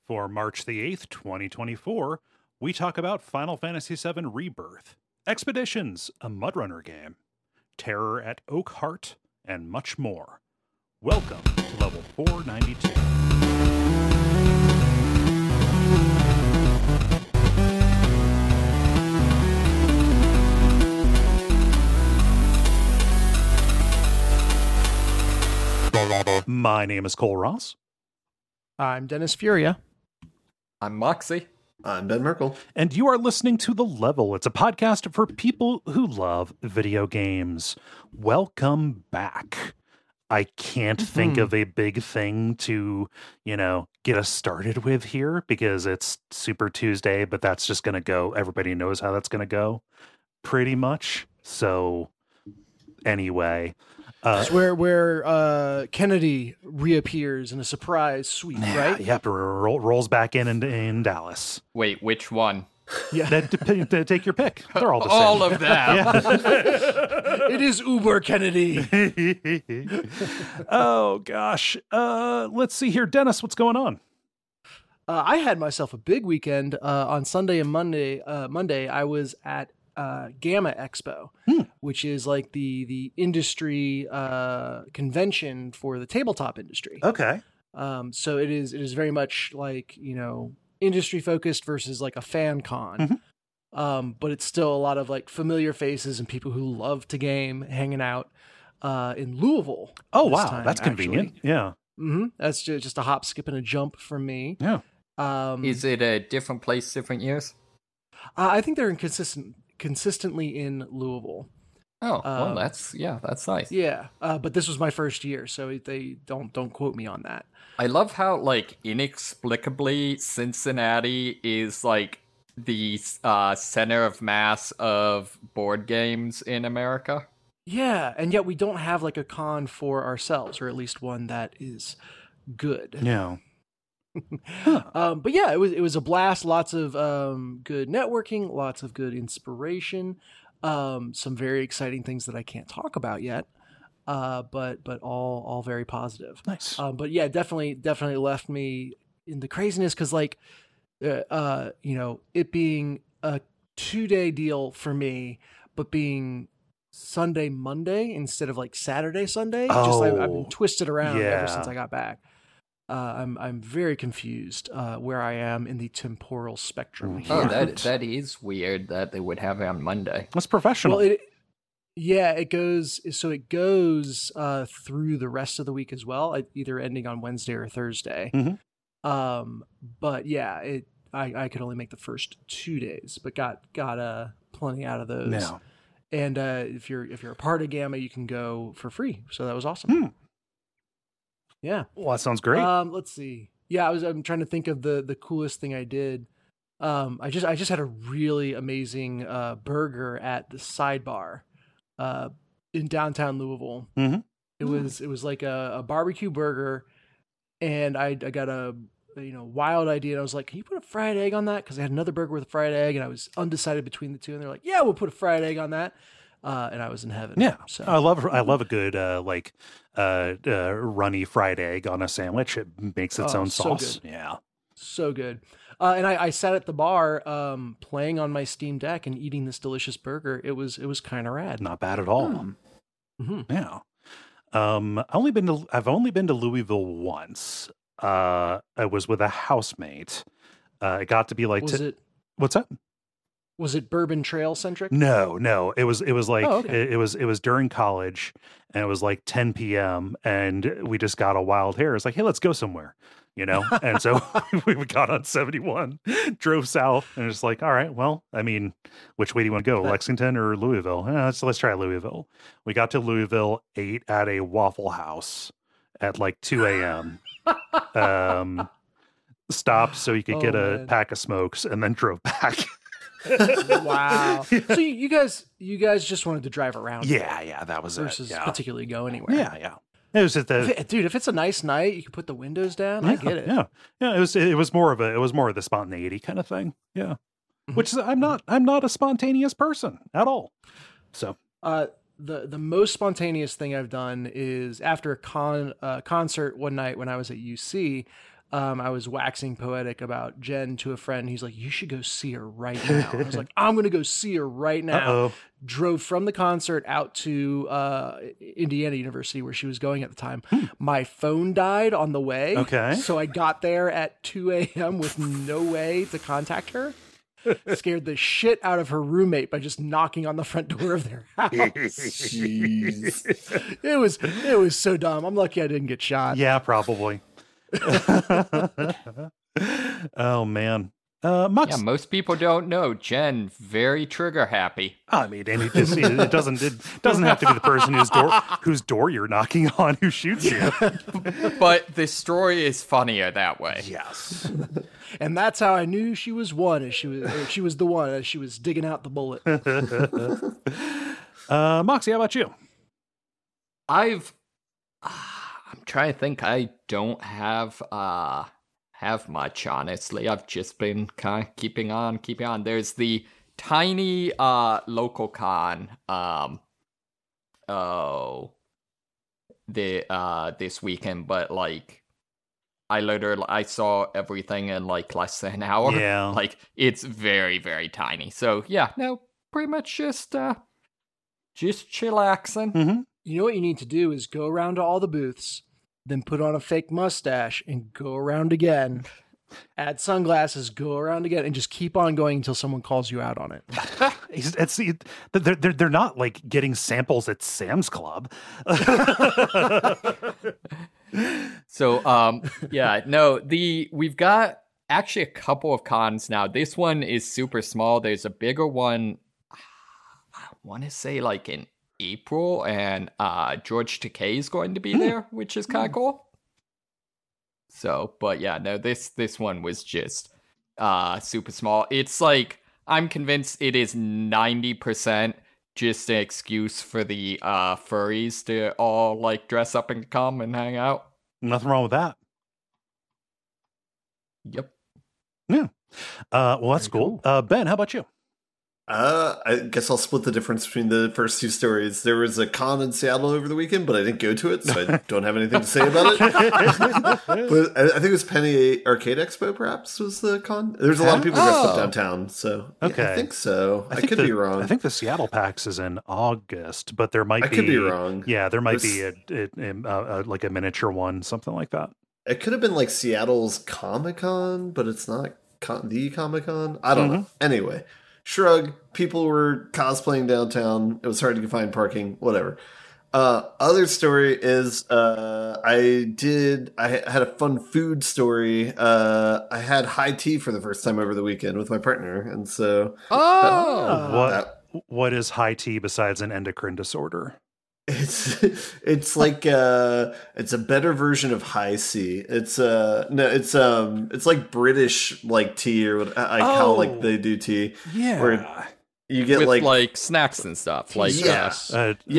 For March the 8th, 2024, we talk about Final Fantasy VII Rebirth, Expeditions, a Mudrunner game, Terror at Oakheart, and much more. Welcome to Level 492. My name is Cole Ross. I'm Dennis Furia. I'm Moxie. I'm Ben Merkel. And you are listening to The Level. It's a podcast for people who love video games. Welcome back. I can't think of a big thing to, get us started with here because it's Super Tuesday, but that's just going to go. Everybody knows how that's going to go pretty much. So anyway. It's where Kennedy reappears in a surprise sweep, right? Yep, rolls back in Dallas. Wait, which one? Yeah, take your pick. They're all the same. All of them. It is Uber Kennedy. Oh gosh. Let's see here, Dennis. What's going on? I had myself a big weekend on Sunday and Monday. Monday, I was at Gamma Expo, which is like the industry convention for the tabletop industry. Okay. So it is very much like, industry focused versus like a fan con. But it's still a lot of like familiar faces and people who love to game hanging out in Louisville. Oh, wow. That's convenient. Yeah. That's just a hop, skip, and a jump for me. Yeah. Is it a different place, different years? I think they're consistently in Louisville. Oh, well, that's nice. Yeah, but this was my first year, so they don't quote me on that. I love how, like, inexplicably Cincinnati is, like, the center of mass of board games in America. Yeah, and yet we don't have, like, a con for ourselves, or at least one that is good. Yeah. But yeah, it was a blast. Lots of good networking, lots of good inspiration, some very exciting things that I can't talk about yet, but all very positive. Nice. But yeah, definitely left me in the craziness because it being a 2-day deal for me, but being Sunday Monday instead of like Saturday Sunday. I've been twisted around ever since I got back. I'm very confused where I am in the temporal spectrum here. Oh, that is weird that they would have it on Monday. That's professional. Well, it goes through the rest of the week as well, either ending on Wednesday or Thursday. But yeah, I could only make the first 2 days, but got plenty out of those. Yeah. And if you're a part of Gamma, you can go for free. So that was awesome. Yeah. Well, that sounds great. Let's see. Yeah, I'm trying to think of the coolest thing I did. I just had a really amazing burger at the Sidebar in downtown Louisville. It was like a barbecue burger, and I got a wild idea. And I was like, can you put a fried egg on that? Because I had another burger with a fried egg, and I was undecided between the two. And they're like, yeah, we'll put a fried egg on that. And I was in heaven. Yeah, so I love a good runny fried egg on a sandwich. It makes its own sauce. Good. Yeah, so good. And I sat at the bar playing on my Steam Deck and eating this delicious burger. It was kind of rad. Not bad at all. Yeah. I've only been to Louisville once. I was with a housemate. It got to be like what's that? Was it Bourbon Trail centric? No. It was like it was during college, and it was like 10 p.m. and we just got a wild hair. It's like, hey, let's go somewhere, And so we got on 71, drove south, and it's like, all right, well, I mean, which way do you want to go, Lexington or Louisville? Let's try Louisville. We got to Louisville, ate at a Waffle House at like 2 a.m. Stopped so you could get a pack of smokes, and then drove back. Wow. So you guys just wanted to drive around. Yeah, that was versus it. Yeah. particularly go anywhere. Yeah. It was just if it's a nice night, you can put the windows down. I get it. Yeah. It was more of the spontaneity kind of thing. Yeah. Which is, I'm not a spontaneous person at all. So the most spontaneous thing I've done is after a concert one night when I was at UC. I was waxing poetic about Jen to a friend. He's like, you should go see her right now. I was like, I'm going to go see her right now. Uh-oh. Drove from the concert out to Indiana University where she was going at the time. My phone died on the way. Okay. So I got there at 2 a.m. with no way to contact her. Scared the shit out of her roommate by just knocking on the front door of their house. Jeez. It was so dumb. I'm lucky I didn't get shot. Yeah, probably. Oh man. Mux. Yeah, most people don't know. Jen, very trigger happy. I mean, and it doesn't have to be the person whose door you're knocking on who shoots you. But the story is funnier that way. Yes. And that's how I knew she was one. As she was the one as she was digging out the bullet. Moxie, how about you? I'm trying to think. I don't have much, honestly. I've just been kind of keeping on. There's the tiny local con this weekend, but like I saw everything in like less than an hour. Yeah. Like it's very, very tiny. So yeah, no, pretty much just chillaxing. Mm-hmm. You know what you need to do is go around to all the booths, then put on a fake mustache and go around again. Add sunglasses, go around again, and just keep on going until someone calls you out on it. They're not like getting samples at Sam's Club. So, yeah, no, we've got actually a couple of cons now. This one is super small. There's a bigger one, I want to say like in April, and George Takei is going to be there, which is kind of cool. So, but yeah, no, this one was just super small. It's like, I'm convinced it is 90% just an excuse for the furries to all like dress up and come and hang out. Nothing wrong with that. Yep. Yeah. Well, that's Very cool. Ben, how about you? I guess I'll split the difference between the first two stories. There was a con in Seattle over the weekend, but I didn't go to it, so I don't have anything to say about it. But I think it was Penny Arcade Expo, perhaps, was the con. There's a lot of people dressed up downtown, so Okay. yeah, I think so. I could be wrong. I think the Seattle PAX is in August, but there might be. I could be wrong. Yeah, there might be a like a miniature one, something like that. It could have been like Seattle's Comic-Con, but it's not the Comic-Con. I don't know. Anyway. Shrug, people were cosplaying downtown. It was hard to find parking, whatever. Other story is I had a fun food story. I had high tea for the first time over the weekend with my partner. And so... What is high tea besides an endocrine disorder? It's like it's a better version of high C. It's like British like tea or what, how like they do tea. Yeah, where you get with like snacks and stuff. Like yes,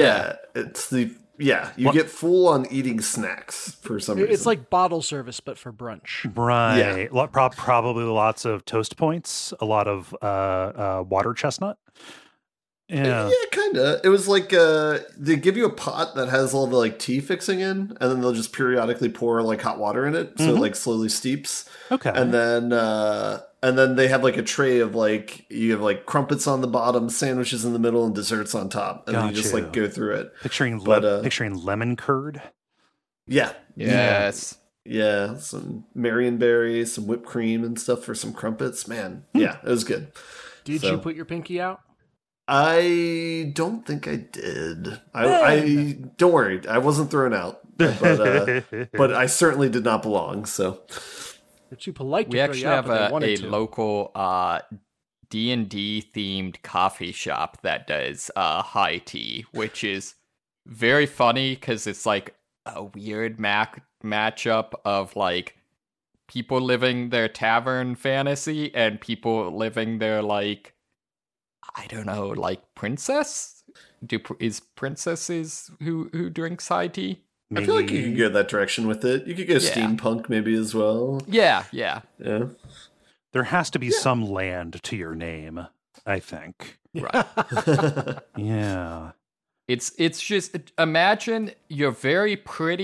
you get full on eating snacks for some reason. It's like bottle service, but for brunch. right. Yeah. Probably lots of toast points, a lot of water chestnut. Yeah, kind of. It was like they give you a pot that has all the like tea fixing in, and then they'll just periodically pour like hot water in it, so it like slowly steeps. Okay, and then they have like a tray of like you have like crumpets on the bottom, sandwiches in the middle, and desserts on top, and then you just like go through it. Picturing lemon curd. Yeah. Yes. Yeah, some Marionberry, some whipped cream and stuff for some crumpets. Man, yeah, it was good. Did you put your pinky out? I don't think I did. I don't worry. I wasn't thrown out, but I certainly did not belong. So they're too polite. We actually have a local D&D themed coffee shop that does high tea, which is very funny because it's like a weird matchup of like people living their tavern fantasy and people living their like, I don't know, like princess? Is princesses who drinks high tea? I feel like you could go that direction with it. You could go steampunk maybe as well. Yeah. There has to be some land to your name, I think. Right. Yeah. It's just, imagine you're very pretty,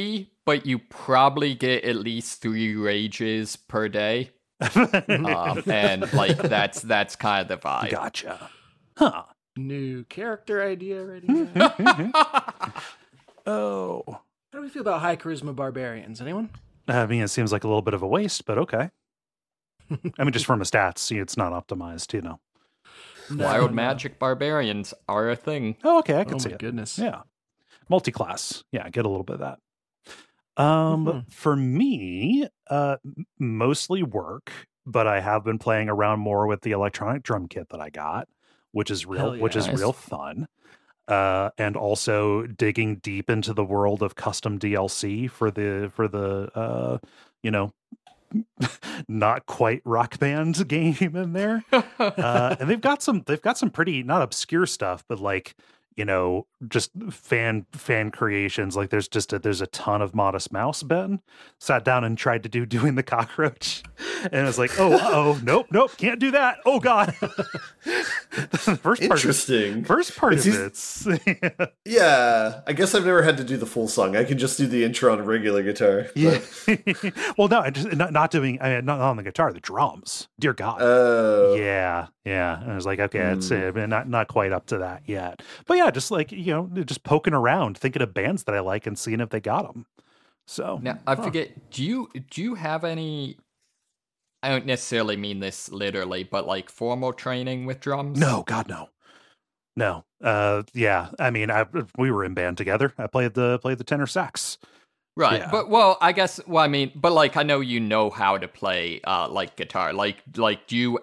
but you probably get at least 3 rages per day. And like that's kind of the vibe. Gotcha. Huh. New character idea ready. How Oh. do we feel about high charisma barbarians? Anyone? I mean, it seems like a little bit of a waste, but okay. I mean, just from a stats, it's not optimized, No, Wild no. magic barbarians are a thing. Oh, okay, I can Oh see my it. goodness. Yeah. Multi-class. Yeah, get a little bit of that. Mhm. For me, mostly work, but I have been playing around more with the electronic drum kit that I got, which is Hell yeah. Nice. real fun. And also digging deep into the world of custom DLC for the not quite Rock Band game in there. And they've got some pretty, not obscure stuff, but like, just fan creations. Like there's a ton of Modest Mouse. Ben sat down and tried to doing the cockroach, and I was like, nope, can't do that. Oh god. The first part of it's Yeah, I guess I've never had to do the full song. I can just do the intro on a regular guitar. yeah. Well, no, I just not on the guitar, the drums. Dear God. Yeah. And I was like, okay, it's not quite up to that yet. But yeah, just like just poking around, thinking of bands that I like and seeing if they got them. So Now I forget. Do you have any? I don't necessarily mean this literally, but like formal training with drums. No, God, no. Yeah. I mean, we were in band together. I played the tenor sax. Right, Yeah. but I guess I mean, but like I know you know how to play like guitar. Like do you?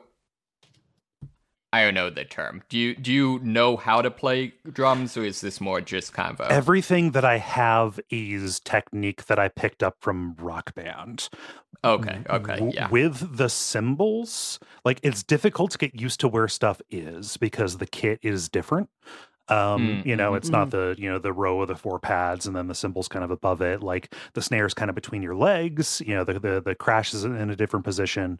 I don't know the term. Do you know how to play drums, or is this more just kind of Everything that I have is technique that I picked up from Rock Band. Okay, yeah. With the cymbals, like it's difficult to get used to where stuff is because the kit is different. It's not the row of the 4 pads and then the cymbals kind of above it. Like the snare's kind of between your legs. The crash is in a different position.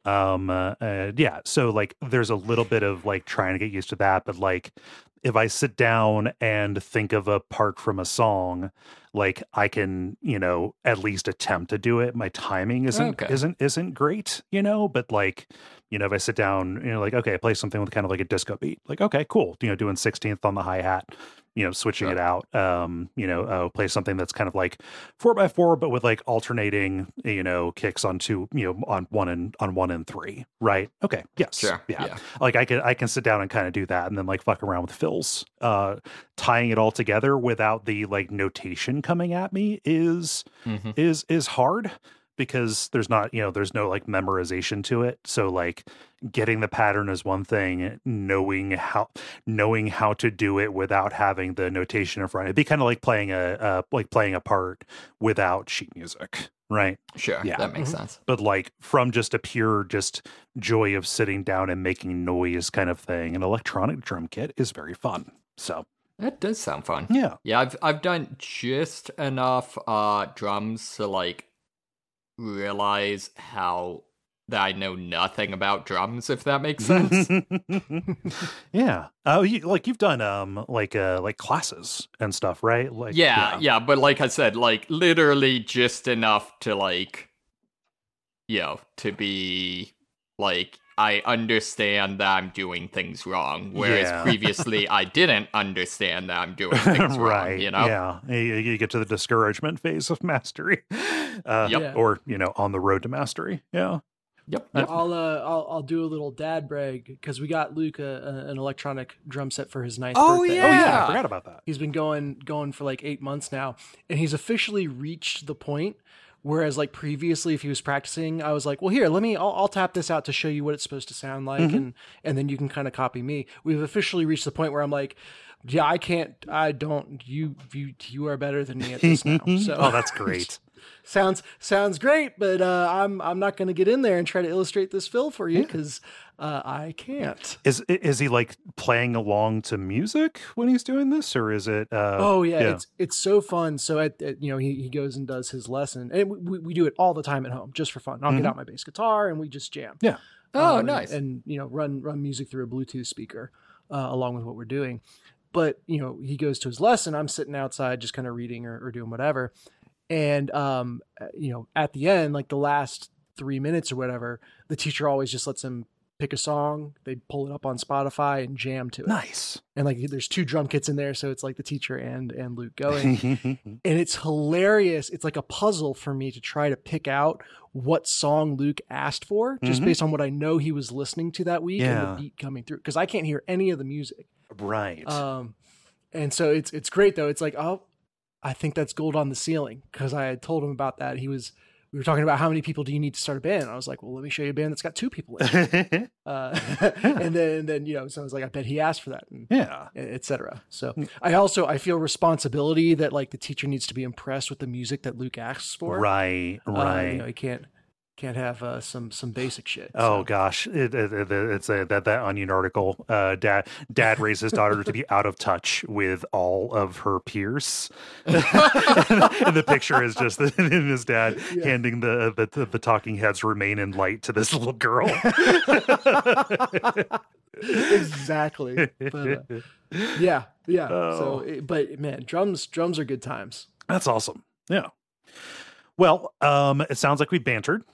Yeah. So like there's a little bit of like trying to get used to that, but like if I sit down and think of a part from a song, like I can, at least attempt to do it. My timing isn't great, but like, if I sit down, like, okay, play something with kind of like a disco beat, like, okay, cool. Doing 16th on the hi-hat, switching it out, play something that's kind of like 4x4, but with like alternating, kicks on 2, on 1 and 3. Right. Okay. Yes. Sure. Yeah. Like I can sit down and kind of do that and then like fuck around with fills, tying it all together without the like notation coming at me is hard. Because there's no like memorization to it. So like getting the pattern is one thing, knowing how to do it without having the notation in front. It'd be kind of like playing a part without sheet music, right? Sure, yeah, that makes sense. But like from just a pure joy of sitting down and making noise kind of thing, an electronic drum kit is very fun. So that does sound fun. Yeah. I've done just enough drums to like realize that I know nothing about drums, if that makes sense. Yeah. Oh, you've done like classes and stuff, right? Like yeah, but like I said, like literally just enough to like to be like I understand that I'm doing things wrong, whereas previously I didn't understand that I'm doing things right, wrong, Yeah, you get to the discouragement phase of mastery, or on the road to mastery. Yeah. Yep. I'll do a little dad brag because we got Luke an electronic drum set for his 9th Oh birthday. yeah, I forgot about that. He's been going for like 8 months now, and he's officially reached the point. Whereas like previously, if he was practicing, I was like, well, here, I'll tap this out to show you what it's supposed to sound like. And then you can kind of copy me. We've officially reached the point where I'm like, yeah, you are better than me at this now. So oh, that's great. sounds great, but I'm not going to get in there and try to illustrate this fill for you because I can't. Is he like playing along to music when he's doing this, or is it? It's so fun. So he goes and does his lesson, and we do it all the time at home just for fun. I'll get out my bass guitar and we just jam. Yeah. Oh, nice. And run music through a Bluetooth speaker along with what we're doing. But he goes to his lesson. I'm sitting outside just kind of reading or doing whatever. And at the end, like the last 3 minutes or whatever, the teacher always just lets him pick a song. They pull it up on Spotify and jam to it. Nice. And like there's 2 drum kits in there, so it's like the teacher and Luke going. And it's hilarious. It's like a puzzle for me to try to pick out what song Luke asked for, just based on what I know he was listening to that week and the beat coming through, because I can't hear any of the music. Right. And so it's great though. It's like, oh, I think that's Gold on the Ceiling, because I had told him about that. We were talking about how many people do you need to start a band. I was like, well, let me show you a band that's got 2 people in it. And then, so I was like, I bet he asked for that. And, et cetera. So I feel responsibility that like the teacher needs to be impressed with the music that Luke asks for. Right. He can't have some basic shit. Oh gosh, it's that Onion article. Dad raised his daughter to be out of touch with all of her peers, and the picture is just his dad handing the Talking Heads Remain in Light to this little girl. Exactly. But, but man, drums are good times. That's awesome. Yeah. Well, it sounds like we bantered.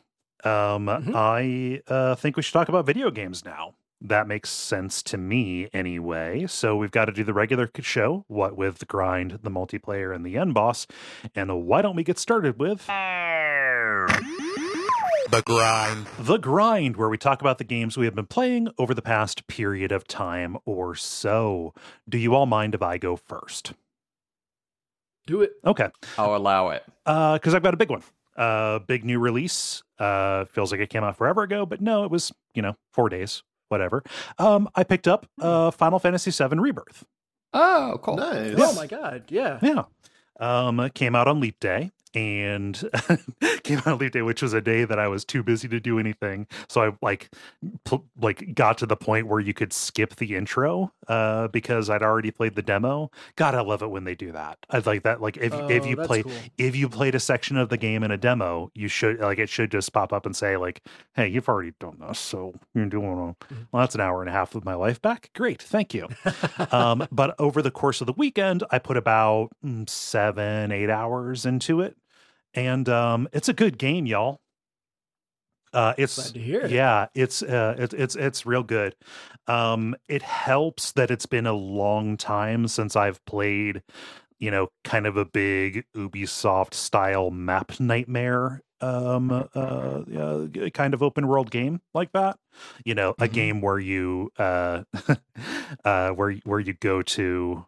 I think we should talk about video games now. That makes sense to me anyway. So we've got to do the regular show, what with the grind, the multiplayer, and the end boss. And why don't we get started with The Grind. The Grind, where we talk about the games we have been playing over the past period of time or so. Do you all mind if I go first? Do it. Okay. I'll allow it. Because I've got a big one. Big new release. Feels like it came out forever ago, but no, it was, 4 days, whatever. I picked up Final Fantasy VII Rebirth. Oh, cool. Nice. Oh my God. Yeah. Yeah. Came out on Leap Day. And which was a day that I was too busy to do anything. So I got to the point where you could skip the intro because I'd already played the demo. God, I love it when they do that. I like that. Like if you played a section of the game in a demo, you should it should just pop up and say like, hey, you've already done this, so you're doing well. That's an hour and a half of my life back. Great, thank you. But over the course of the weekend, I put about 7-8 hours into it. And it's a good game, y'all. It's glad to hear it. Yeah, it's real good. It helps that it's been a long time since I've played, kind of a big Ubisoft style map nightmare kind of open world game like that. A game where you where you go to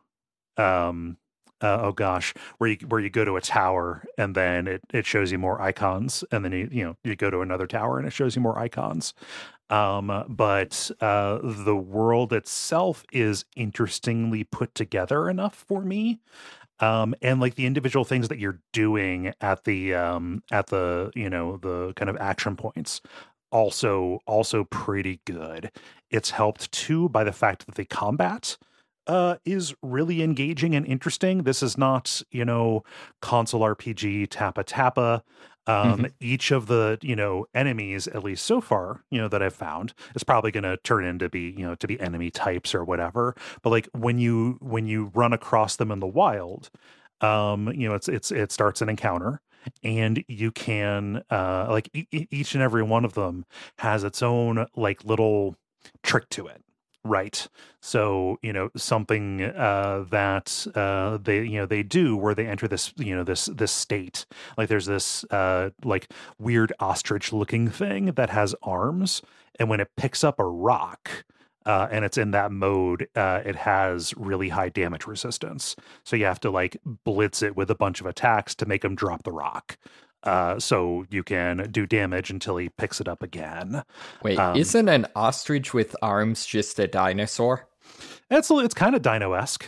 where you go to a tower and then it shows you more icons, and then you go to another tower and it shows you more icons. But the world itself is interestingly put together enough for me. And like the individual things that you're doing at the the kind of action points also pretty good. It's helped too by the fact that the combat is really engaging and interesting. This is not, console RPG tappa. Each of the, enemies, at least so far, that I've found, is probably going to turn into be enemy types or whatever. But like when you run across them in the wild, it starts an encounter. And you can each and every one of them has its own like little trick to it. Right. So, something that they do where they enter this, this state, like there's this like weird ostrich looking thing that has arms. And when it picks up a rock and it's in that mode, it has really high damage resistance. So you have to like blitz it with a bunch of attacks to make him drop the rock. So you can do damage until he picks it up again. Wait, isn't an ostrich with arms just a dinosaur? It's kind of dino-esque.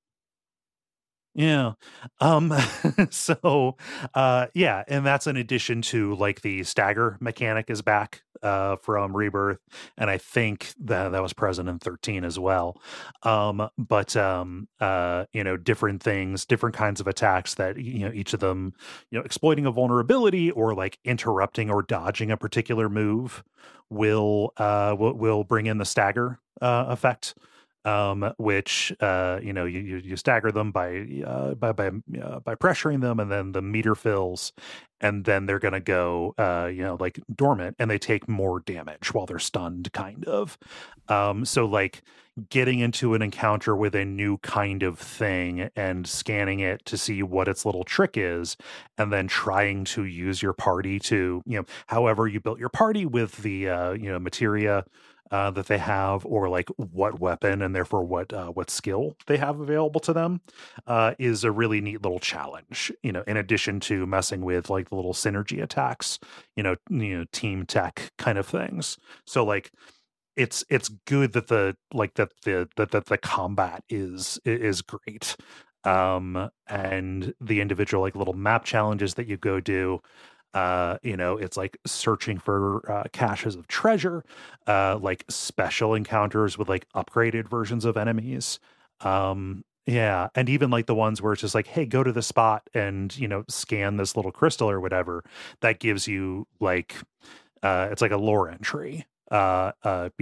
Yeah. So, and that's in addition to like the stagger mechanic is back from Rebirth, and I think that was present in 13 as well. But different things, different kinds of attacks that each of them, exploiting a vulnerability or like interrupting or dodging a particular move will bring in the stagger effect. which you stagger them by pressuring them, and then the meter fills, and then they're gonna go like dormant, and they take more damage while they're stunned, kind of. So like getting into an encounter with a new kind of thing and scanning it to see what its little trick is, and then trying to use your party to, however you built your party with the materia that they have, or like what weapon and therefore what skill they have available to them, is a really neat little challenge. In addition to messing with like the little synergy attacks, team tech kind of things. So like it's good that the combat is great. And the individual like little map challenges that you go do, it's like searching for caches of treasure, like special encounters with like upgraded versions of enemies. Yeah, and even like the ones where it's just like, hey, go to the spot and scan this little crystal or whatever. That gives you like it's like a lore entry about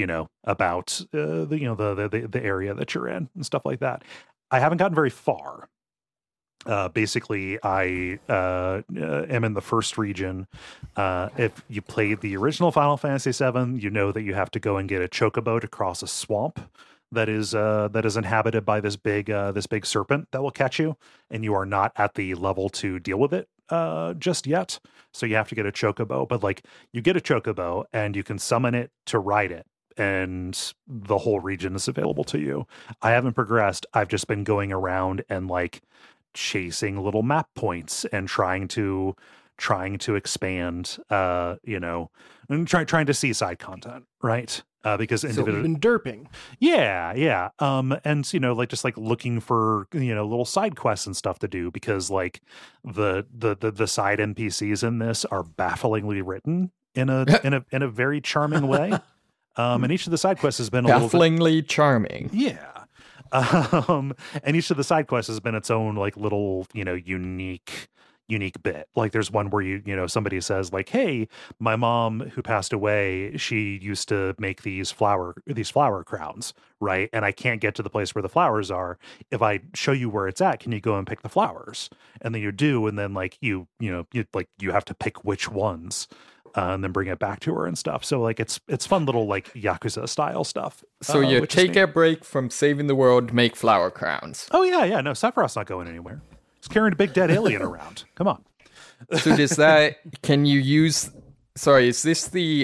the area that you're in and stuff like that. I haven't gotten very far. Basically, I am in the first region. If you played the original Final Fantasy VII, you know that you have to go and get a chocobo to cross a swamp that is inhabited by this big serpent that will catch you, and you are not at the level to deal with it just yet. So you have to get a chocobo. But like, you get a chocobo and you can summon it to ride it, and the whole region is available to you. I haven't progressed. I've just been going around and like chasing little map points and trying to expand, and trying to see side content, right? Because so you've been derping. Yeah. And like just like looking for little side quests and stuff to do, because like the side NPCs in this are bafflingly written in a very charming way. And each of the side quests has been bafflingly charming. Yeah. And each of the side quests has been its own like little, unique bit. Like there's one where somebody says like, hey, my mom who passed away, she used to make these flower crowns, right? And I can't get to the place where the flowers are. If I show you where it's at, can you go and pick the flowers? And then you do, and then like you have to pick which ones. And then bring it back to her and stuff. So like it's fun little like Yakuza style stuff. So you take a break from saving the world to make flower crowns. Oh yeah. No, Sephiroth's not going anywhere. He's carrying a big dead alien around. Come on. So does that? Can you use? Sorry, is this the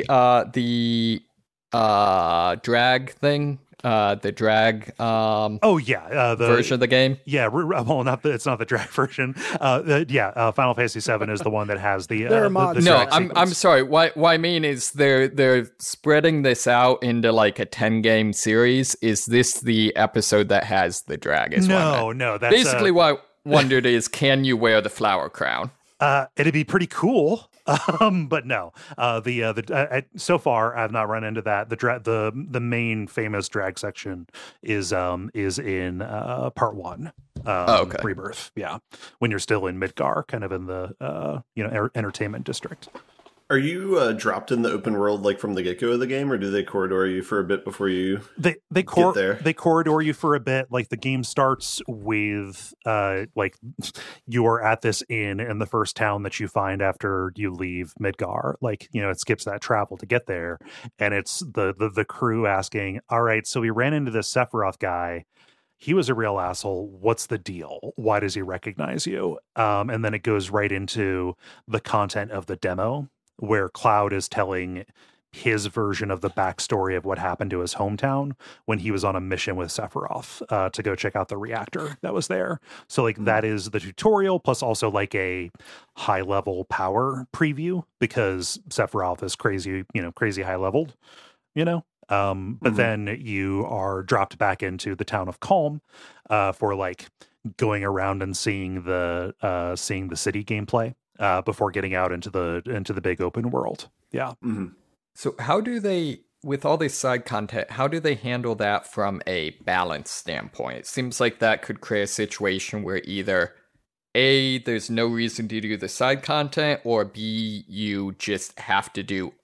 drag thing? The drag the version of the game. Yeah, well, it's not the drag version. Final Fantasy VII is the one that has the no, I'm sorry. What I mean is they're spreading this out into like a 10-game series. Is this the episode that has the drag? No, that's basically what I wondered is, can you wear the flower crown? It'd be pretty cool. But no, so far I've not run into that. The main famous drag section is in part 1. Okay. Rebirth. Yeah. When you're still in Midgar, kind of in the entertainment district. Are you dropped in the open world like from the get-go of the game, or do they corridor you for a bit before you get there? They corridor you for a bit. Like the game starts with like you are at this inn in the first town that you find after you leave Midgar. Like, it skips that travel to get there, and it's the crew asking, all right, so we ran into this Sephiroth guy. He was a real asshole. What's the deal? Why does he recognize you? And then it goes right into the content of the demo, where Cloud is telling his version of the backstory of what happened to his hometown when he was on a mission with Sephiroth to go check out the reactor that was there. So like that is the tutorial, plus also like a high level power preview, because Sephiroth is crazy high leveled, but then you are dropped back into the town of Calm for like going around and seeing the city gameplay. Before getting out into the big open world. Yeah. Mm-hmm. So how do they, with all this side content, how do they handle that from a balance standpoint? It seems like that could create a situation where either A, there's no reason to do the side content, or B, you just have to do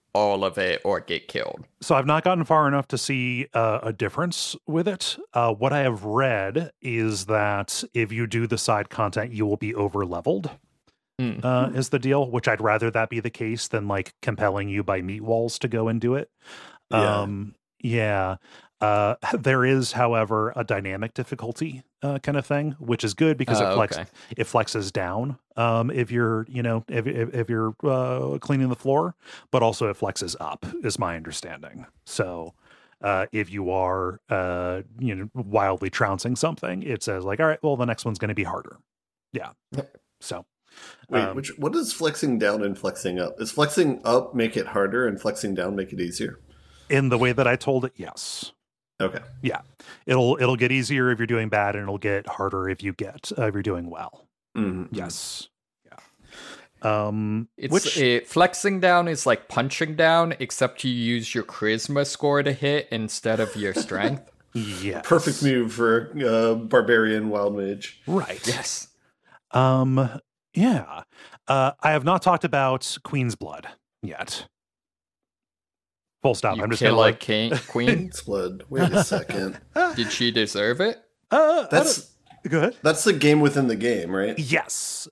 all of it or get killed. So I've not gotten far enough to see a difference with it. What I have read is that if you do the side content, you will be over leveled. Is the deal, which I'd rather that be the case than like compelling you by meat walls to go and do it. There is, however, a dynamic difficulty kind of thing, which is good because it flexes down if you're if you're cleaning the floor, but also it flexes up, is my understanding. So if you are wildly trouncing something, it says like, all right, well, the next one's going to be harder. Yeah. So. Wait, what is flexing down and flexing up? Is flexing up make it harder and flexing down make it easier? In the way that I told it, yes. Okay. Yeah. It'll get easier if you're doing bad, and it'll get harder if you're doing well. Mm-hmm. Yes. Yeah. Flexing down is like punching down, except you use your charisma score to hit instead of your strength. Yes. Perfect move for barbarian wild mage. Right. Yes. Yeah. I have not talked about Queen's Blood yet. Full stop. You I'm just kill gonna Queen. Queen's Blood. Wait a second. Did she deserve it? That's good. That's the game within the game, right? Yes.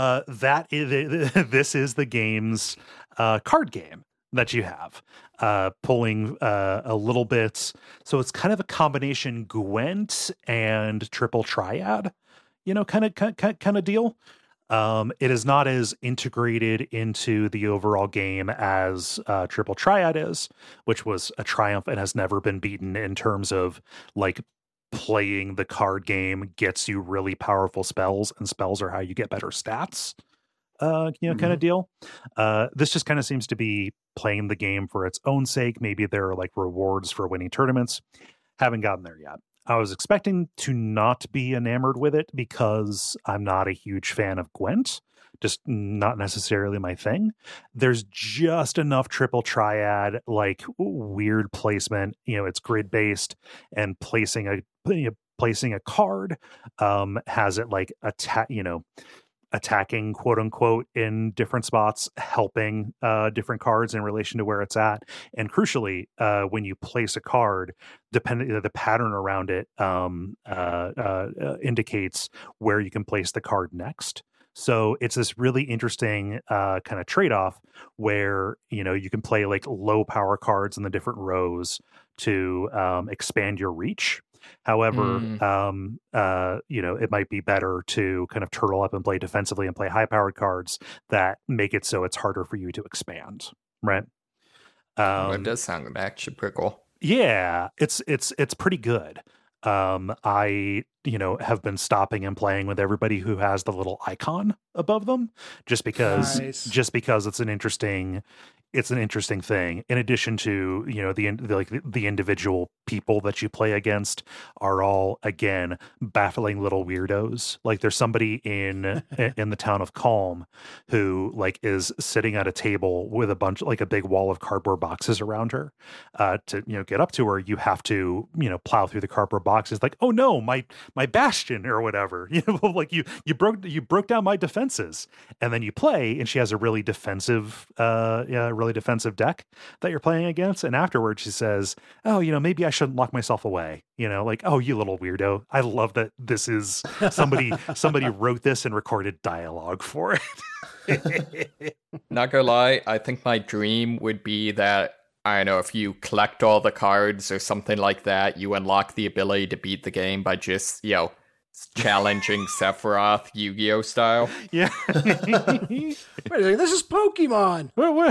This is the game's card game that you have. Pulling a little bit. So it's kind of a combination Gwent and Triple Triad, kind of deal. It is not as integrated into the overall game as Triple Triad is, which was a triumph and has never been beaten in terms of like playing the card game gets you really powerful spells, and spells are how you get better stats. Kind of deal. This just kind of seems to be playing the game for its own sake. Maybe there are like rewards for winning tournaments. Haven't gotten there yet. I was expecting to not be enamored with it because I'm not a huge fan of Gwent, just not necessarily my thing. There's just enough Triple Triad, like weird placement. It's grid based, and placing a card has it like attacking, quote unquote, in different spots, helping different cards in relation to where it's at. And crucially, when you place a card, depending the pattern around it indicates where you can place the card next. So it's this really interesting kind of trade-off where you can play like low power cards in the different rows to expand your reach. However, it might be better to kind of turtle up and play defensively and play high-powered cards that make it so it's harder for you to expand, right? That does sound actually pretty cool. Yeah, it's pretty good. I have been stopping and playing with everybody who has the little icon above them, just because it's an interesting thing. In addition to the individual people that you play against are all, again, baffling little weirdos. Like there's somebody in the town of Calm who like is sitting at a table with a bunch, like a big wall of cardboard boxes around her. To get up to her, you have to plow through the cardboard boxes. Like, oh no, my bastion or whatever. Like you broke down my defenses, and then you play, and she has a really defensive deck that you're playing against. And afterwards she says, oh, maybe I shouldn't lock myself away. Like, oh, you little weirdo. I love that this is somebody wrote this and recorded dialogue for it. Not gonna lie, I think my dream would be that, I don't know, if you collect all the cards or something like that, you unlock the ability to beat the game by just, challenging Sephiroth Yu-Gi-Oh style. Yeah. Wait a second, this is Pokemon.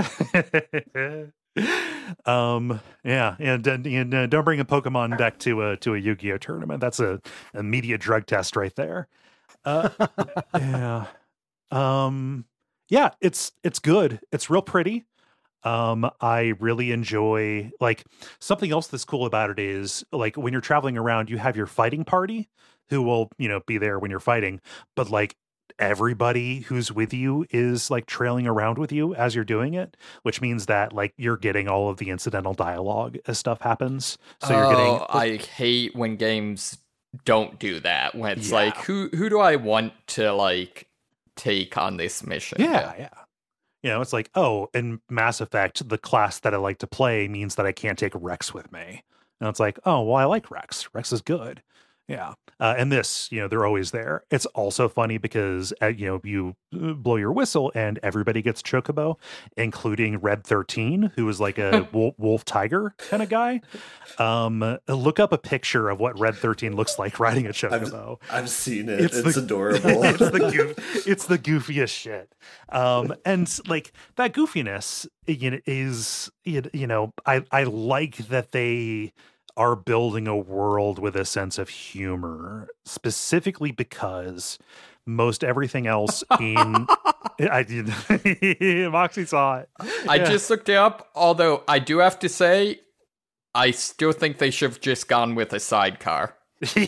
Yeah, and don't bring a Pokemon deck to a Yu-Gi-Oh tournament. That's a immediate drug test right there. Yeah. Yeah, it's good. It's real pretty. I really enjoy, like, something else that's cool about it is, like, when you're traveling around, you have your fighting party who will, be there when you're fighting, but like everybody who's with you is like trailing around with you as you're doing it, which means that like you're getting all of the incidental dialogue as stuff happens. So you're getting. I hate when games don't do that. When it's like, who do I want to like take on this mission? Yeah. You know, it's like, oh, in Mass Effect, the class that I like to play means that I can't take Rex with me. And it's like, oh, well, I like Rex. Rex is good. Yeah. And this, you know, they're always there. It's also funny because, you know, you blow your whistle and everybody gets Chocobo, including Red 13, who is like a wolf tiger kind of guy. Look up a picture of what Red 13 looks like riding a Chocobo. I've seen it. It's adorable. It's the goofiest shit. And like that goofiness, you know, is, you know, I like that they are building a world with a sense of humor, specifically because most everything else in I did Moxie saw it. I just looked it up, although I do have to say I still think they should have just gone with a sidecar. Yeah,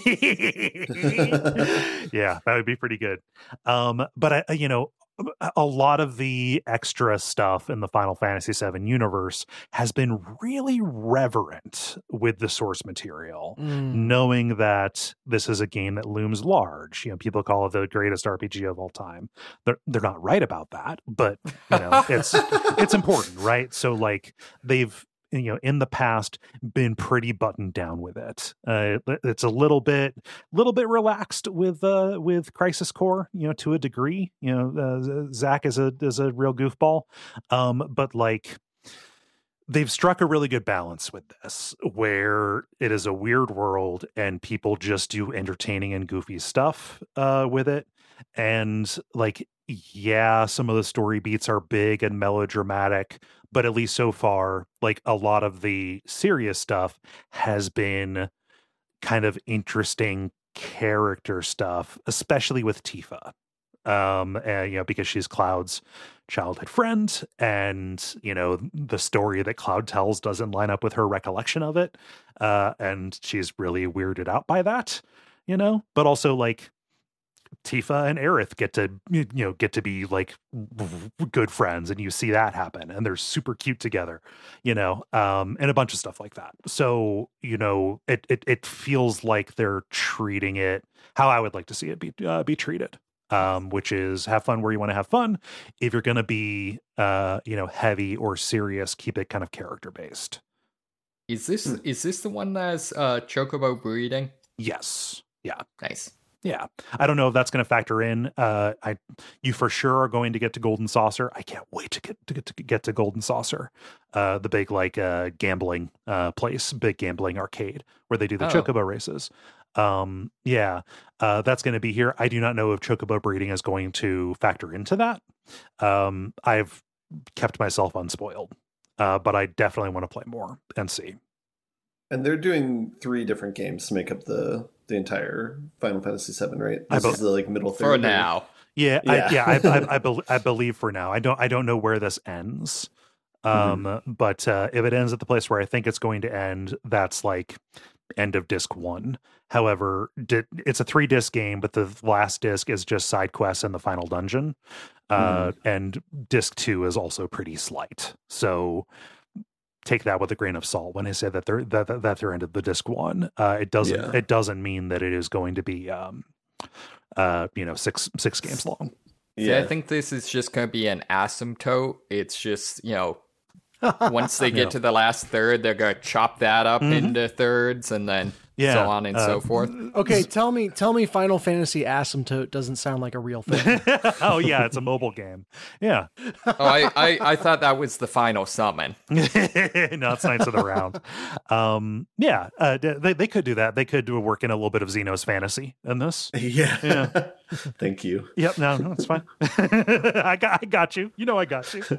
that would be pretty good. But I, you know, a lot of the extra stuff in the Final Fantasy VII universe has been really reverent with the source material, knowing that this is a game that looms large. You know, people call it the greatest RPG of all time. They're not right about that, but you know, it's important, right? So like they've, you know, in the past been pretty buttoned down with it. It's a little bit relaxed with Crisis Core, you know, to a degree. You know, Zach is a real goofball, but like they've struck a really good balance with this, where it is a weird world and people just do entertaining and goofy stuff with it, and like, yeah, some of the story beats are big and melodramatic, but at least so far, like a lot of the serious stuff has been kind of interesting character stuff, especially with Tifa. And, you know, because she's Cloud's childhood friend, and you know, the story that Cloud tells doesn't line up with her recollection of it, and she's really weirded out by that, you know. But also, like, Tifa and Aerith get to be like good friends, and you see that happen, and they're super cute together, you know, and a bunch of stuff like that. So, you know, it feels like they're treating it how I would like to see it be treated, which is have fun where you want to have fun. If you're going to be, you know, heavy or serious, keep it kind of character based. Is this the one that's Chocobo breeding? Yes. Yeah. Nice. Yeah, I don't know if that's going to factor in. You for sure are going to get to Golden Saucer. I can't wait to get to Golden Saucer, the big like gambling place, big gambling arcade where they do the Chocobo races. Yeah, that's going to be here. I do not know if Chocobo breeding is going to factor into that. I've kept myself unspoiled, but I definitely want to play more and see. And they're doing 3 different games to make up the entire Final Fantasy VII, right? This is the like middle third. For now. Yeah. I believe for now. I don't know where this ends. But if it ends at the place where I think it's going to end, that's like end of disc 1. However, it's a 3-disc game, but the last disc is just side quests and the final dungeon. And disc 2 is also pretty slight. So take that with a grain of salt when I say that they're into the disc 1. It doesn't mean that it is going to be you know, six games long. Yeah, see, I think this is just going to be an asymptote. It's just, you know, once they get to the last third, they're going to chop that up into thirds, and then so on and so forth. Okay, tell me Final Fantasy Asymptote doesn't sound like a real thing. Oh yeah, it's a mobile game. Yeah. Oh, I thought that was the final summon. No, it's Knights of the Round. Yeah, they could do that. They could work in a little bit of Xenos fantasy in this. Yeah. Thank you. Yep. No, it's fine. I got you. You know I got you.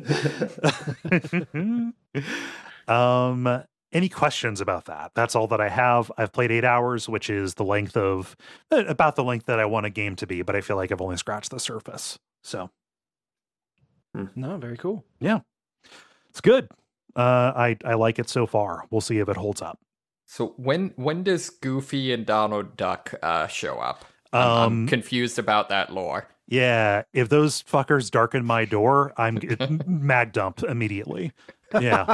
Any questions about that? That's all that I have. I've played 8 hours, which is about the length that I want a game to be, but I feel like I've only scratched the surface. So, no, very cool. Yeah, it's good. I like it so far. We'll see if it holds up. So when does Goofy and Donald Duck show up? I'm confused about that lore. Yeah, if those fuckers darken my door, I'm mag dump immediately. Yeah.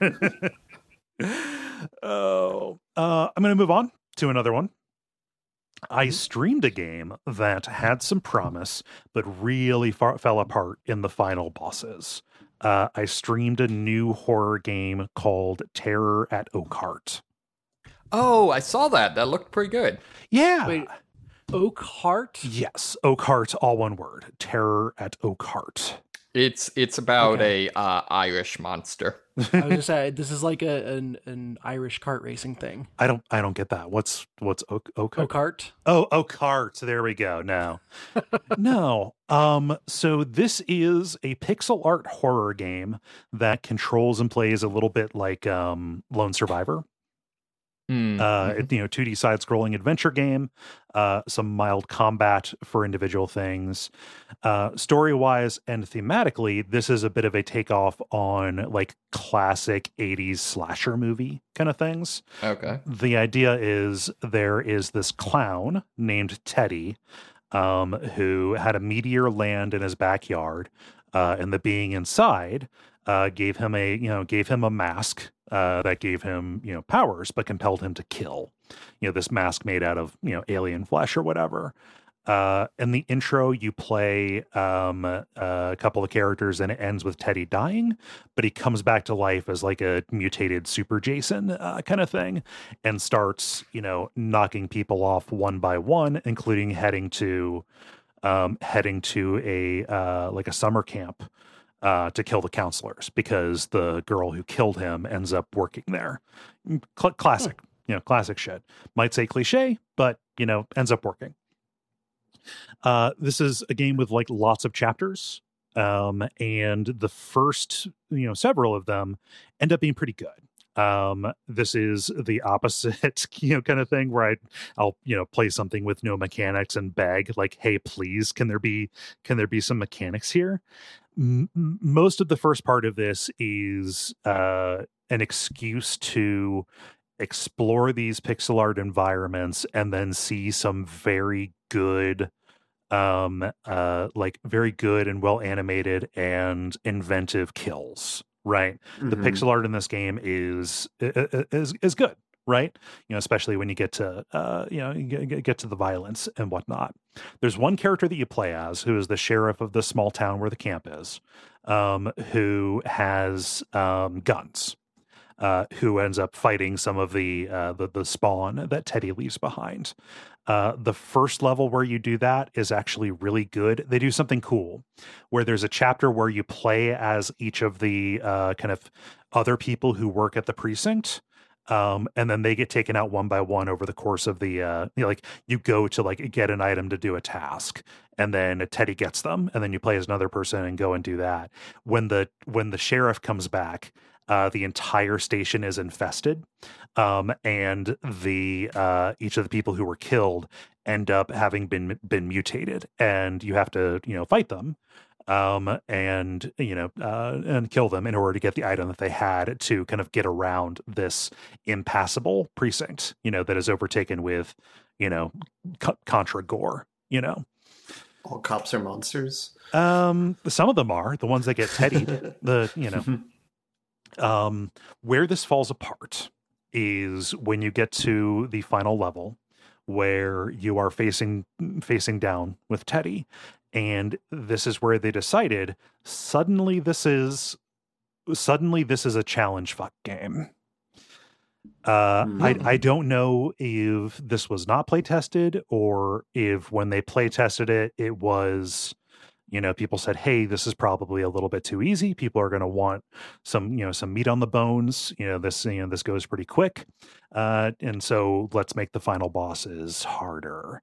I'm going to move on to another one. I streamed a game that had some promise, but really fell apart in the final bosses. I streamed a new horror game called Terror at Oakhart. Oh, I saw that. That looked pretty good. Yeah. Wait, Oakhart? Yes, Oakhart, all one word. Terror at Oakhart. It's about a Irish monster. I was just saying, this is like an Irish kart racing thing. I don't get that. What's Oakhart? Oakhart? Oh, Oakhart. There we go. No. No. So this is a pixel art horror game that controls and plays a little bit like Lone Survivor. 2D side-scrolling adventure game, some mild combat for individual things. Story-wise and thematically, this is a bit of a takeoff on like classic 80s slasher movie kind of things. Okay. The idea is there is this clown named Teddy, who had a meteor land in his backyard, and the being inside gave him a mask that gave him, powers, but compelled him to kill. This mask made out of, alien flesh or whatever. In the intro, you play a couple of characters, and it ends with Teddy dying, but he comes back to life as like a mutated Super Jason kind of thing, and starts, knocking people off one by one, including heading to a like a summer camp to kill the counselors, because the girl who killed him ends up working there. Classic, classic shit. Might say cliche, but, ends up working. This is a game with like lots of chapters. And the first, several of them end up being pretty good. This is the opposite, kind of thing where I'll play something with no mechanics and beg like, hey, please, can there be some mechanics here? Most of the first part of this is an excuse to explore these pixel art environments and then see some very good, very good and well animated and inventive kills. Right. Mm-hmm. The pixel art in this game is good. Right. Especially when you get to, get to the violence and whatnot. There's one character that you play as who is the sheriff of the small town where the camp is, who has guns, who ends up fighting some of the spawn that Teddy leaves behind. The first level where you do that is actually really good. They do something cool where there's a chapter where you play as each of the kind of other people who work at the precinct. And then they get taken out one by one over the course of the, you go to like get an item to do a task, and then Teddy gets them, and then you play as another person and go and do that. When the sheriff comes back, the entire station is infested, and the each of the people who were killed end up having been mutated, and you have to fight them, and kill them in order to get the item that they had to kind of get around this impassable precinct, that is overtaken with Contra gore. All cops are monsters. Some of them are the ones that get Teddied. Where this falls apart is when you get to the final level where you are facing down with Teddy, and this is where they decided suddenly this is a challenge fuck game. I don't know if this was not play tested, or if when they play tested it was, people said, hey, this is probably a little bit too easy. People are going to want some meat on the bones. This goes pretty quick. And so let's make the final bosses harder.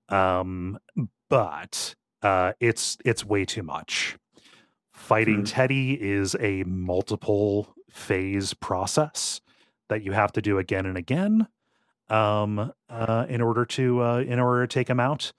But it's way too much. Fighting Teddy is a multiple phase process that you have to do again and again, in order to take him out.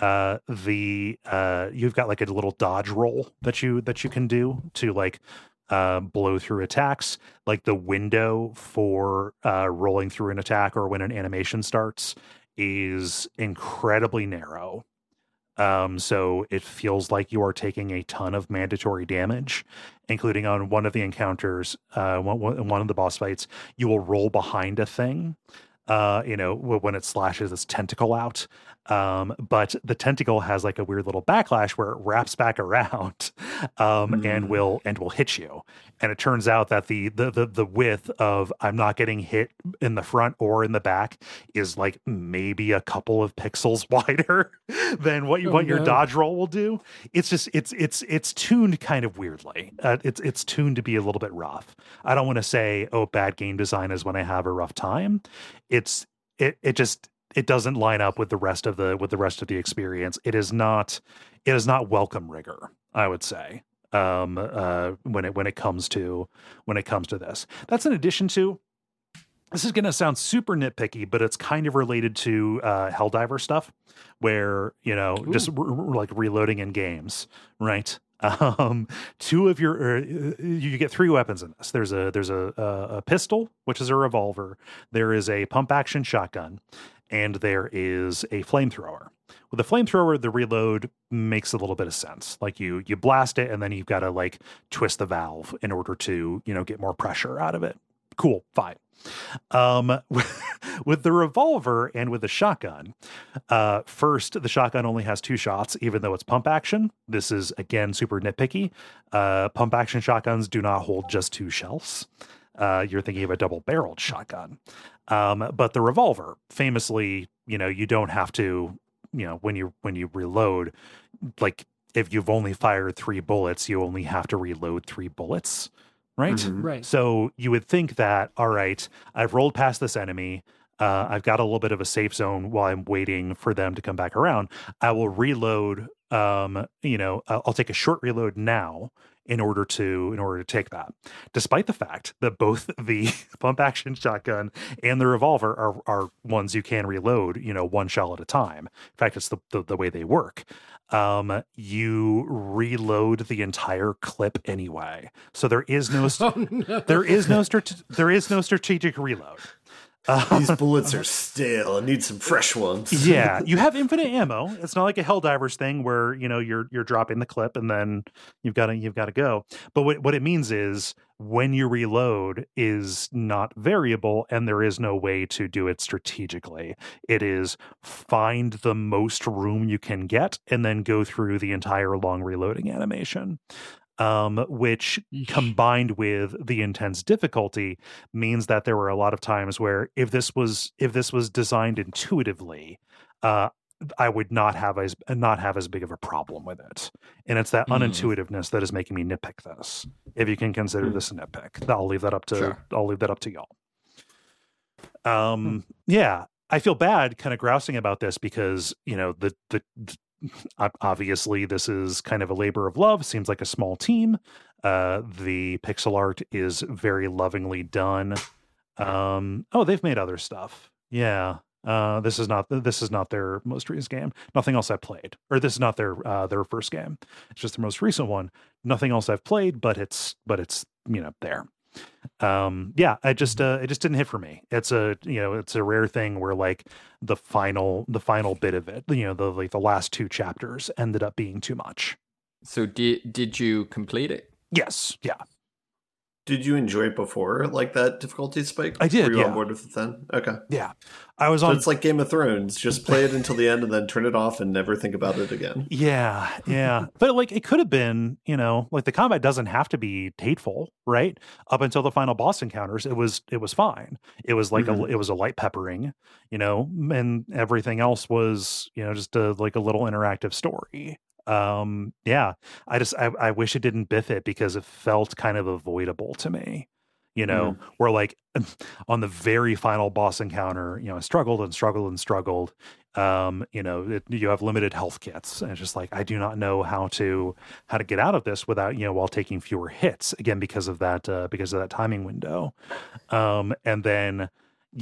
You've got like a little dodge roll that you can do to like blow through attacks. Like the window for rolling through an attack or when an animation starts is incredibly narrow. So it feels like you are taking a ton of mandatory damage, including on one of the encounters, one of the boss fights, you will roll behind a thing. when it slashes its tentacle out. But the tentacle has like a weird little backlash where it wraps back around, and will hit you. And it turns out that the width of I'm not getting hit in the front or in the back is like maybe a couple of pixels wider than what your dodge roll will do. It's just it's tuned kind of weirdly. It's tuned to be a little bit rough. I don't want to say, oh, bad game design is when I have a rough time. It doesn't line up with the rest of the experience. It is not welcome rigor, I would say. When it comes to this. That's in addition to, this is going to sound super nitpicky, but it's kind of related to Helldiver stuff where, just like reloading in games, right? Two of you get three weapons in this. There's a pistol, which is a revolver. There is a pump action shotgun, and there is a flamethrower. With the flamethrower, the reload makes a little bit of sense. Like you blast it, and then you've got to like twist the valve in order to get more pressure out of it. Cool, fine. With the revolver and with the shotgun, first, the shotgun only has 2 shots, even though it's pump action. This is, again, super nitpicky. Pump action shotguns do not hold just 2 shells. You're thinking of a double-barreled shotgun. But the revolver, famously, you don't have to, when you reload, like if you've only fired 3 bullets, you only have to reload 3 bullets. Right? Mm-hmm. Right. So you would think that, all right, I've rolled past this enemy. I've got a little bit of a safe zone while I'm waiting for them to come back around. I will reload. I'll take a short reload now in order to take that. Despite the fact that both the pump action shotgun and the revolver are ones you can reload, 1 shell at a time. In fact, it's the way they work. You reload the entire clip anyway. So there is no there is no strategic reload. These bullets are stale. I need some fresh ones. Yeah, you have infinite ammo. It's not like a Helldivers thing where you're dropping the clip and then you've got to go. But what it means is when you reload is not variable, and there is no way to do it strategically. It is find the most room you can get and then go through the entire long reloading animation. Which combined with the intense difficulty means that there were a lot of times where if this was designed intuitively, I would not have as big of a problem with it. And it's that unintuitiveness that is making me nitpick this. If you can consider this a nitpick, I'll leave that up to y'all. Yeah, I feel bad kind of grousing about this because obviously this is kind of a labor of love. Seems like a small team. The pixel art is very lovingly done. They've made other stuff. Yeah. This is not their most recent game. Nothing else I've played. Or this is not their first game. It's just the most recent one. Nothing else I've played, but it's there. It just didn't hit for me. It's a rare thing where like the final bit of it, the last 2 chapters ended up being too much. So did you complete it? Yes. Yeah. Did you enjoy it before, like that difficulty spike? I did. Were you on board with it then? Okay. Yeah, I was on. So it's like Game of Thrones. Just play it until the end and then turn it off and never think about it again. Yeah. But like it could have been, like the combat doesn't have to be hateful, right? Up until the final boss encounters, it was fine. It was like it was a light peppering, and everything else was, just a little interactive story. I wish it didn't biff it because it felt kind of avoidable to me, where like on the very final boss encounter, I struggled. You have limited health kits, and it's just like, I do not know how to get out of this without, while taking fewer hits, again, because of that timing window. And then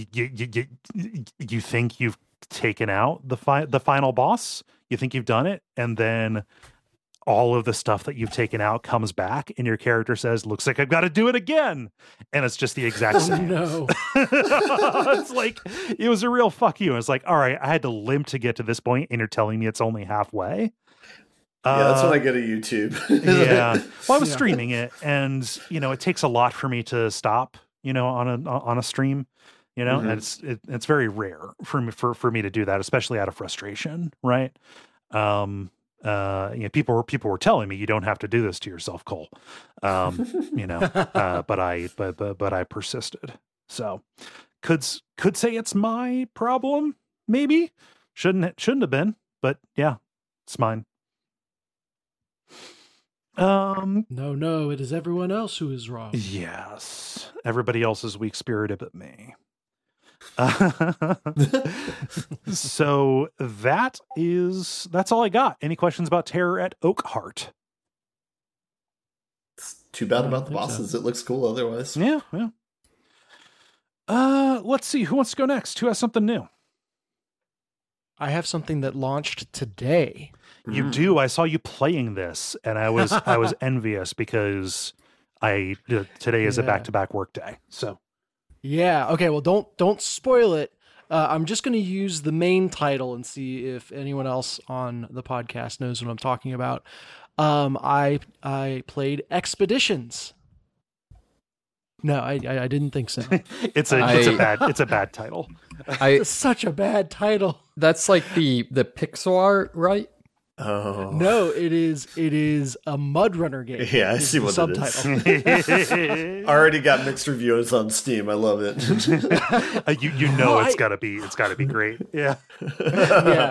you think you've taken out the final boss. You think you've done it, and then all of the stuff that you've taken out comes back, and your character says, "Looks like I've got to do it again," and it's just the exact same. No, it's like it was a real fuck you. And it's like, all right, I had to limp to get to this point, and you're telling me it's only halfway. Yeah, that's what I get at YouTube. Yeah, well, I was streaming it, and it takes a lot for me to stop. On a stream. You know, and it's very rare for me to do that, especially out of frustration, right? You know, people were telling me you don't have to do this to yourself, Cole. You know, but I persisted. So could say it's my problem, maybe. Shouldn't have been, but yeah, it's mine. No, it is everyone else who is wrong. Yes, everybody else is weak-spirited but me. So that's all I got. Any questions about Terror at Oakheart? It's too bad about the bosses. So. It looks cool otherwise. Yeah. Let's see. Who wants to go next? Who has something new? I have something that launched today. You do. I saw you playing this, and I was envious because today is a back-to-back work day. So yeah. Okay. Well, don't spoil it. I'm just going to use the main title and see if anyone else on the podcast knows what I'm talking about. I played Expeditions. No, I didn't think so. It's a bad title. It's such a bad title. That's like the pixel art, right? Oh no! It is a Mud Runner game. Yeah, I see what it is. Already got mixed reviews on Steam. I love it. It's gotta be great. Yeah. Yeah.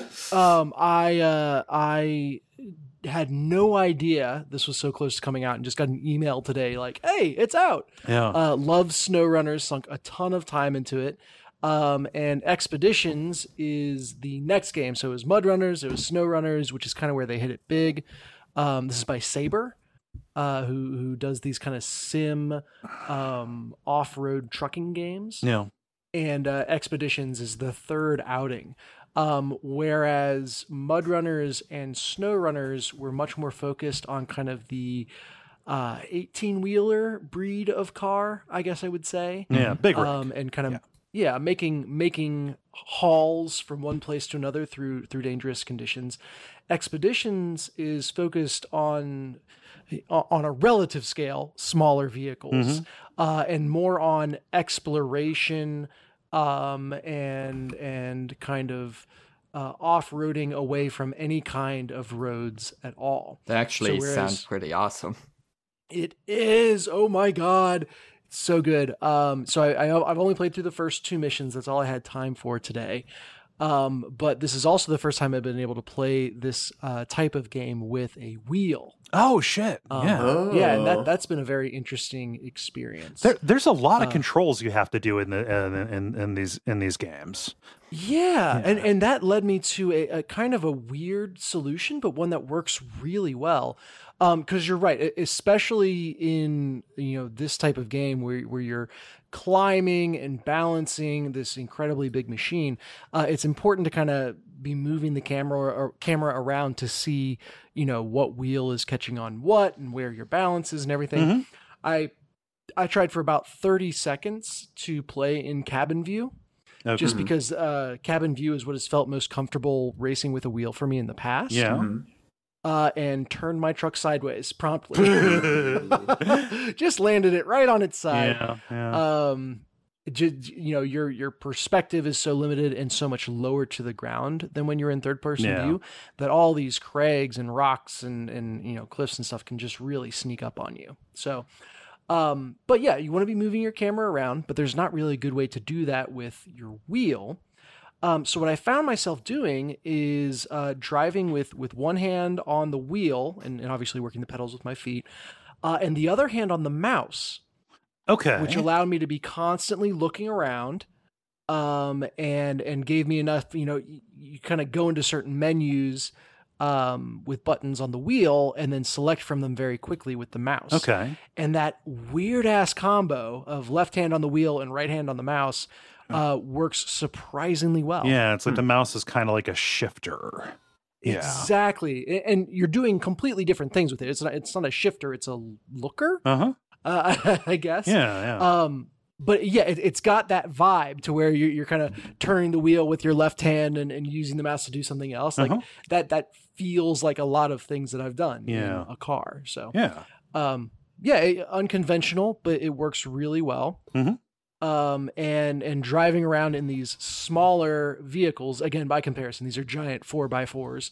I had no idea this was so close to coming out, and just got an email today like, "Hey, it's out." Yeah. Love SnowRunners, sunk a ton of time into it. And Expeditions is the next game. So it was Mud Runners, it was SnowRunners, which is kind of where they hit it big. This is by Saber, who does these kind of sim off-road trucking games. Yeah. And Expeditions is the third outing. Whereas Mud Runners and SnowRunners were much more focused on kind of the 18-wheeler breed of car, I guess I would say. Yeah, big rig. And kind of making hauls from one place to another through dangerous conditions. Expeditions is focused on a relative scale, smaller vehicles, and more on exploration, and kind of off-roading away from any kind of roads at all. That actually sounds pretty awesome. It is. Oh my God. So good. So I've only played through the first 2 missions. That's all I had time for today. But this is also the first time I've been able to play this type of game with a wheel. Oh shit! Yeah, yeah, and that's been a very interesting experience. There's a lot of controls you have to do in these games. Yeah, and that led me to a kind of a weird solution, but one that works really well. Because you're right, especially in this type of game where you're climbing and balancing this incredibly big machine, it's important to kind of be moving the camera around to see what wheel is catching on what and where your balance is and everything. I tried for about 30 seconds to play in cabin view. Okay. Just because cabin view is what has felt most comfortable racing with a wheel for me in the past. Yeah. And turned my truck sideways promptly. Just landed it right on its side. Yeah. Your perspective is so limited and so much lower to the ground than when you're in third person view that all these crags and rocks and cliffs and stuff can just really sneak up on you. So, but yeah, you want to be moving your camera around, but there's not really a good way to do that with your wheel. So what I found myself doing is driving with one hand on the wheel and obviously working the pedals with my feet, and the other hand on the mouse. Okay. Which allowed me to be constantly looking around, and gave me enough. You kind of go into certain menus with buttons on the wheel and then select from them very quickly with the mouse. Okay. And that weird ass combo of left hand on the wheel and right hand on the mouse works surprisingly well. Yeah, it's like the mouse is kind of like a shifter. Yeah. Exactly. And you're doing completely different things with it. It's not a shifter, it's a looker. I guess. Yeah. But yeah, it's got that vibe to where you're kind of turning the wheel with your left hand and using the mouse to do something else. Like that feels like a lot of things that I've done in a car. So unconventional, but it works really well. and driving around in these smaller vehicles, again, by comparison, these are giant 4x4s,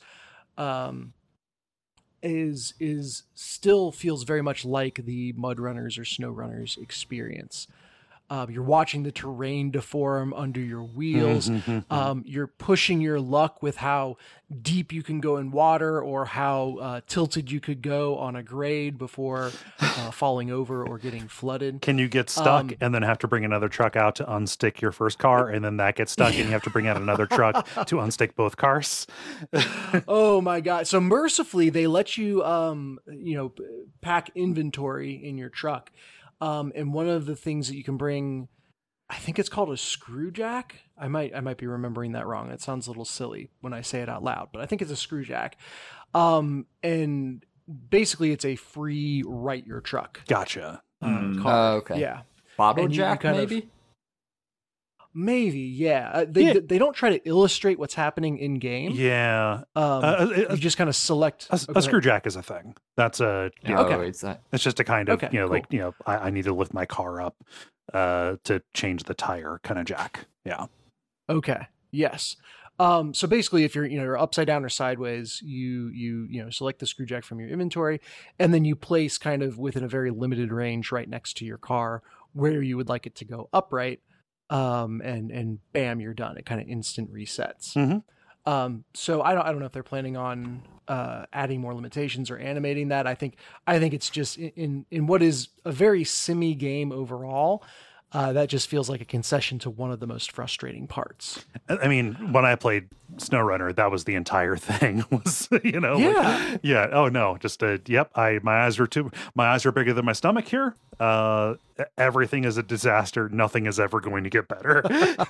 is still feels very much like the Mud Runners or Snow Runners experience. You're watching the terrain deform under your wheels. You're pushing your luck with how deep you can go in water or how tilted you could go on a grade before falling over or getting flooded. Can you get stuck and then have to bring another truck out to unstick your first car, and then that gets stuck and you have to bring out another truck to unstick both cars? Oh my God. So mercifully, they let you, pack inventory in your truck. And one of the things that you can bring, I think it's called a screw jack. I might be remembering that wrong. It sounds a little silly when I say it out loud, but I think it's a screw jack. And basically it's a free right your truck. Gotcha. Car. Okay. Yeah. Bottle jack, maybe? Maybe, yeah. They don't try to illustrate what's happening in game. Yeah. You just kind of select a screw jack is a thing. That's a it's just a kind of cool. I need to lift my car up to change the tire kind of jack. Yeah. Okay. Yes. So basically, if you're upside down or sideways, you select the screw jack from your inventory, and then you place kind of within a very limited range right next to your car where you would like it to go upright. And bam, you're done. It kind of instant resets. So I don't know if they're planning on adding more limitations or animating that. I think it's just in what is a very simmy game overall. That just feels like a concession to one of the most frustrating parts. I mean, when I played SnowRunner, that was the entire thing. Was oh no, just my eyes are bigger than my stomach here. Everything is a disaster. Nothing is ever going to get better.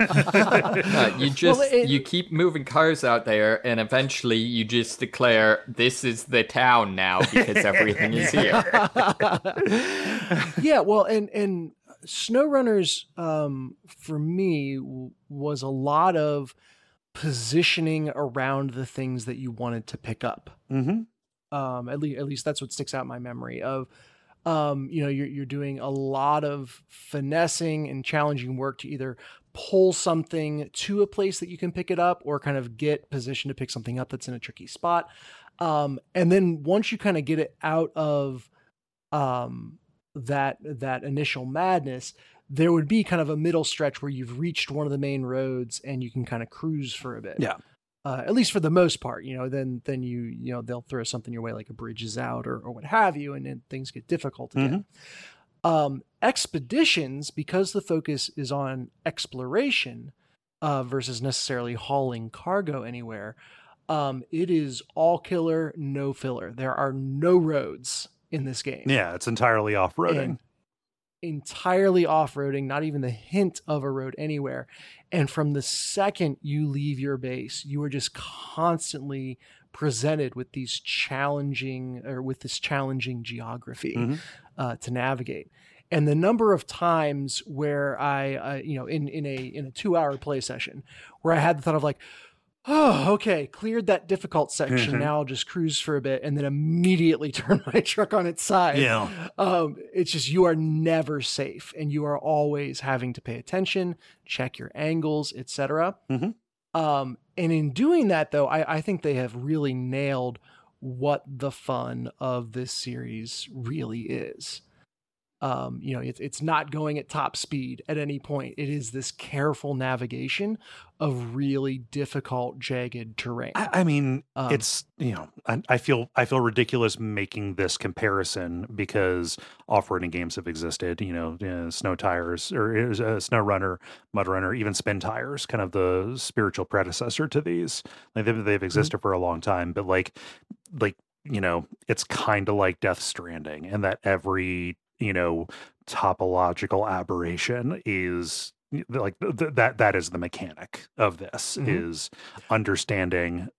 You keep moving cars out there, and eventually you just declare this is the town now because everything is here. Yeah, well, and SnowRunners, for me, was a lot of positioning around the things that you wanted to pick up. At least that's what sticks out in my memory of. You're doing a lot of finessing and challenging work to either pull something to a place that you can pick it up or kind of get positioned to pick something up that's in a tricky spot. And then once you kind of get it out of that initial madness, there would be kind of a middle stretch where you've reached one of the main roads and you can kind of cruise for a bit. Yeah. At least for the most part, then they'll throw something your way like a bridge is out or what have you, and then things get difficult again. Expeditions, because the focus is on exploration versus necessarily hauling cargo anywhere, it is all killer, no filler. There are no roads in this game. Yeah, it's entirely off-roading. Entirely off-roading, not even the hint of a road anywhere. And from the second you leave your base, you are just constantly presented with this challenging geography to navigate. And the number of times where I in a 2-hour play session where I had the thought of like, oh, okay, cleared that difficult section. Now I'll just cruise for a bit and then immediately turn my truck on its side. Yeah. It's just, you are never safe and you are always having to pay attention, check your angles, etc. And in doing that, though, I think they have really nailed what the fun of this series really is. It's not going at top speed at any point. It is this careful navigation of really difficult, jagged terrain. I mean, it's, I feel ridiculous making this comparison because off-roading games have existed, snow tires or SnowRunner, Mud Runner, even Spin Tires, kind of the spiritual predecessor to these. Like they've existed for a long time, but like, it's kind of like Death Stranding, and that every topological aberration is like that is the mechanic of this, is understanding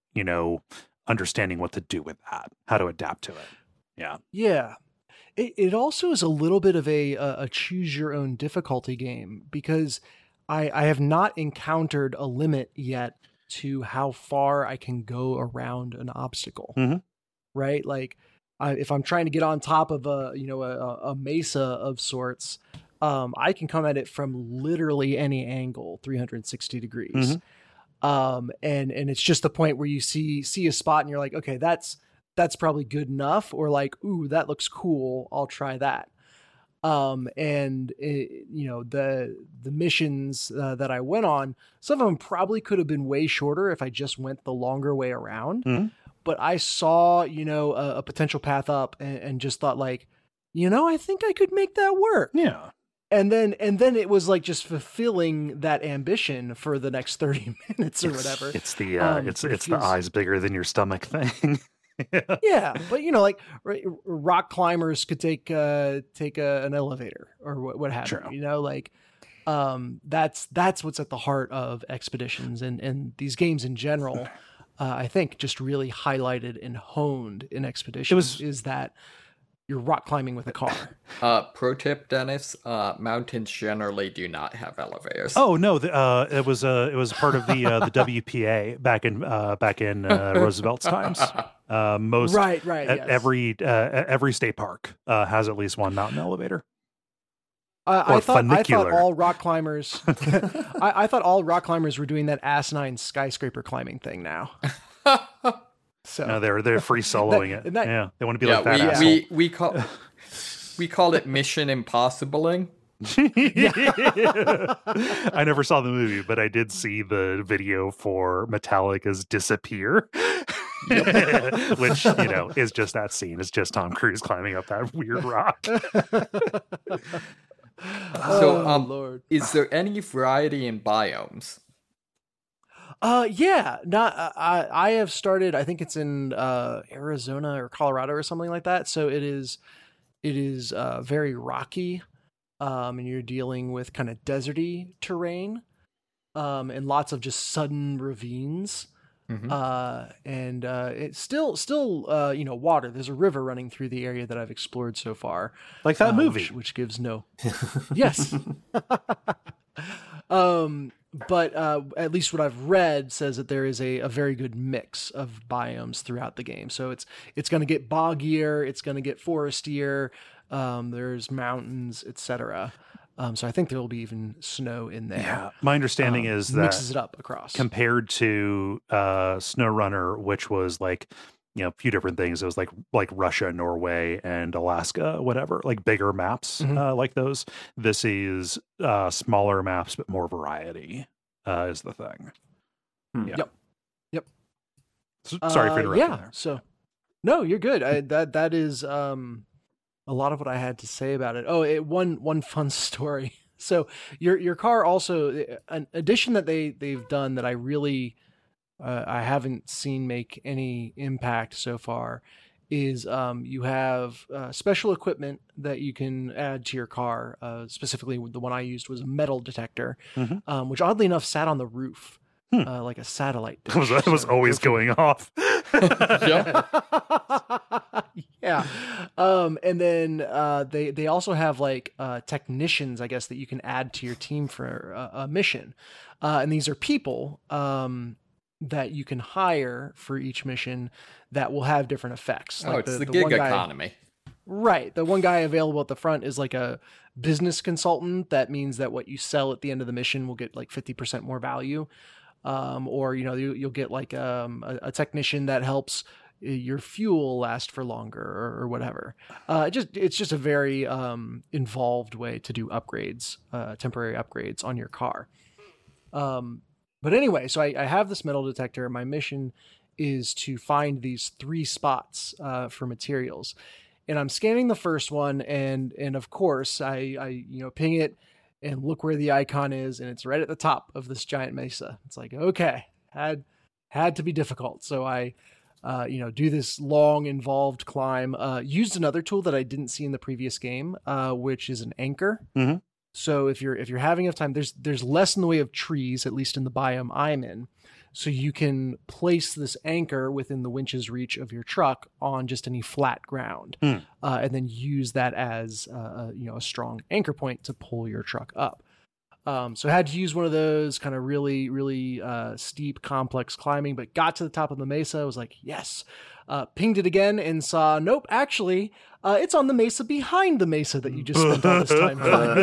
what to do with that, how to adapt to it. Yeah. It also is a little bit of a choose your own difficulty game, because I have not encountered a limit yet to how far I can go around an obstacle. Right? Like, if I'm trying to get on top of a mesa of sorts, I can come at it from literally any angle, 360 degrees. And it's just the point where you see a spot and you're like, okay, that's probably good enough, or like, ooh, that looks cool, I'll try that. And the missions that I went on, some of them probably could have been way shorter if I just went the longer way around. But I saw, a potential path up and just thought like, I think I could make that work. Yeah. And then it was like just fulfilling that ambition for the next 30 minutes or whatever. It's the the eyes bigger than your stomach thing. Yeah, but like rock climbers could take an elevator or what have you. That's what's at the heart of expeditions and these games in general. I think just really highlighted and honed in expeditions is that you're rock climbing with a car. Pro tip, Dennis: mountains generally do not have elevators. Oh no, it was part of the WPA back in Roosevelt's times. Most right. Yes. Every state park has at least one mountain elevator. I thought all rock climbers. I thought all rock climbers were doing that asinine skyscraper climbing thing now. So no, they're free soloing it. Yeah, they want to be like that asshole. We call it Mission Impossibling. I never saw the movie, but I did see the video for Metallica's Disappear. Which is just that scene. It's just Tom Cruise climbing up that weird rock. So, Lord, is there any variety in biomes? Yeah. I have started. I think it's in Arizona or Colorado or something like that. So it is very rocky, and you're dealing with kind of deserty terrain, and lots of just sudden ravines. And it's still water. There's a river running through the area that I've explored so far, like that movie, which gives no. Yes. But at least what I've read says that there is a very good mix of biomes throughout the game. So it's going to get boggier, it's going to get forestier. There's mountains, etc. So I think there will be even snow in there. Yeah, my understanding is that mixes it up across compared to SnowRunner, which was like a few different things. It was like Russia, Norway, and Alaska, whatever, like bigger maps like those. This is smaller maps, but more variety is the thing. Yeah. Yep. Sorry for interrupting. There. So no, you're good. That is a lot of what I had to say about it. Oh, one fun story. So your car also, an addition that they've done that I really I haven't seen make any impact so far is you have special equipment that you can add to your car. Specifically, the one I used was a metal detector, which oddly enough sat on the roof. Like a satellite dish. It was always going off. Yeah. And then they also have like technicians, I guess, that you can add to your team for a mission. And these are people that you can hire for each mission that will have different effects. Like it's the gig economy. Right. The one guy available at the front is like a business consultant. That means that what you sell at the end of the mission will get like 50% more value. Or you'll get like a technician that helps your fuel last for longer or whatever. It's just a very involved way to do upgrades, temporary upgrades on your car. But anyway, so I have this metal detector. My mission is to find these 3 spots for materials, and I'm scanning the first one, and of course I ping it. And look where the icon is, and it's right at the top of this giant mesa. It's like, okay, had to be difficult. So I, do this long, involved climb. Used another tool that I didn't see in the previous game, which is an anchor. So if you're having enough time, there's less in the way of trees, at least in the biome I'm in. So you can place this anchor within the winch's reach of your truck on just any flat ground, and then use that as a strong anchor point to pull your truck up. So I had to use one of those kind of really, really steep, complex climbing, but got to the top of the mesa. I was like, yes, Pinged it again and saw, nope, actually, it's on the mesa behind the mesa that you just spent all this time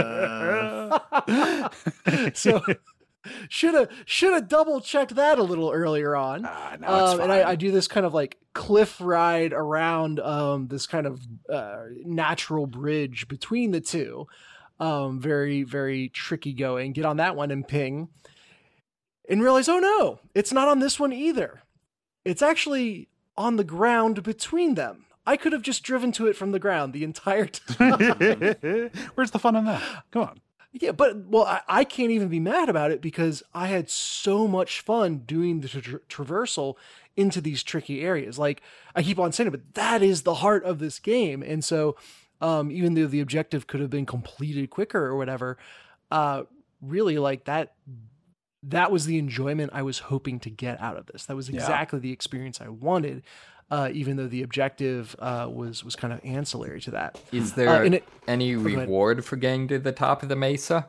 climbing. So should have double checked that a little earlier on. No, it's fine. And I do this kind of like cliff ride around this kind of natural bridge between the two. Very, very tricky going. Get on that one and ping. And realize, oh no, it's not on this one either. It's actually on the ground between them. I could have just driven to it from the ground the entire time. Where's the fun in that? Come on. Yeah, but, well, I can't even be mad about it because I had so much fun doing the traversal into these tricky areas. Like, I keep on saying it, but that is the heart of this game. And so, even though the objective could have been completed quicker or whatever, really, like, that was the enjoyment I was hoping to get out of this. That was exactly the experience I wanted, even though the objective was kind of ancillary to that. Is there any reward for getting to the top of the mesa?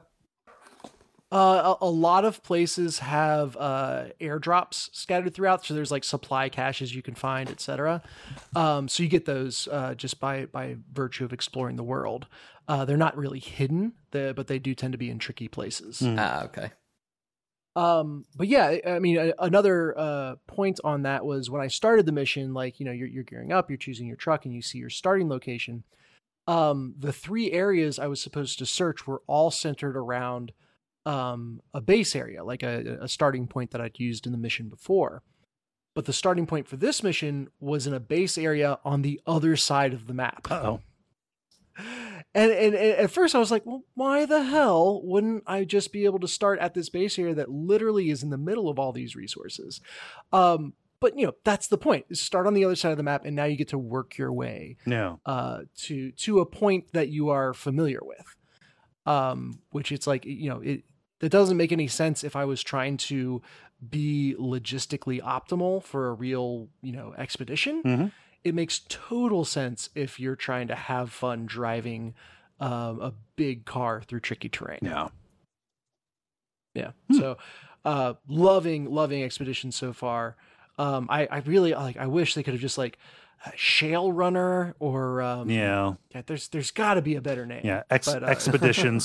A lot of places have airdrops scattered throughout, so there's like supply caches you can find, etc. So you get those just by virtue of exploring the world. They're not really hidden, but they do tend to be in tricky places. Okay. But yeah, I mean, another point on that was when I started the mission, like, you're gearing up, you're choosing your truck, and you see your starting location. The 3 areas I was supposed to search were all centered around a base area, like a starting point that I'd used in the mission before. But the starting point for this mission was in a base area on the other side of the map. Uh-oh. And at first I was like, well, why the hell wouldn't I just be able to start at this base area that literally is in the middle of all these resources? But that's the point. Start on the other side of the map, and now you get to work your way to a point that you are familiar with. Which it's like, that doesn't make any sense if I was trying to be logistically optimal for a real, expedition. Mm-hmm. It makes total sense if you're trying to have fun driving a big car through tricky terrain. Yeah. So, loving Expedition so far. I really I wish they could have just like Shale Runner or there's got to be a better name. Yeah, Expeditions :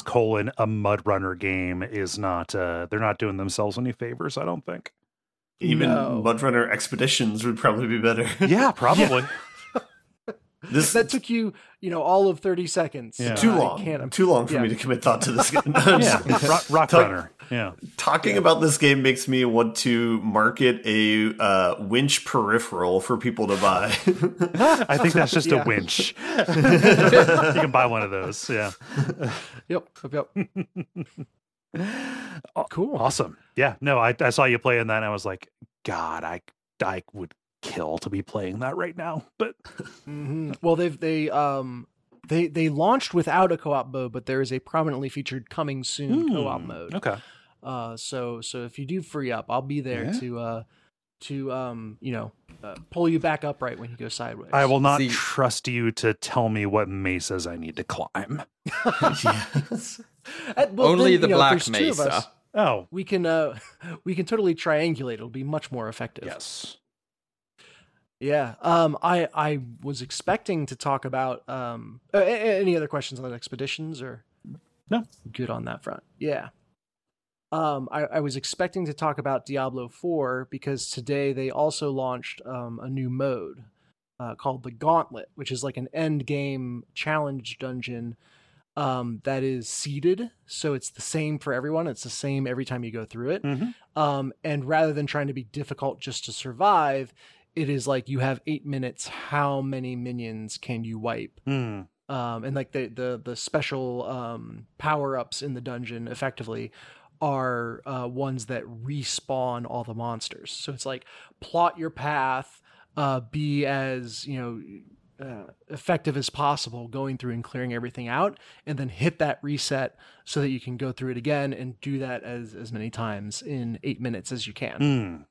a Mud Runner game is not. They're not doing themselves any favors, I don't think. Even Mud Runner Expeditions would probably be better. Yeah, probably. That took you, all of 30 seconds. Yeah. Too long for me to commit thought to this game. Rock Runner. Yeah. Talking about this game makes me want to market a winch peripheral for people to buy. I think that's just a winch. You can buy one of those. Yeah. Yep. Cool. Awesome. Yeah. No, I saw you playing that and I was like, God, I would kill to be playing that right now. But well, they launched without a co-op mode, but there is a prominently featured coming soon co-op mode. Okay. So if you do free up, I'll be there to pull you back upright when you go sideways. I will not trust you to tell me what mesas I need to climb. Yes. Only the Black Mesa. Oh, we can totally triangulate. It'll be much more effective. Yes. Yeah. I was expecting to talk about any other questions on Expeditions or no? Good on that front. Yeah. I was expecting to talk about Diablo 4 because today they also launched a new mode called the Gauntlet, which is like an end game challenge dungeon that is seeded. So it's the same for everyone. It's the same every time you go through it. Mm-hmm. And rather than trying to be difficult just to survive, it is like you have 8 minutes. How many minions can you wipe? And like the special power-ups in the dungeon effectively are ones that respawn all the monsters. So it's like plot your path, be as effective as possible going through and clearing everything out, and then hit that reset so that you can go through it again and do that as many times in 8 minutes as you can.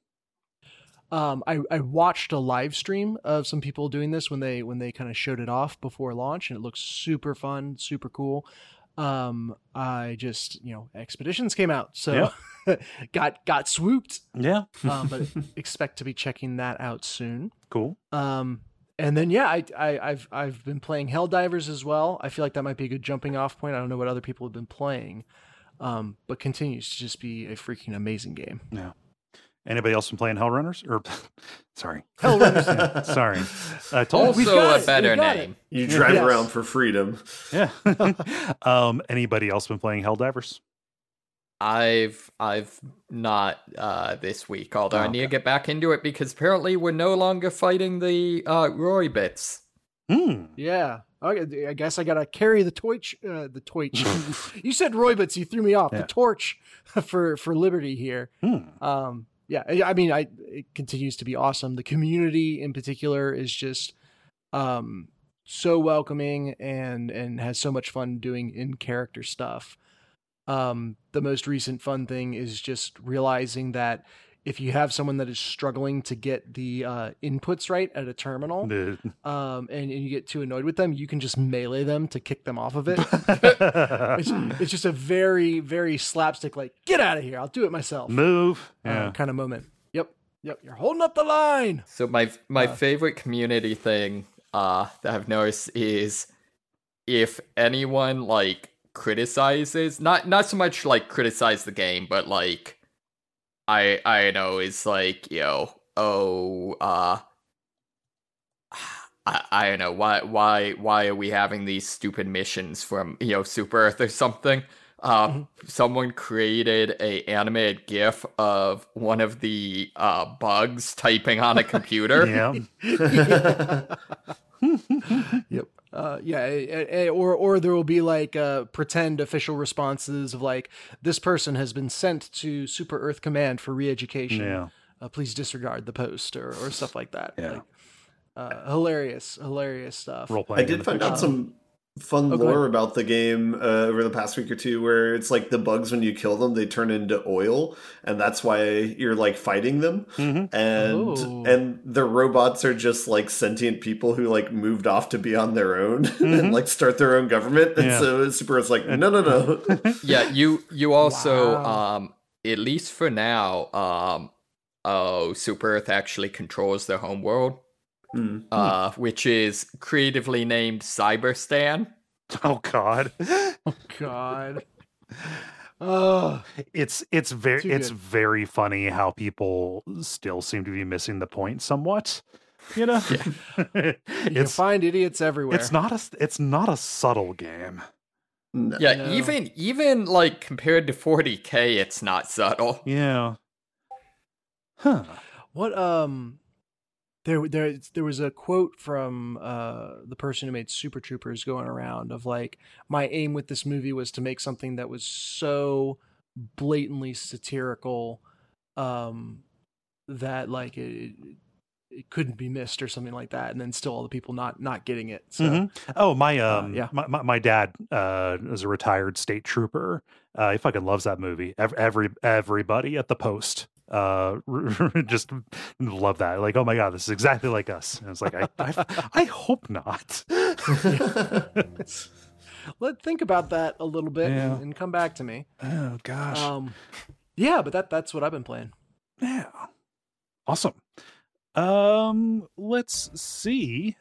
I watched a live stream of some people doing this when they kind of showed it off before launch, and it looks super fun, super cool. I just, Expeditions came out, so got swooped. Yeah. But expect to be checking that out soon. Cool. And then I've been playing Helldivers as well. I feel like that might be a good jumping off point. I don't know what other people have been playing, but continues to just be a freaking amazing game. Yeah. Anybody else been playing Hellrunners? Or sorry, Hellrunners. Yeah, sorry. Also a better name. You drive around for freedom. Yeah. Anybody else been playing Helldivers? I've not this week, although I need to get back into it because apparently we're no longer fighting the Roy bits. Yeah. Okay, I guess I gotta carry the torch. The torch. You said Roybits, you threw me off. Yeah. The torch for Liberty here. Yeah, I mean, it continues to be awesome. The community in particular is just so welcoming and has so much fun doing in character stuff. The most recent fun thing is just realizing that if you have someone that is struggling to get the inputs right at a terminal, and you get too annoyed with them, you can just melee them to kick them off of it. It's just a very, very slapstick, like, get out of here, I'll do it myself. Move. Kind of moment. Yep. You're holding up the line. So my favorite community thing that I've noticed is if anyone like criticizes, not so much like criticize the game, but like I know is like, I don't know why are we having these stupid missions from Super Earth or something. Someone created a animated GIF of one of the bugs typing on a computer. Yep. Or there will be like pretend official responses of like, this person has been sent to Super Earth Command for re-education. Yeah. Please disregard the post or stuff like that. Yeah. Like, hilarious stuff. I did find out some fun lore about the game over the past week or two, where it's like the bugs, when you kill them, they turn into oil, and that's why you're like fighting them. And the robots are just like sentient people who like moved off to be on their own and like start their own government. And so Super Earth's like, no. Yeah, you also at least for now, Super Earth actually controls their home world. Which is creatively named Cyberstan. Oh God. It's very funny how people still seem to be missing the point somewhat. You find idiots everywhere. It's not a subtle game. No. Yeah, no. Even like compared to 40K, it's not subtle. Yeah. Huh. What There was a quote from the person who made Super Troopers going around of like, my aim with this movie was to make something that was so blatantly satirical that like it couldn't be missed or something like that, and then still all the people not getting it. So my dad is a retired state trooper. He fucking loves that movie. Everybody at the post just love that, like, oh my God, this is exactly like us. And it's like, I hope not. Let's think about that a little bit and come back to me. Oh gosh. But that's what I've been playing. Yeah, awesome. Let's see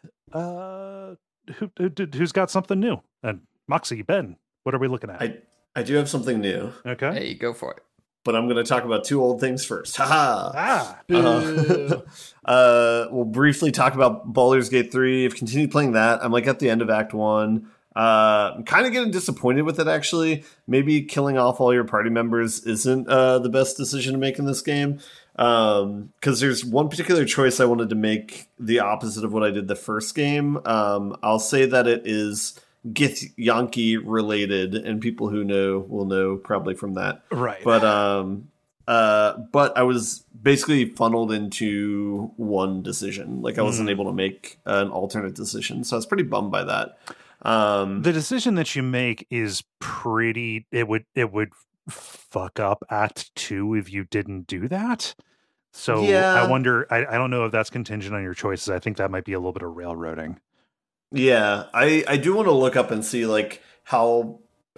who's got something new. And Moxie, Ben, what are we looking at? I do have something new. Okay, hey, go for it. But I'm going to talk about two old things first. Ah. We'll briefly talk about Baldur's Gate 3. I've continued playing that. I'm like at the end of Act 1. I'm kind of getting disappointed with it, actually. Maybe killing off all your party members isn't the best decision to make in this game. Because there's one particular choice I wanted to make the opposite of what I did the first game. I'll say that it is Githyanki related, and people who know will know probably from that. Right. But I was basically funneled into one decision. Like I wasn't able to make an alternate decision. So I was pretty bummed by that. The decision that you make is pretty, it would fuck up Act 2 if you didn't do that. So I wonder, I don't know if that's contingent on your choices. I think that might be a little bit of railroading. Yeah, I do want to look up and see like how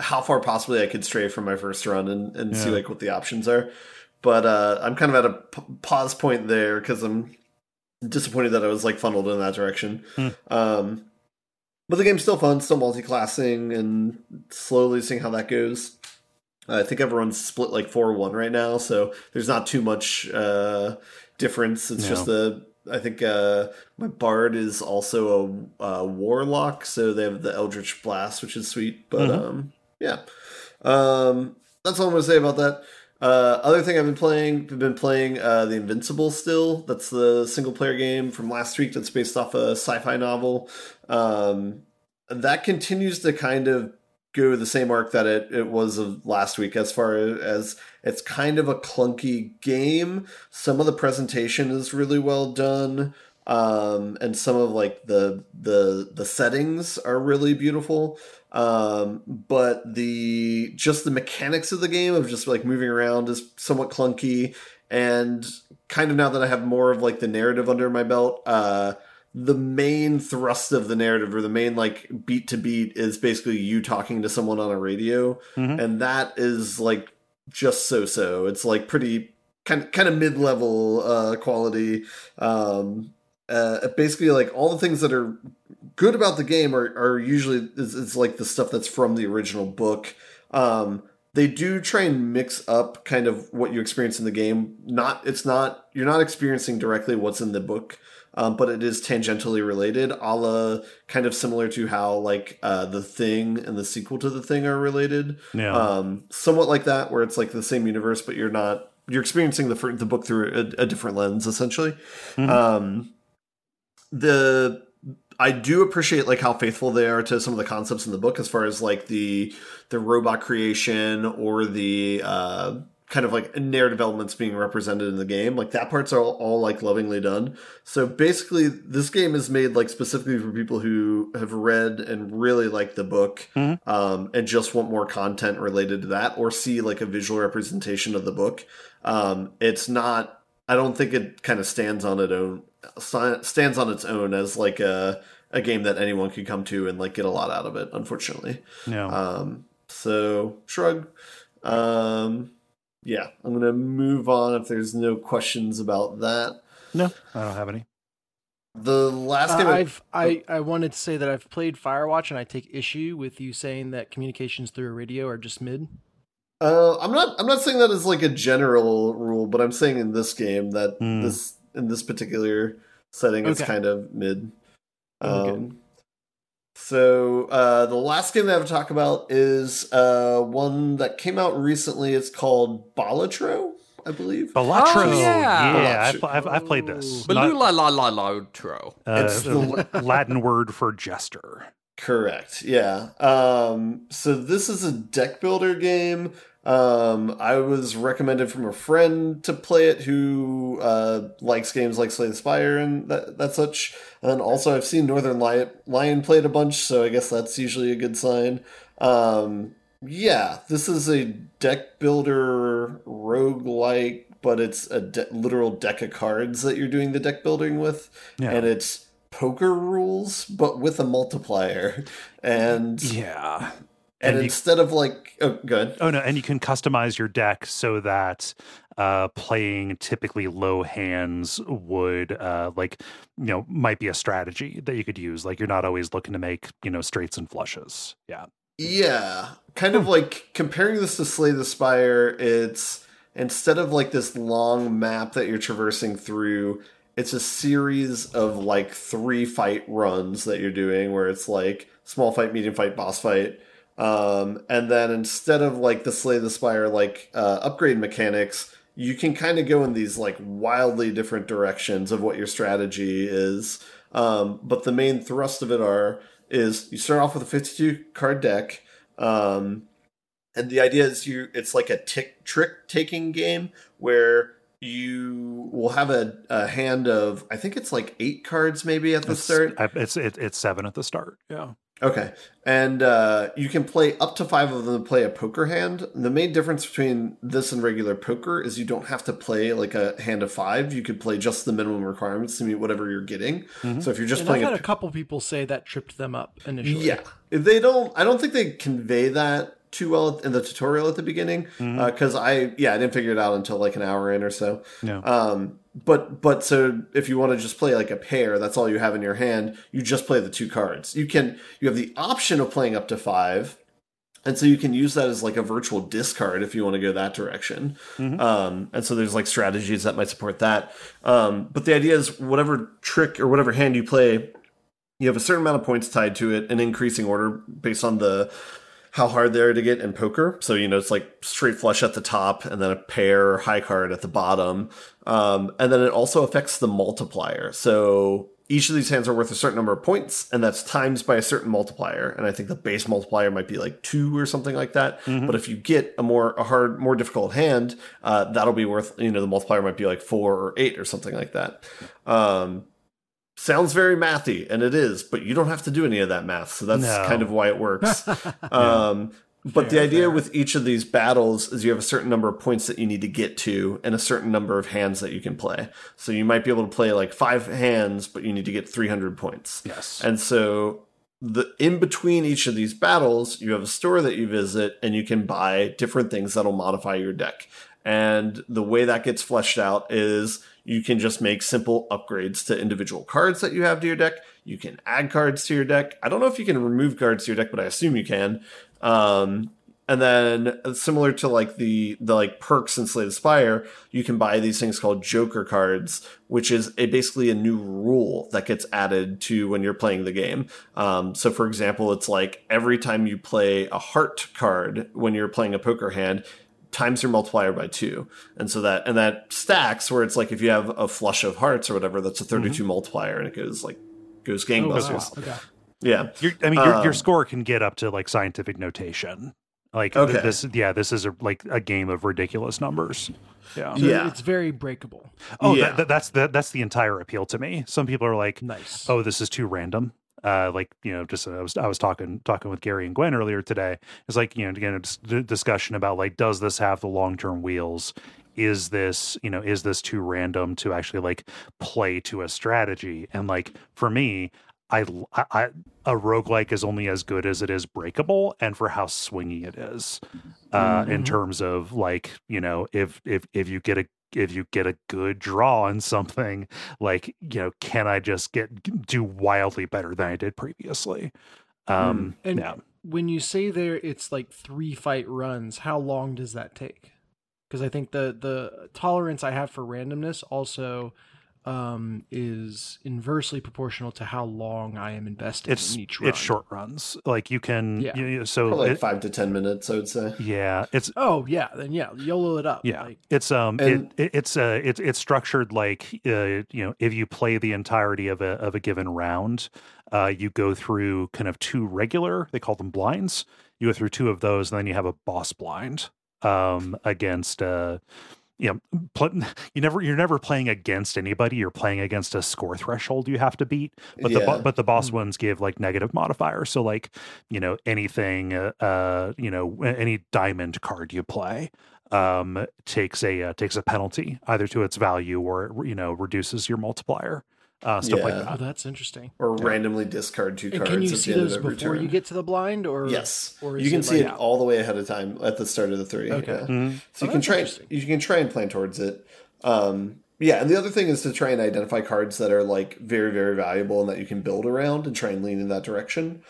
how far possibly I could stray from my first run and see like what the options are. But I'm kind of at a pause point there because I'm disappointed that I was like funneled in that direction. But the game's still fun, still multi-classing, and slowly seeing how that goes. I think everyone's split like 4-1 right now, so there's not too much difference. It's just I think my bard is also a warlock, so they have the Eldritch Blast, which is sweet. But that's all I'm going to say about that. Other thing I've been playing The Invincible still. That's the single player game from last week that's based off a sci-fi novel. That continues to kind of go the same arc that it was of last week, as far as it's kind of a clunky game. Some of the presentation is really well done. And some of like the settings are really beautiful. But the mechanics of the game of just like moving around is somewhat clunky. And kind of now that I have more of like the narrative under my belt, the main thrust of the narrative, or the main like beat to beat, is basically you talking to someone on a radio. And that is like just so. It's like pretty kind of mid-level quality. Basically like all the things that are good about the game are usually it's like the stuff that's from the original book. They do try and mix up kind of what you experience in the game. You're not experiencing directly what's in the book, but it is tangentially related, a la kind of similar to how like The Thing and the sequel to The Thing are related. Somewhat like that, where it's like the same universe, but you're experiencing the book through a different lens, essentially. I do appreciate like how faithful they are to some of the concepts in the book, as far as like the robot creation or the kind of like narrative elements being represented in the game. Like that part's all like lovingly done. So basically this game is made like specifically for people who have read and really like the book, and just want more content related to that, or see like a visual representation of the book. It's not, I don't think it kind of stands on its own as like a game that anyone could come to and like get a lot out of it, unfortunately. So shrug. Yeah, I'm gonna move on if there's no questions about that. No, I don't have any. The last game I wanted to say that I've played Firewatch, and I take issue with you saying that communications through a radio are just mid. I'm not saying that as like a general rule, but I'm saying in this game that in this particular setting it's kind of mid. So the last game that I have to talk about is one that came out recently. It's called Balatro, I believe. Balatro, oh, yeah. I've played this. Balatro. It's the Latin word for jester. Correct. Yeah. So this is a deck builder game. I was recommended from a friend to play it who likes games like Slay the Spire and that such. And also I've seen Northern Lion play it a bunch, so I guess that's usually a good sign. Yeah, this is a deck builder roguelike, but it's a literal deck of cards that you're doing the deck building with. Yeah. And it's poker rules, but with a multiplier. And yeah. And instead of like, good. Oh no, and you can customize your deck so that playing typically low hands would might be a strategy that you could use. Like you're not always looking to make, straights and flushes. Yeah. Yeah. Kind of like comparing this to Slay the Spire, it's instead of like this long map that you're traversing through, it's a series of like 3 fight runs that you're doing where it's like small fight, medium fight, boss fight. And then instead of like the Slay the Spire, like upgrade mechanics, you can kind of go in these like wildly different directions of what your strategy is. But the main thrust of it is you start off with a 52 card deck. And the idea is it's like a trick taking game where you will have a hand of, I think it's like 8 cards maybe at the start. It's 7 at the start. Yeah. Okay. And you can play up to 5 of them to play a poker hand. The main difference between this and regular poker is you don't have to play like a hand of 5. You could play just the minimum requirements to meet whatever you're getting. So if you're just playing, I've had a couple people say that tripped them up initially. Yeah. If they don't, I don't think they convey that too well in the tutorial at the beginning because I didn't figure it out until like an hour in or so. Yeah. But so if you want to just play like a pair, that's all you have in your hand. You just play the 2 cards. You have the option of playing up to 5. And so you can use that as like a virtual discard if you want to go that direction. And so there's like strategies that might support that. But the idea is whatever trick or whatever hand you play, you have a certain amount of points tied to it in increasing order based on how hard they are to get in poker. So, it's like straight flush at the top and then a pair or high card at the bottom. And then it also affects the multiplier. So each of these hands are worth a certain number of points, and that's times by a certain multiplier. And I think the base multiplier might be like 2 or something like that. But if you get a hard, more difficult hand, that'll be worth, the multiplier might be like 4 or 8 or something like that. Sounds very mathy, and it is, but you don't have to do any of that math. So that's kind of why it works. But the idea with each of these battles is you have a certain number of points that you need to get to and a certain number of hands that you can play. So you might be able to play like 5 hands, but you need to get 300 points. Yes. And so in between each of these battles, you have a store that you visit and you can buy different things that'll modify your deck. And the way that gets fleshed out is you can just make simple upgrades to individual cards that you have to your deck. You can add cards to your deck. I don't know if you can remove cards to your deck, but I assume you can. And then similar to like the like perks in Slay the Spire, you can buy these things called Joker cards, which is basically a new rule that gets added to when you're playing the game. So for example, it's like every time you play a heart card when you're playing a poker hand, times your multiplier by 2. And so that stacks where it's like if you have a flush of hearts or whatever, that's a 32 multiplier and it goes gangbusters. Oh, wow. Okay. Yeah. Your score can get up to like scientific notation. Like this is a game of ridiculous numbers. Yeah. So it's very breakable. Oh, that's the entire appeal to me. Some people are like, nice. Oh, this is too random. I was talking with Gary and Gwen earlier today. It's like, again, it's a discussion about like, does this have the long-term wheels? Is this too random to actually like play to a strategy? And like, for me, a roguelike is only as good as it is breakable and for how swingy it is, in terms of like, if you get a good draw on something, like, can I just do wildly better than I did previously? When you say it's like 3 fight runs, how long does that take? Because I think the tolerance I have for randomness also is inversely proportional to how long I am invested in each run. It's short runs. Like you can, probably like 5 to 10 minutes, I would say. Yeah, it's. Oh yeah, then YOLO it up. Yeah, it's structured like if you play the entirety of a given round, you go through kind of 2 regular. They call them blinds. You go through 2 of those, and then you have a boss blind against. You're never playing against anybody. You're playing against a score threshold you have to beat. But the boss ones give like negative modifiers. So like, anything, any diamond card you play takes a penalty either to its value or reduces your multiplier. Stuff like that. Oh, that's interesting. Or randomly discard 2 cards. Can you see those before turn. You get to the blind, or yes, or you can see it all the way ahead of time at the start of the 3. Okay, so you can try and plan towards it. And the other thing is to try and identify cards that are like very, very valuable and that you can build around and try and lean in that direction.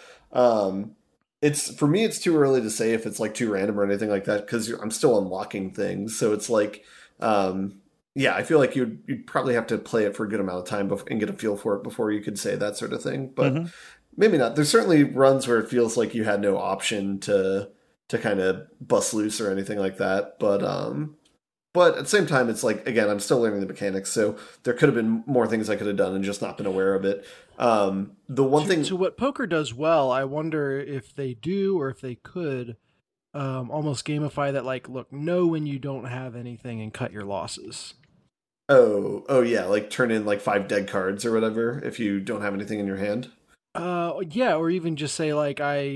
For me, it's too early to say if it's like too random or anything like that because I'm still unlocking things. So it's like. I feel like you'd probably have to play it for a good amount of time and get a feel for it before you could say that sort of thing. But maybe not. There's certainly runs where it feels like you had no option to kind of bust loose or anything like that. But at the same time, it's like, again, I'm still learning the mechanics. So there could have been more things I could have done and just not been aware of it. The one thing. So what poker does well, I wonder if they do or if they could almost gamify that. Like, look, know when you don't have anything and cut your losses. Oh yeah, like turn in like 5 dead cards or whatever if you don't have anything in your hand. Or even just say like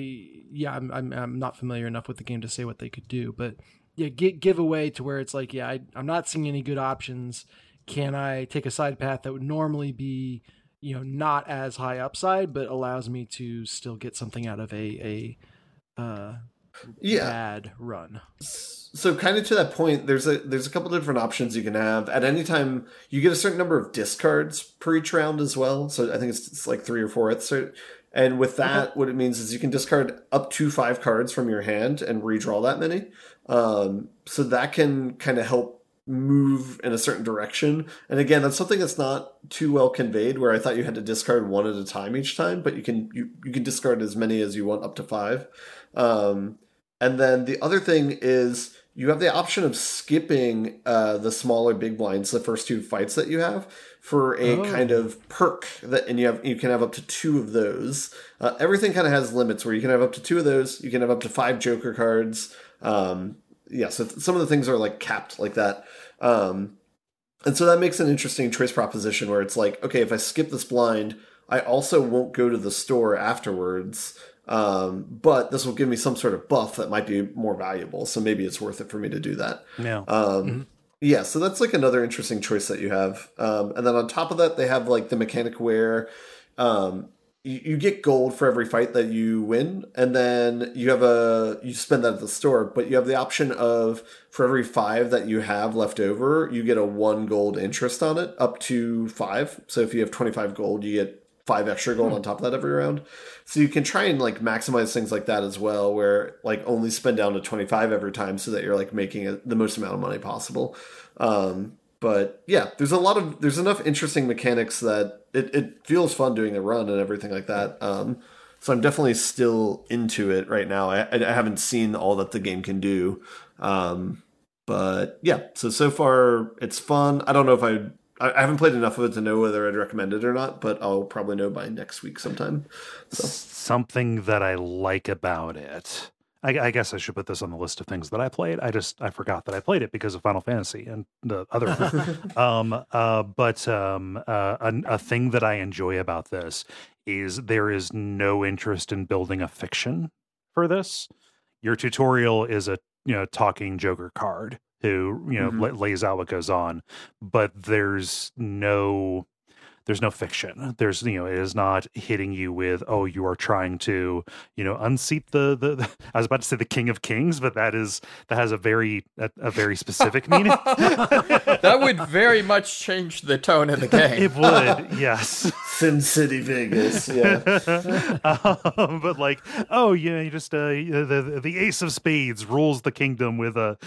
I'm not familiar enough with the game to say what they could do, but give away to where it's like I'm not seeing any good options. Can I take a side path that would normally be not as high upside, but allows me to still get something out of a bad run. So kind of to that point, there's a couple different options you can have. At any time, you get a certain number of discards per each round as well. So I think it's like 3 or 4 at the And with that, what it means is you can discard up to 5 cards from your hand and redraw that many. So that can kind of help move in a certain direction. And again, that's something that's not too well conveyed, where I thought you had to discard 1 at a time each time, but you can discard as many as you want, up to 5. And then the other thing is you have the option of skipping the smaller big blinds, the first 2 fights that you have, for a kind of perk and you can have up to 2 of those. Everything kind of has limits where you can have up to 2 of those. You can have up to 5 Joker cards. So some of the things are like capped like that. And so that makes an interesting choice proposition where it's like, okay, if I skip this blind, I also won't go to the store afterwards. But this will give me some sort of buff that might be more valuable. So maybe it's worth it for me to do that. Yeah. Yeah, so that's like another interesting choice that you have. And then on top of that, they have like the mechanic where you get gold for every fight that you win, and then you spend that at the store, but you have the option of, for every 5 that you have left over, you get a 1 gold interest on it, up to 5. So if you have 25 gold, you get 5 extra gold on top of that every round. So you can try and like maximize things like that as well, where like only spend down to 25 every time so that you're like making the most amount of money possible. But yeah, there's enough interesting mechanics that it feels fun doing the run and everything like that. So I'm definitely still into it right now. I haven't seen all that the game can do. But yeah, so far it's fun. I don't know if I haven't played enough of it to know whether I'd recommend it or not, but I'll probably know by next week sometime. So. Something that I like about it, I guess I should put this on the list of things that I played. I forgot that I played it because of Final Fantasy and the other. A thing that I enjoy about this is there is no interest in building a fiction for this. Your tutorial is a talking Joker card who lays out what goes on, but there's no fiction. There's it is not hitting you with, oh, you are trying to unseat the I was about to say the King of Kings, but that has a very specific meaning. That would very much change the tone of the game. It would, yes. Sin City Vegas, yeah. But like, oh yeah, you just the Ace of Spades rules the kingdom with a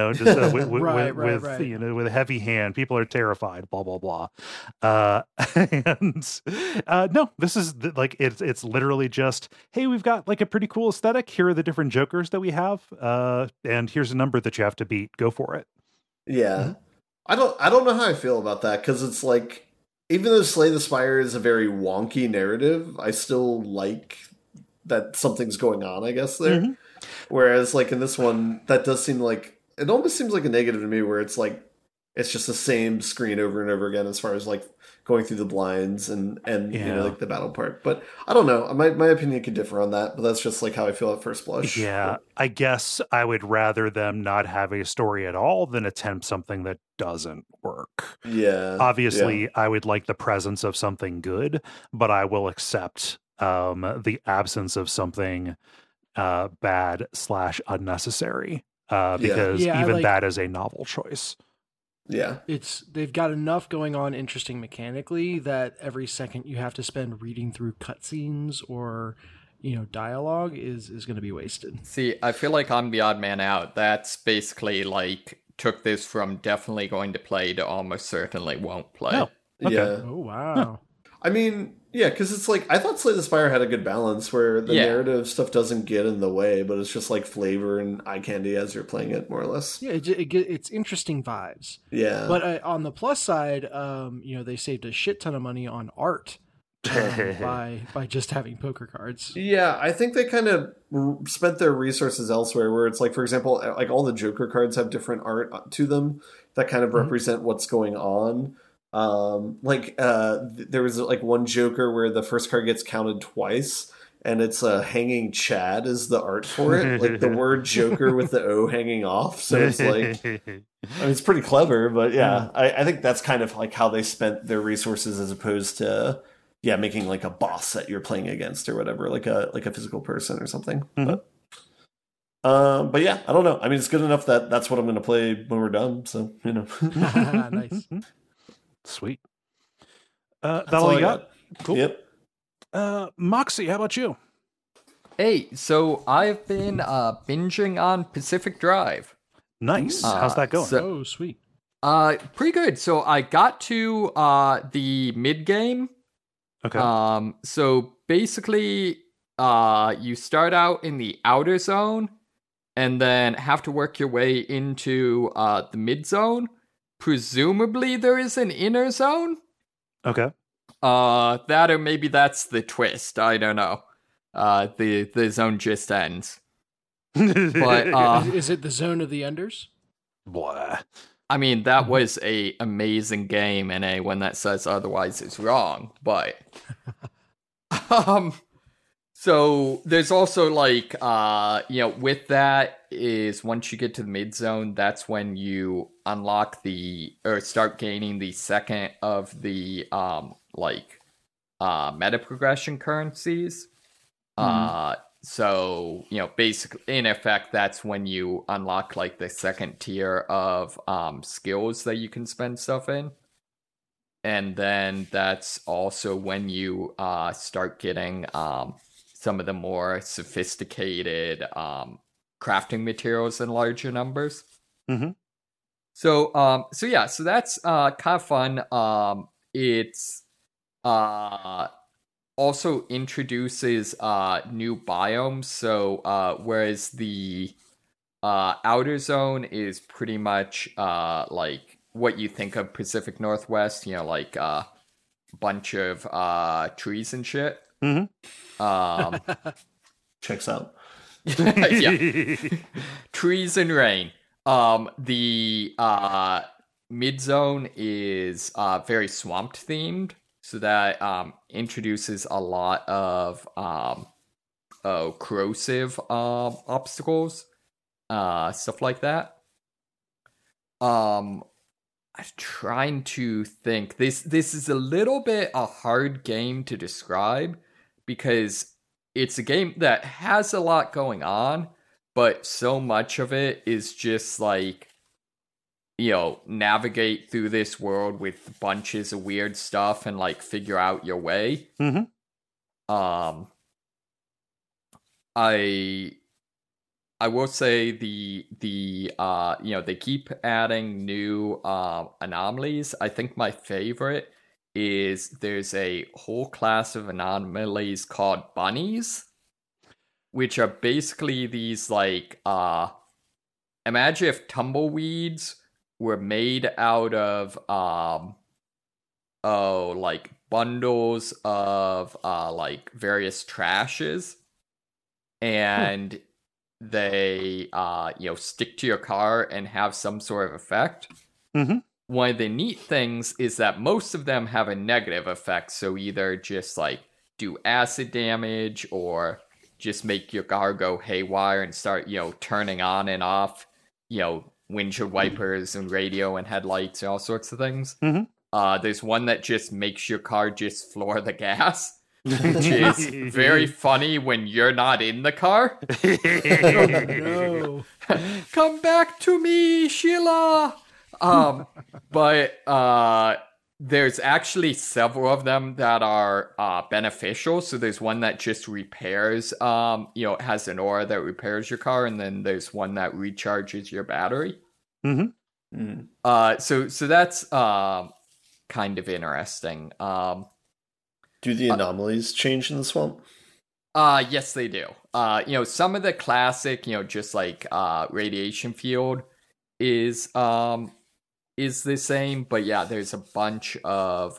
with a heavy hand. People are terrified. Blah blah blah. And no, this is like it's literally just, hey, we've got like a pretty cool aesthetic. Here are the different Jokers that we have, and here's a number that you have to beat. Go for it. Yeah, I don't know how I feel about that, because it's like, even though Slay the Spire is a very wonky narrative, I still like that something's going on, I guess, there. Mm-hmm. Whereas like in this one, that does seem like, it almost seems like a negative to me, where it's like it's just the same screen over and over again as far as like going through the blinds and like the battle part. But I don't know. My opinion could differ on that, but that's just like how I feel at first blush. Yeah, but I guess I would rather them not have a story at all than attempt something that doesn't work. Yeah. Obviously, I would like the presence of something good, but I will accept the absence of something bad / unnecessary because that is a novel choice. Yeah, they've got enough going on interesting mechanically that every second you have to spend reading through cutscenes or dialogue is going to be wasted. See, I feel like I'm the odd man out. That's basically like took this from definitely going to play to almost certainly won't play. Oh, okay. Yeah. Oh wow. I mean, yeah, because it's like, I thought Slay the Spire had a good balance where the narrative stuff doesn't get in the way, but it's just like flavor and eye candy as you're playing it, more or less. Yeah, it's interesting vibes. Yeah. But on the plus side, they saved a shit ton of money on art by just having poker cards. Yeah, I think they kind of spent their resources elsewhere, where it's like, for example, like all the Joker cards have different art to them that kind of represent what's going on. There was like one Joker where the first card gets counted twice, and it's a hanging Chad is the art for it, like the word Joker with the O hanging off. So it's like, it's pretty clever, but yeah, I think that's kind of like how they spent their resources, as opposed to making like a boss that you're playing against or whatever, like a physical person or something. Mm-hmm. But But yeah, I don't know. I mean, it's good enough that that's what I'm going to play when we're done. So, Nice. Sweet. That's that all you got? Cool. Yep. Moxie, how about you? Hey, so I've been binging on Pacific Drive. Nice. How's that going? Oh, sweet. Pretty good. So I got to the mid game. Okay. So basically, you start out in the outer zone, and then have to work your way into the mid zone. Presumably, there is an inner zone. Okay. That or maybe that's the twist. I don't know. The zone just ends. But Is it the zone of the enders? Blah. I mean, that was a amazing game, and anyone that says otherwise is wrong. But so there's also like with that is once you get to the mid zone, that's when you unlock or start gaining the second of the meta progression currencies. So, basically, in effect, that's when you unlock, like, the second tier of skills that you can spend stuff in. And then that's also when you start getting some of the more sophisticated crafting materials in larger numbers. Mm-hmm. So that's kind of fun. It's also introduces new biomes. So whereas the outer zone is pretty much like what you think of Pacific Northwest, like a bunch of trees and shit. Mm-hmm. Checks out. Yeah. Trees and rain. The mid zone is very swamped themed. So that introduces a lot of corrosive obstacles, stuff like that. I'm trying to think. This is a little bit a hard game to describe because it's a game that has a lot going on, but so much of it is just like, navigate through this world with bunches of weird stuff and like figure out your way. Mm-hmm. I will say the they keep adding new anomalies. I think my favorite is there's a whole class of anomalies called bunnies, which are basically these like imagine if tumbleweeds were made out of like bundles of like various trashes, and they stick to your car and have some sort of effect. Mm-hmm. One of the neat things is that most of them have a negative effect, so either just like do acid damage or just make your car go haywire and start turning on and off windshield wipers and radio and headlights and all sorts of things. Mm-hmm. There's one that just makes your car just floor the gas, which is very funny when you're not in the car. Oh, no. Come back to me, Sheila! But there's actually several of them that are beneficial. So there's one that just repairs, it has an aura that repairs your car, and then there's one that recharges your battery. Mm-hmm. Mm. So that's kind of interesting. Do the anomalies change in the swamp? Yes, they do. Some of the classic, just like radiation field is the same, but yeah, there's a bunch of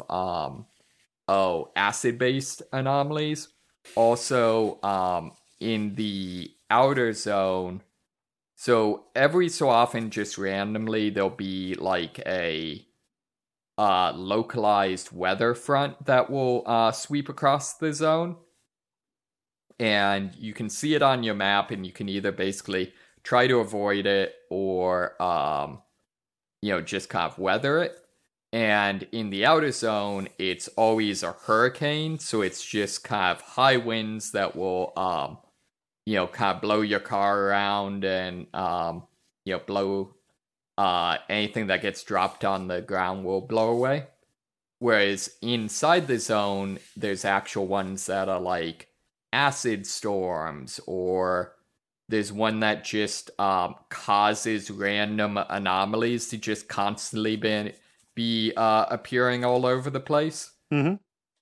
acid-based anomalies. Also, in the outer zone, so every so often, just randomly, there'll be like a localized weather front that will sweep across the zone. And you can see it on your map, and you can either basically try to avoid it or, just kind of weather it. And in the outer zone, it's always a hurricane, so it's just kind of high winds that will kind of blow your car around and blow anything that gets dropped on the ground will blow away. Whereas inside the zone, there's actual ones that are like acid storms, or there's one that just causes random anomalies to just constantly be appearing all over the place. Mm-hmm.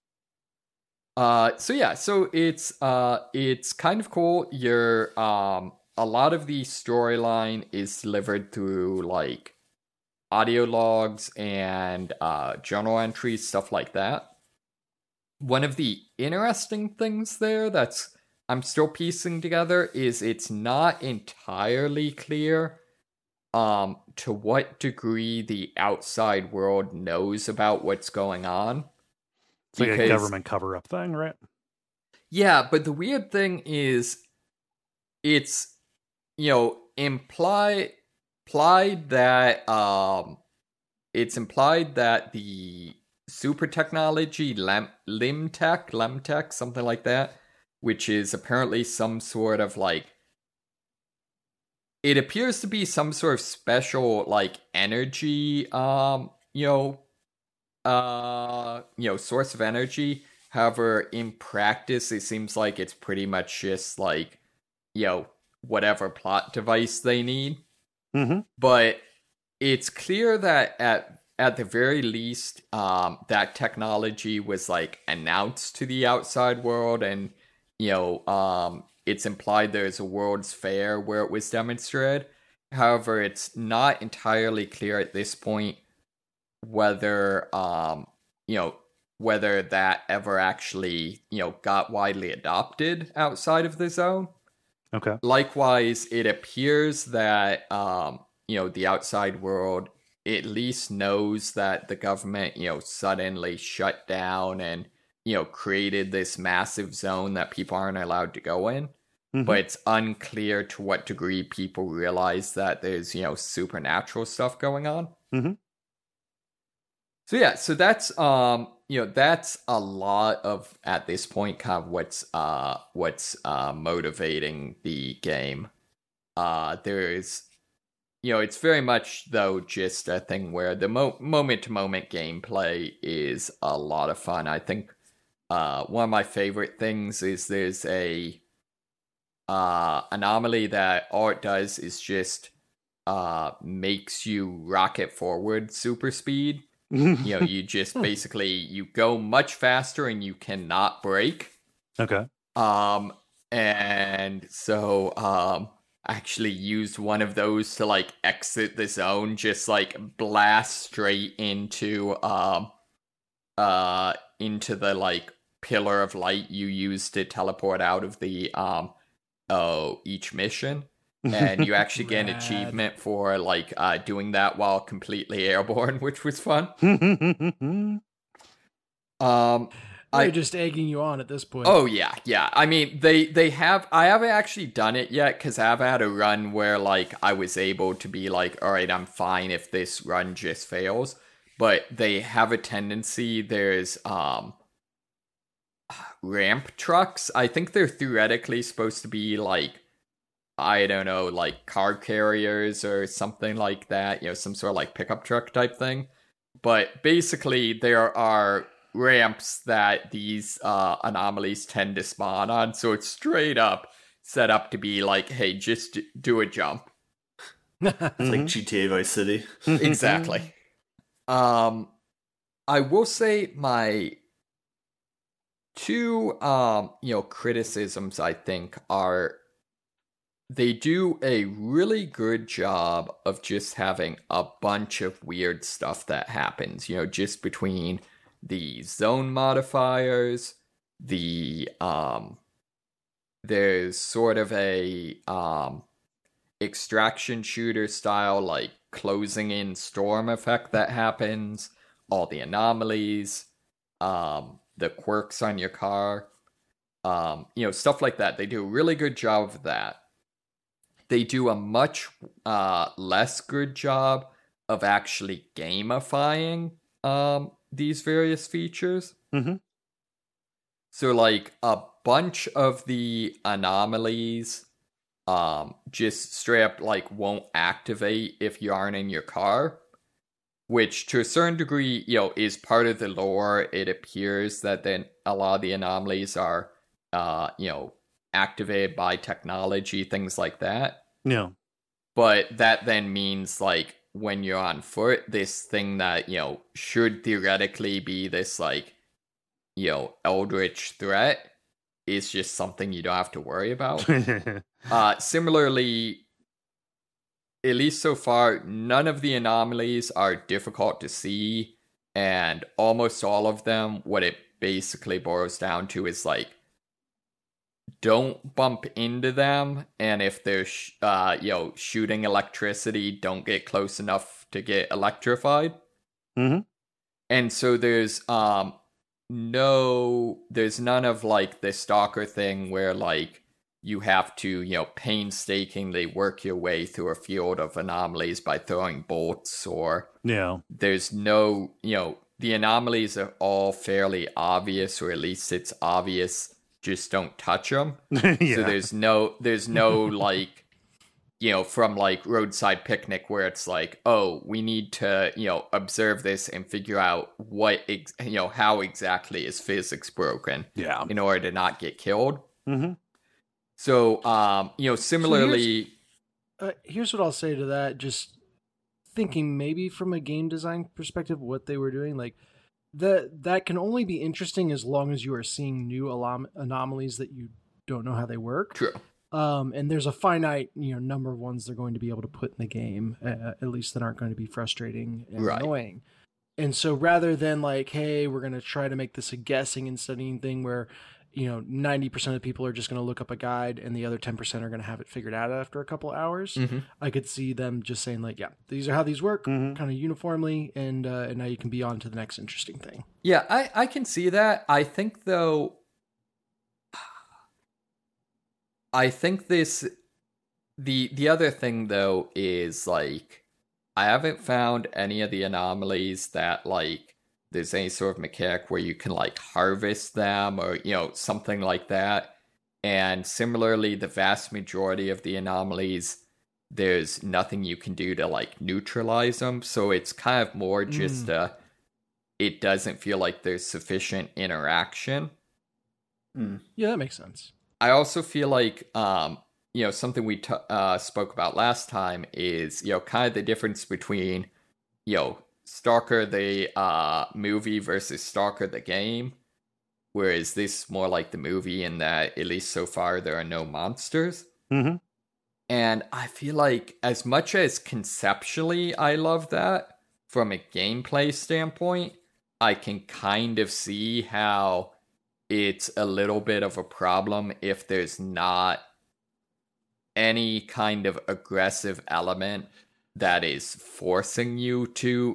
So it's kind of cool. You're a lot of the storyline is delivered through like audio logs and journal entries, stuff like that. One of the interesting things there that's I'm still piecing together is it's not entirely clear to what degree the outside world knows about what's going on. It's like a government cover-up thing, right? Yeah, but the weird thing is it's, implied that it's implied that the super technology Limtech, something like that, which is apparently some sort of like, it appears to be some sort of special like energy source of energy. However, in practice, it seems like it's pretty much just like, whatever plot device they need. Mm-hmm. But it's clear that at the very least, that technology was like announced to the outside world, and it's implied there's a World's Fair where it was demonstrated. However, it's not entirely clear at this point whether whether that ever actually got widely adopted outside of the zone. Okay. Likewise, it appears that the outside world at least knows that the government suddenly shut down and created this massive zone that people aren't allowed to go in. Mm-hmm. But it's unclear to what degree people realize that there's supernatural stuff going on. Mm-hmm. So yeah, so that's that's a lot of, at this point, kind of what's motivating the game. There's it's very much though just a thing where the moment to moment gameplay is a lot of fun. I think one of my favorite things is there's a anomaly that all it does is just makes you rocket forward super speed. You just basically you go much faster and you cannot brake. Okay. And so I actually used one of those to like exit the zone, just like blast straight into the like pillar of light you use to teleport out of the each mission. And you actually get an achievement for like doing that while completely airborne, which was fun. They're just egging you on at this point. Oh yeah. I mean, they have. I haven't actually done it yet because I've had a run where like I was able to be like, all right, I'm fine if this run just fails. But they have a tendency. There's ramp trucks. I think they're theoretically supposed to be like, I don't know, like car carriers or something like that, some sort of like pickup truck type thing. But basically, there are ramps that these anomalies tend to spawn on. So it's straight up set up to be like, hey, just do a jump. It's like GTA Vice City. Exactly. I will say my two, criticisms, I think, are they do a really good job of just having a bunch of weird stuff that happens, just between the zone modifiers, there's sort of a, extraction shooter style, like closing in storm effect that happens, all the anomalies, the quirks on your car, stuff like that. They do a really good job of that. They do a much less good job of actually gamifying these various features. Mm-hmm. So like a bunch of the anomalies just straight up like won't activate if you aren't in your car, which to a certain degree, is part of the lore. It appears that then a lot of the anomalies are activated by technology, things like that. Yeah. But that then means like when you're on foot, this thing that, should theoretically be this like, eldritch threat is just something you don't have to worry about. Similarly, at least so far, none of the anomalies are difficult to see, and almost all of them, what it basically boils down to is like, don't bump into them, and if they're shooting electricity, don't get close enough to get electrified. Mm-hmm. And so there's none of like the stalker thing where like you have to painstakingly work your way through a field of anomalies by throwing bolts, or there's no the anomalies are all fairly obvious, or at least it's obvious, just don't touch them. So there's no like from like Roadside Picnic where it's like, oh, we need to observe this and figure out what how exactly is physics broken in order to not get killed. Mm-hmm. So similarly, so here's what I'll say to that. Just thinking maybe from a game design perspective, what they were doing, like that can only be interesting as long as you are seeing new anomalies that you don't know how they work. True. And there's a finite, number of ones they're going to be able to put in the game, at least that aren't going to be frustrating and annoying. And so rather than like, hey, we're going to try to make this a guessing and studying thing where, 90% of people are just going to look up a guide and the other 10% are going to have it figured out after a couple hours. Mm-hmm. I could see them just saying like, yeah, these are how these work kind of uniformly. And now you can be on to the next interesting thing. Yeah, I can see that. I think though, the other thing though is like, I haven't found any of the anomalies that like there's any sort of mechanic where you can like harvest them or something like that. And similarly, the vast majority of the anomalies, there's nothing you can do to like neutralize them. So it's kind of more just it doesn't feel like there's sufficient interaction. Yeah, that makes sense. I also feel like, something we spoke about last time is, kind of the difference between, Stalker the movie versus Stalker the game. Whereas this is more like the movie in that, at least so far, there are no monsters. Mm-hmm. And I feel like as much as conceptually I love that, from a gameplay standpoint, I can kind of see how it's a little bit of a problem if there's not any kind of aggressive element that is forcing you to,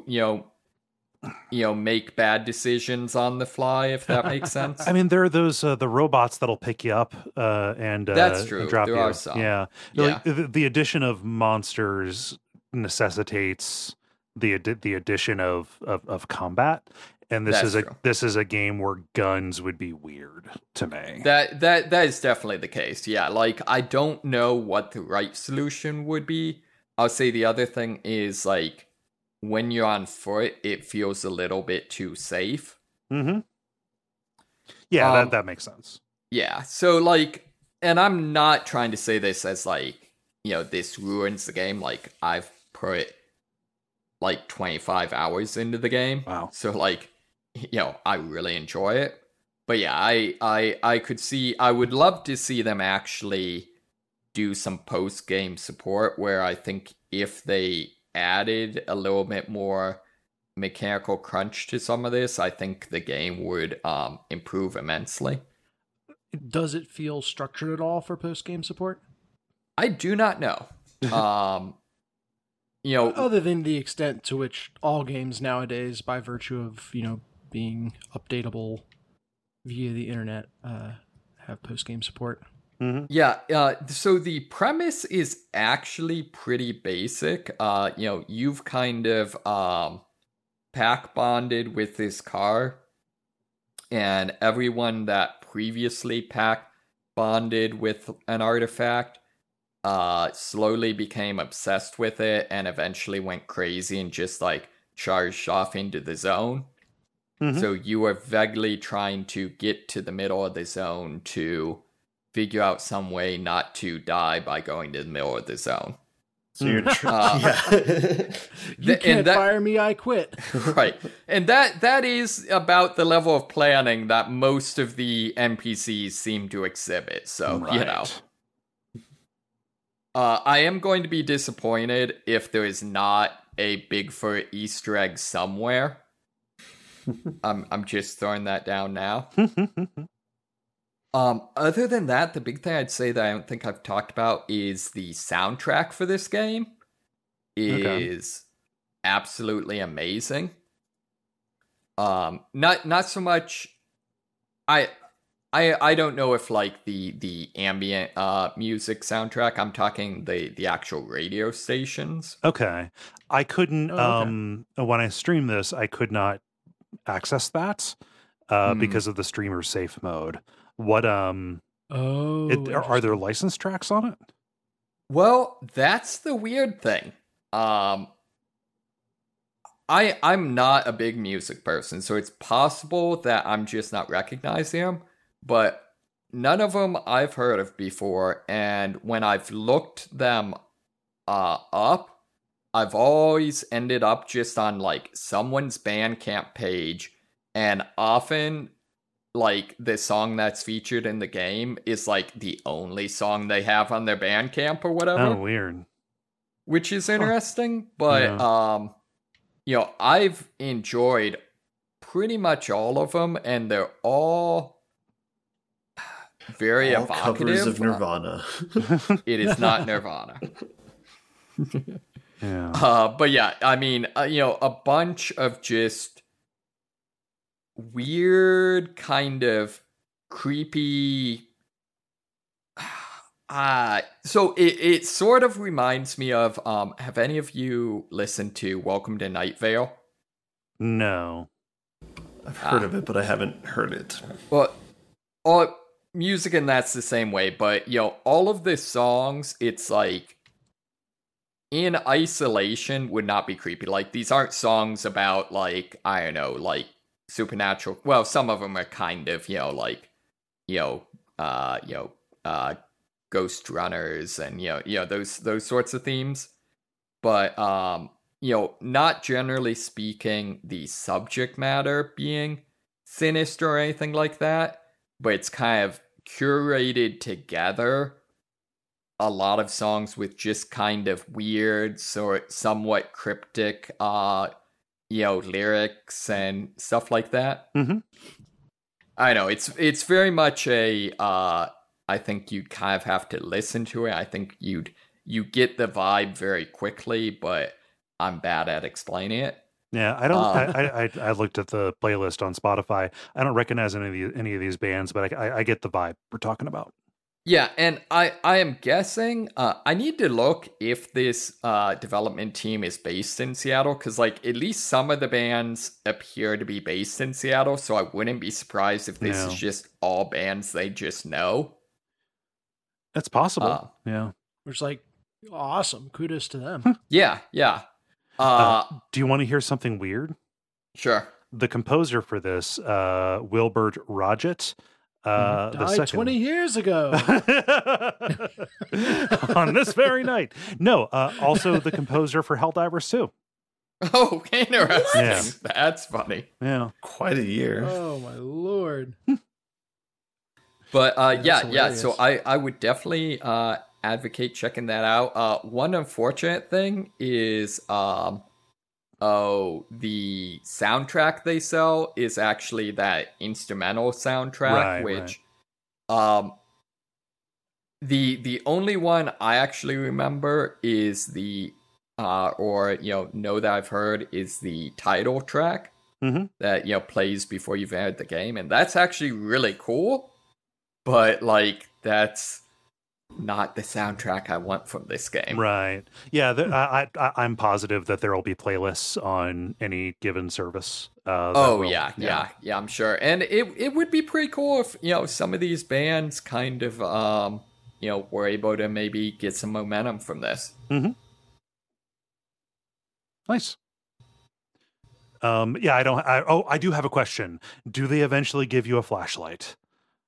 make bad decisions on the fly, if that makes sense. I mean, there are those the robots that'll pick you up and that's true. And drop there you. Are some. Yeah. Like, the addition of monsters necessitates the addition of combat. And this is a game where guns would be weird to me. That is definitely the case. Yeah, like I don't know what the right solution would be. I'll say the other thing is like when you're on foot, it feels a little bit too safe. Mm-hmm. Yeah, that makes sense. Yeah. So like, and I'm not trying to say this as like, this ruins the game. Like I've put like 25 hours into the game. Wow. So like, I really enjoy it. But yeah, I could see, I would love to see them actually do some post-game support where I think if they added a little bit more mechanical crunch to some of this, I think the game would improve immensely. Does it feel structured at all for post-game support? I do not know. Other than the extent to which all games nowadays, by virtue of, being updatable via the internet, have post-game support. Mm-hmm. Yeah, so the premise is actually pretty basic. You've kind of pack bonded with this car, and everyone that previously pack bonded with an artifact slowly became obsessed with it and eventually went crazy and just like charged off into the zone. Mhm. So you are vaguely trying to get to the middle of the zone to figure out some way not to die by going to the middle of the zone. So you're You can't fire me, I quit. Right. And that is about the level of planning that most of the NPCs seem to exhibit. So, you know. I am going to be disappointed if there is not a Bigfoot Easter egg somewhere. I'm just throwing that down now. Other than that, the big thing I'd say that I don't think I've talked about is the soundtrack for this game is absolutely amazing. Not so much. I don't know if like the ambient music soundtrack. I'm talking the actual radio stations. Okay. I couldn't when I streamed this, I could not access that because of the streamer safe mode. What are there licensed tracks on it? Well, that's the weird thing. I'm not a big music person, so it's possible that I'm just not recognizing them, but none of them I've heard of before, and when I've looked them up, I've always ended up just on like someone's Bandcamp page, and often like the song that's featured in the game is like the only song they have on their Bandcamp or whatever. Oh, weird. Which is interesting, but you know, I've enjoyed pretty much all of them, and they're all very evocative. Covers of Nirvana. It is not Nirvana. Yeah. But yeah, I mean, you know, a bunch of just weird, kind of creepy. So it sort of reminds me of. Have any of you listened to Welcome to Night Vale? No. I've heard of it, but I haven't heard it. Well, all music and that's the same way, but you know, all of the songs, it's like in isolation would not be creepy. Like these aren't songs about like, I don't know, like supernatural. Well, some of them are kind of, you know, like, ghost runners and those sorts of themes. But not generally speaking the subject matter being sinister or anything like that, but it's kind of curated together a lot of songs with just kind of weird, somewhat cryptic lyrics and stuff like that. Mm-hmm. I know it's very much a I think you kind of have to listen to it. I think you get the vibe very quickly, but I'm bad at explaining it. Yeah, I don't. I looked at the playlist on Spotify. I don't recognize any of these bands, but I get the vibe we're talking about. Yeah, and I am guessing. I need to look if this development team is based in Seattle, because like at least some of the bands appear to be based in Seattle. So I wouldn't be surprised if this is just all bands they just know. That's possible. Yeah, which like awesome. Kudos to them. Yeah. Do you want to hear something weird? Sure. The composer for this, Wilbert Roget, died 20 years ago on this very night. No, also the composer for Helldivers 2. Oh, interesting. Yeah. That's funny. Yeah, quite a year. Oh my lord. But yeah. So I would definitely advocate checking that out. One unfortunate thing is the soundtrack they sell is actually that instrumental soundtrack, which the only one I actually remember is the know that I've heard is the title track that plays before you've entered the game, and that's actually really cool. But like that's not the soundtrack I want from this game. Right. Yeah, I'm positive that there will be playlists on any given service. Yeah, I'm sure. And it would be pretty cool if, some of these bands kind of, were able to maybe get some momentum from this. Mm-hmm. Nice. I do have a question. Do they eventually give you a flashlight?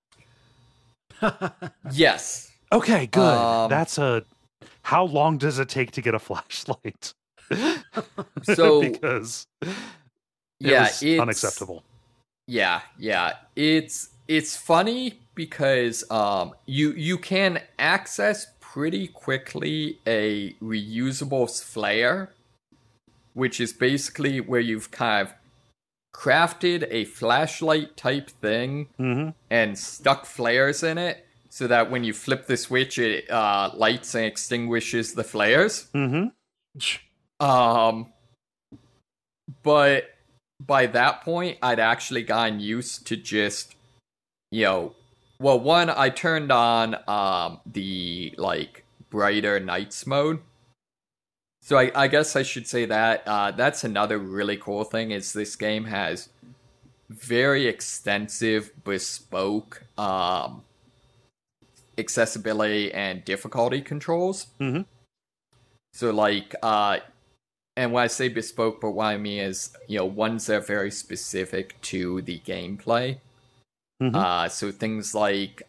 Yes. Okay, good. How long does it take to get a flashlight? So because it's unacceptable. Yeah. It's funny because you can access pretty quickly a reusable flare, which is basically where you've kind of crafted a flashlight type thing and stuck flares in it so that when you flip the switch, it lights and extinguishes the flares. But by that point, I'd actually gotten used to just, one, I turned on the, brighter nights mode. So I guess I should say that that's another really cool thing is this game has very extensive bespoke accessibility and difficulty controls. So and when I say bespoke, but what I mean is, ones that are very specific to the gameplay. So things like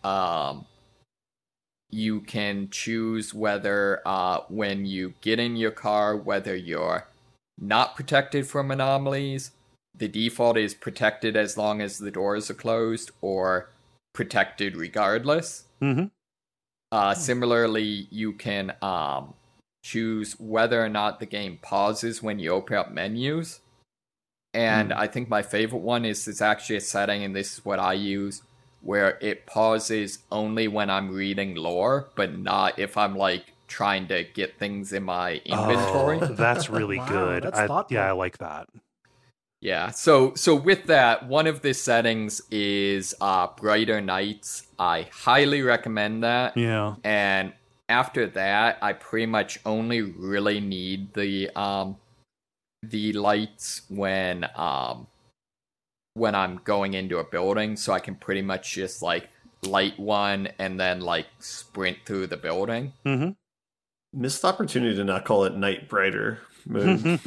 you can choose whether when you get in your car, whether you're not protected from anomalies. The default is protected as long as the doors are closed, or protected regardless. Similarly, you can choose whether or not the game pauses when you open up menus. And I think my favorite one is there's actually a setting, and this is what I use, where it pauses only when I'm reading lore, but not if I'm trying to get things in my inventory. Oh, that's really good. That's thoughtful. I like that. Yeah, so with that, one of the settings is Brighter Nights. I highly recommend that. Yeah. And after that, I pretty much only really need the lights when I'm going into a building, so I can pretty much just light one and then sprint through the building. Missed opportunity to not call it Night Brighter mode.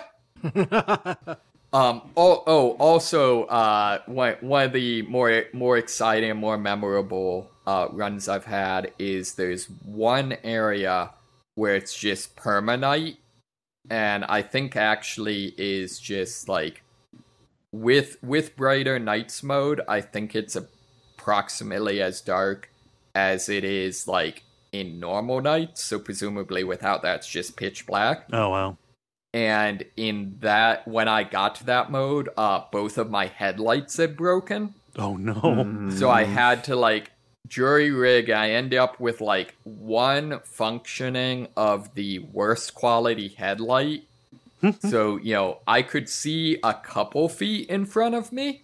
Also, one of the more exciting and more memorable runs I've had is there's one area where it's just permanite, and I think actually is just with Brighter Nights mode, I think it's approximately as dark as it is in normal nights, so presumably without that it's just pitch black. Oh wow. And in that, when I got to that mode, both of my headlights had broken. Oh no. So I had to jury rig. I ended up with one functioning of the worst quality headlight. So, I could see a couple feet in front of me.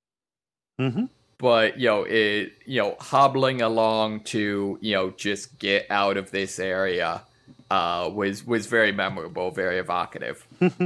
But, hobbling along to, just get out of this area was very memorable, very evocative.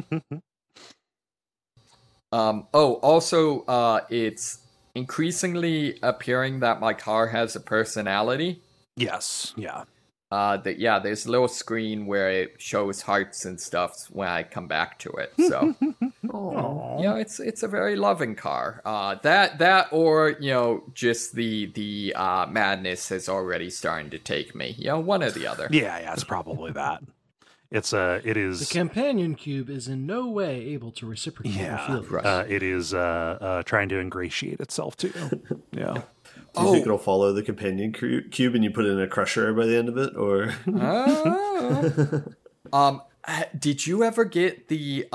Also, it's increasingly appearing that my car has a personality. Yes, yeah. There's a little screen where it shows hearts and stuff when I come back to it. So, it's a very loving car. That or just the madness is already starting to take me. One or the other. Yeah, it's probably that. It is. The companion cube is in no way able to reciprocate your feelings. Right. It is trying to ingratiate itself to you. Yeah. Do you think it'll follow the companion cube and you put it in a crusher by the end of it, or? Did you ever get the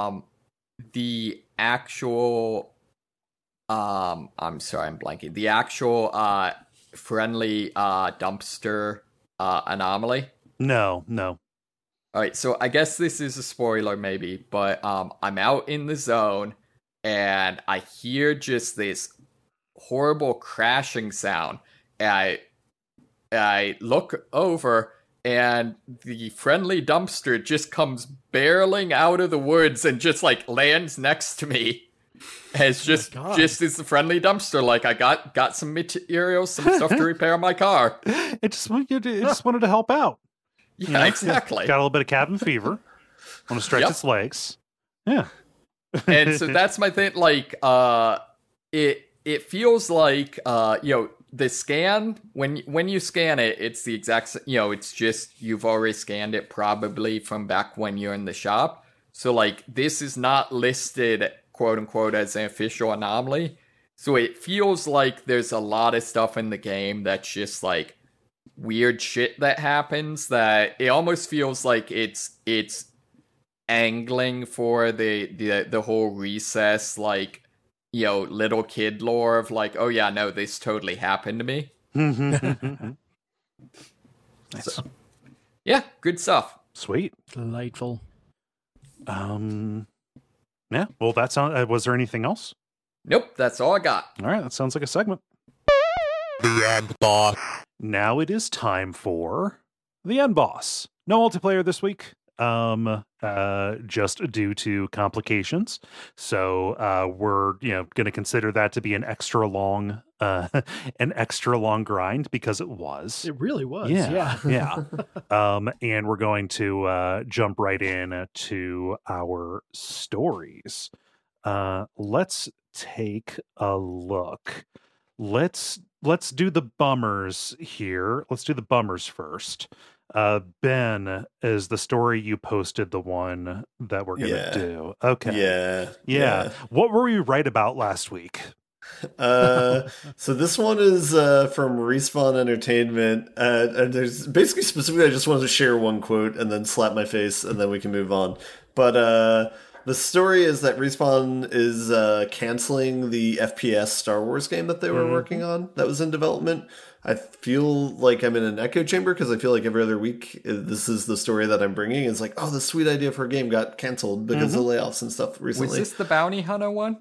actual? I'm sorry, I'm blanking. The actual friendly dumpster anomaly? No. All right, so I guess this is a spoiler, maybe, but I'm out in the zone and I hear just this horrible crashing sound, and I look over, and the friendly dumpster just comes barreling out of the woods and just like lands next to me. As just as the friendly dumpster, like I got some materials, some stuff to repair my car. It just wanted to help out. Yeah, exactly. Got a little bit of cabin fever. Want to stretch its legs. Yeah. And so that's my thing. Like, it feels like the scan when you scan it, it's the exact it's just you've already scanned it probably from back when you're in the shop. So like this is not listed quote unquote as an official anomaly. So it feels like there's a lot of stuff in the game that's just like weird shit that happens that it almost feels like it's angling for the whole recess like little kid lore of like, oh yeah, no, this totally happened to me. Nice. So, yeah, good stuff. Sweet. Delightful. Yeah. Well, that sounds. Was there anything else? Nope, that's all I got. All right, that sounds like a segment. The End Boss. Now it is time for the End Boss. No multiplayer this week. Just due to complications. So we're going to consider that to be an extra long grind because it was. It really was. Yeah. And we're going to jump right in to our stories. Let's take a look. Let's do the bummers here. Let's do the bummers first. Ben, is the story you posted the one that we're gonna do? Okay. Yeah. What were we right about last week? So this one is from Respawn Entertainment, and there's basically specifically I just wanted to share one quote and then slap my face and then we can move on. But the story is that Respawn is canceling the FPS Star Wars game that they were working on that was in development. I feel like I'm in an echo chamber because I feel like every other week this is the story that I'm bringing. It's like, oh, the sweet idea for a game got canceled because of layoffs and stuff recently. Was this the Bounty Hunter one?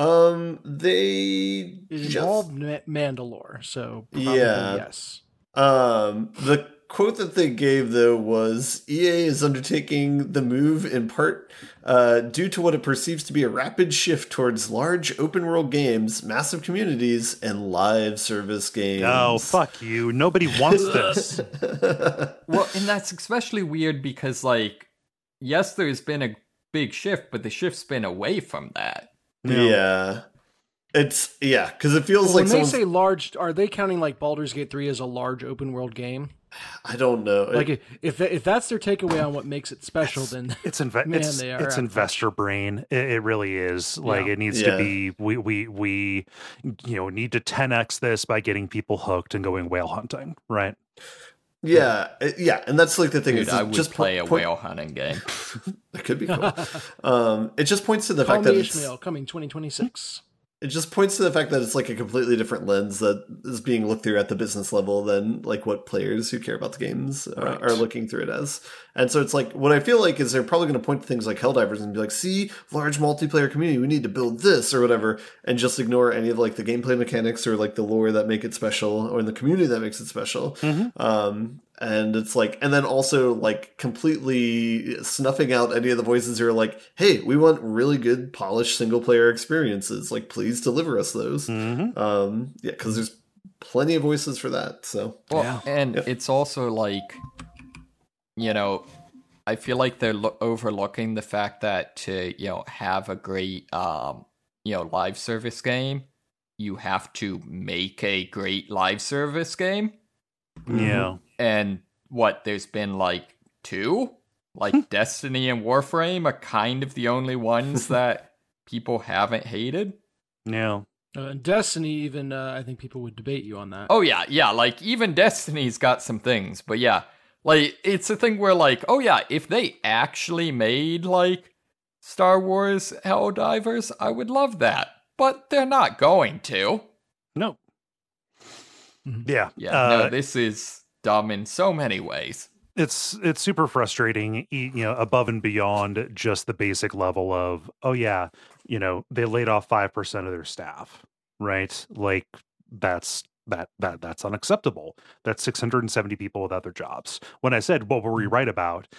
It involved Mandalore, so probably yes. The quote that they gave, though, was EA is undertaking the move in part due to what it perceives to be a rapid shift towards large open-world games, massive communities, and live service games. Oh, fuck you. Nobody wants this. Well, and that's especially weird because, like, yes, there's been a big shift, but the shift's been away from that. Yeah. It's, because it feels like when they say large, are they counting, like, Baldur's Gate 3 as a large open-world game? I don't know. Like if that's their takeaway on what makes it special, then it's investor brain. It really is. Like it needs to be. We need to 10x this by getting people hooked and going whale hunting, right? Yeah, and that's like the thing. Dude, I would just play a whale hunting game. That could be cool. It just points to the fact that Ishmael coming 2026. It just points to the fact that it's like a completely different lens that is being looked through at the business level than like what players who care about the games are looking through it as. And so it's like, what I feel like is they're probably going to point to things like Helldivers and be like, see, large multiplayer community, we need to build this or whatever, and just ignore any of like the gameplay mechanics or like the lore that make it special or in the community that makes it special. And it's like, and then also like completely snuffing out any of the voices who are like, hey, we want really good polished single player experiences. Like, please deliver us those. Because there's plenty of voices for that. So, it's also like, I feel like they're overlooking the fact that to, have a great, live service game, you have to make a great live service game. Yeah. And there's been like 2? Like Destiny and Warframe are kind of the only ones that people haven't hated. Yeah. Destiny, even, I think people would debate you on that. Oh, yeah. Like, even Destiny's got some things. But yeah, like, it's a thing where, like, oh, yeah, if they actually made, like, Star Wars Helldivers, I would love that. But they're not going to. No. Yeah. No, this is dumb in so many ways. It's super frustrating, above and beyond just the basic level of, they laid off 5% of their staff, right? Like that's That's unacceptable. That's 670 people without their jobs. When I said, what were we right about?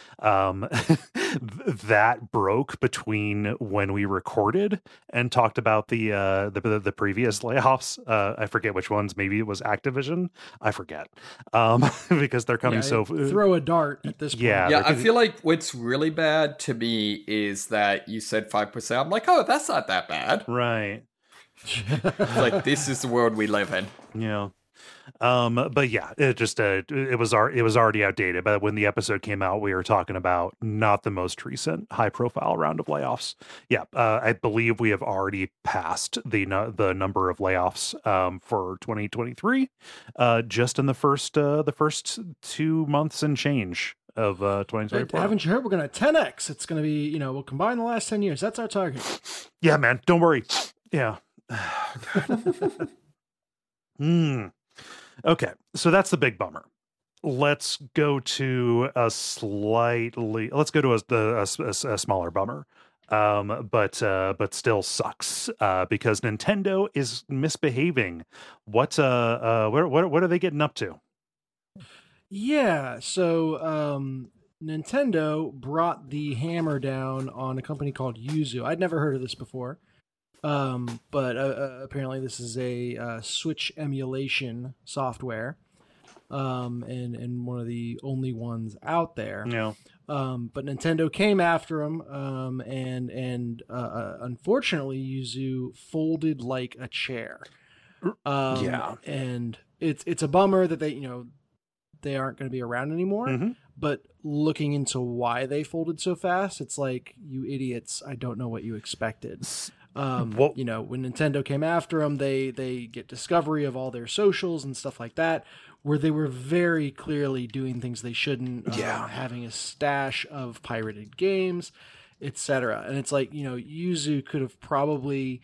That broke between when we recorded and talked about the previous layoffs. I forget which ones. Maybe it was Activision. I forget. Because they're coming throw a dart at this point. Yeah, I feel like what's really bad to me is that you said 5%. I'm like, oh, that's not that bad. Right. Like, this is the world we live in. Yeah. But yeah, it just it was already outdated. But when the episode came out, we were talking about not the most recent high profile round of layoffs. Yeah, I believe we have already passed the number of layoffs for 2023 just in the first 2 months and change of 2024. Haven't you heard? We're going to 10x. It's going to be, we'll combine the last 10 years. That's our target. Yeah, man. Don't worry. Yeah. Okay, so that's the big bummer. Let's go to a smaller bummer, but still sucks because Nintendo is misbehaving. What are they getting up to? Yeah, so Nintendo brought the hammer down on a company called Yuzu. I'd never heard of this before. But apparently this is a Switch emulation software, and one of the only ones out there. Yeah. But Nintendo came after them, and unfortunately, Yuzu folded like a chair. Yeah. And it's a bummer that they aren't going to be around anymore. Mm-hmm. But looking into why they folded so fast, it's like, you idiots! I don't know what you expected. When Nintendo came after them, they get discovery of all their socials and stuff like that, where they were very clearly doing things they shouldn't, having a stash of pirated games, etc. And it's like, Yuzu could have probably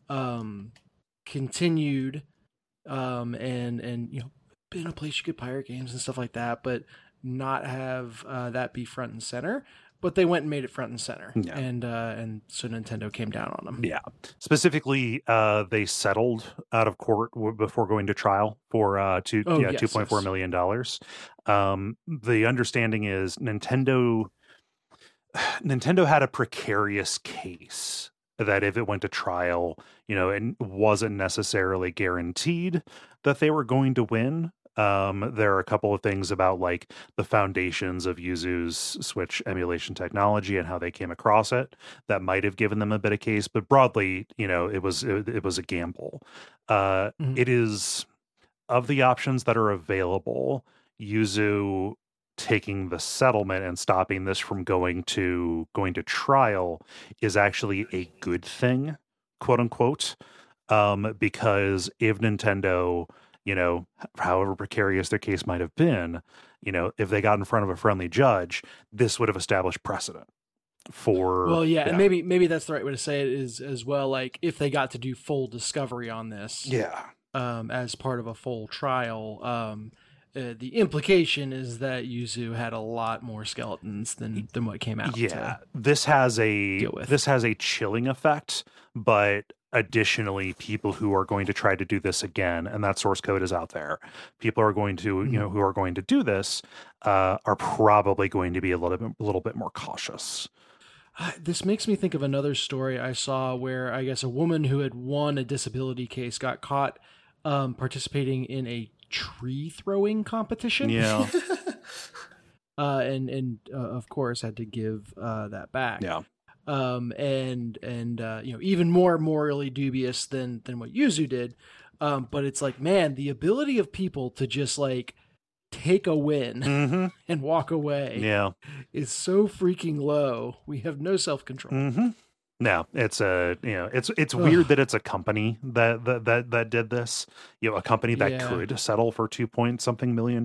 continued and been a place you could pirate games and stuff like that, but not have that be front and center. But they went and made it front and center, and so Nintendo came down on them. Yeah, specifically, they settled out of court before going to trial for $2.4 million. The understanding is Nintendo had a precarious case that if it went to trial, it wasn't necessarily guaranteed that they were going to win. There are a couple of things about like the foundations of Yuzu's Switch emulation technology and how they came across it that might have given them a bit of case, but broadly, it was a gamble. It is, of the options that are available, Yuzu taking the settlement and stopping this from going to trial is actually a good thing, quote unquote, because if Nintendo, however precarious their case might have been, if they got in front of a friendly judge, this would have established precedent for. Well, yeah, and maybe that's the right way to say it is as well. Like if they got to do full discovery on this, as part of a full trial, the implication is that Yuzu had a lot more skeletons than what came out. Yeah, this has a chilling effect, but additionally, people who are going to try to do this again, and that source code is out there, people are going to, who are going to do this, are probably going to be a little bit more cautious. This makes me think of another story I saw where I guess a woman who had won a disability case got caught participating in a tree throwing competition. Yeah. and of course had to give that back. Yeah. Even more morally dubious than what Yuzu did. But it's like, man, the ability of people to just like take a win and walk away is so freaking low. We have no self-control. No, it's it's weird that it's a company that did this, a company that could settle for $2 million.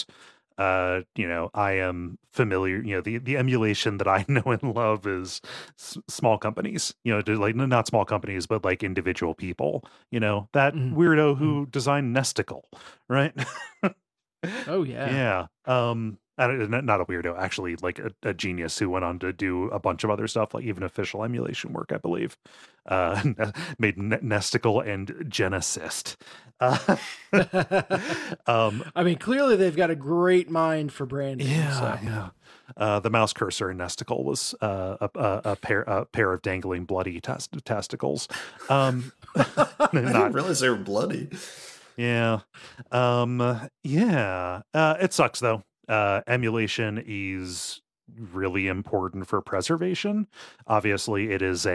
I am familiar, the emulation that I know and love is small companies, like not small companies, but like individual people, that weirdo who designed Nesticle, right? Oh yeah. Yeah. Not a weirdo, actually, like a genius who went on to do a bunch of other stuff, like even official emulation work, I believe. Made Nesticle and Genesist. I mean, clearly they've got a great mind for branding. Yeah. The mouse cursor in Nesticle was a pair of dangling bloody testicles. I didn't realize they were bloody. Yeah. It sucks though. Emulation is really important for preservation. Obviously, it is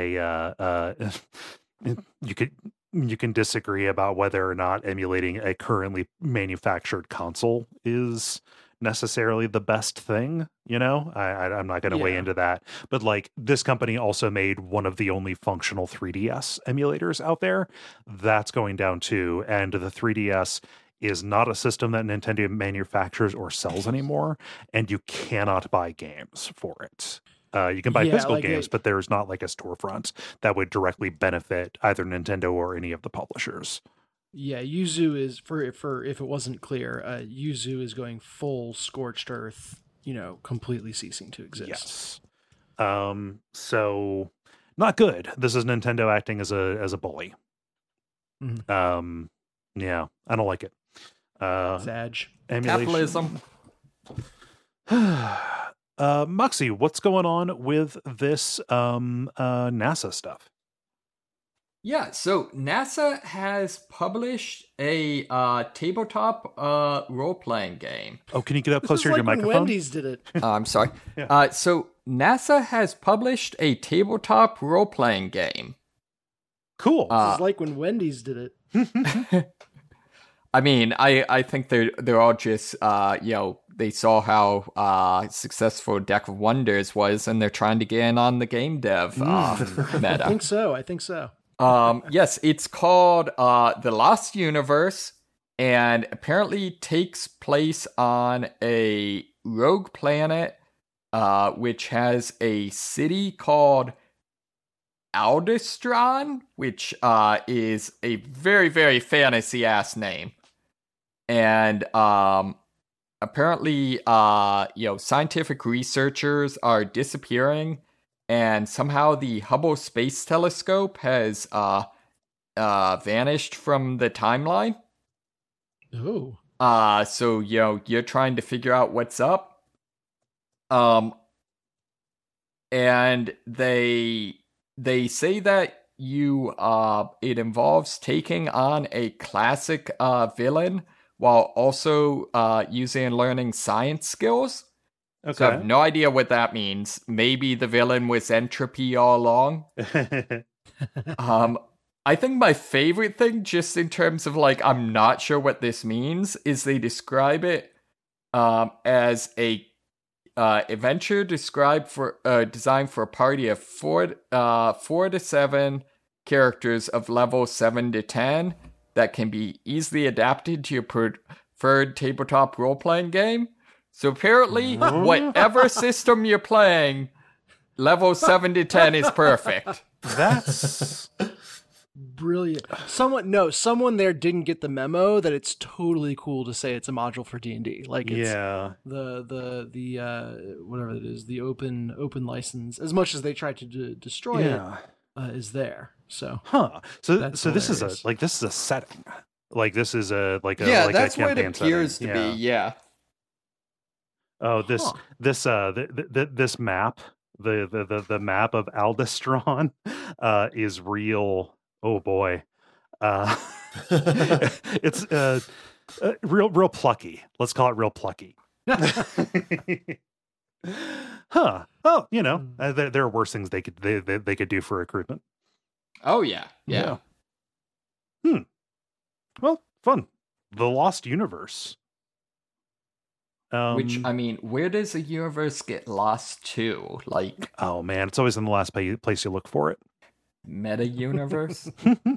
you can disagree about whether or not emulating a currently manufactured console is necessarily the best thing. I'm not going to weigh into that, but like this company also made one of the only functional 3DS emulators out there. That's going down too, and the 3DS is not a system that Nintendo manufactures or sells anymore, and you cannot buy games for it. You can buy physical games, but there's not like a storefront that would directly benefit either Nintendo or any of the publishers. Yeah, Yuzu is, for if it wasn't clear, Yuzu is going full scorched earth, completely ceasing to exist. Yes. So not good. This is Nintendo acting as a bully. Mm-hmm. Yeah, I don't like it. Sag. Capitalism. Moxie, what's going on with this NASA stuff? Yeah, so NASA has published a tabletop role-playing game. Oh, can you get up closer to your microphone? Wendy's did it. I'm sorry. Yeah. So NASA has published a tabletop role-playing game. Cool. It's like when Wendy's did it. I mean, I think they're all just they saw how successful Deck of Wonders was, and they're trying to get in on the game dev meta. I think so. Yes, it's called The Lost Universe, and apparently takes place on a rogue planet, which has a city called Aldestron, which is a very, very fantasy-ass name. And apparently, scientific researchers are disappearing, and somehow the Hubble Space Telescope has vanished from the timeline. Oh. So, you're trying to figure out what's up. And they say that it involves taking on a classic villain while also using and learning science skills. Okay. So I have no idea what that means. Maybe the villain was entropy all along. I think my favorite thing, just in terms of I'm not sure what this means, is they describe it as a adventure designed for a party of 4 to 7 characters of level 7 to 10 that can be easily adapted to your preferred tabletop role-playing game. So apparently, whatever system you're playing, level 7 to 10 is perfect. That's brilliant. Someone there didn't get the memo that it's totally cool to say it's a module for D&D. It's the whatever it is, the open license, as much as they tried to destroy it, is there. So so this is a setting. This is a that's a what it campaign appears setting. to be. Yeah. Oh, this map, the map of Aldestron, is real. Oh boy, it's real plucky. Let's call it real plucky. Huh? Oh, there are worse things they could do for recruitment. Oh yeah. Well, fun. The Lost Universe. Which, I mean, where does a universe get lost to? Oh man, it's always in the last place you look for it. Meta universe.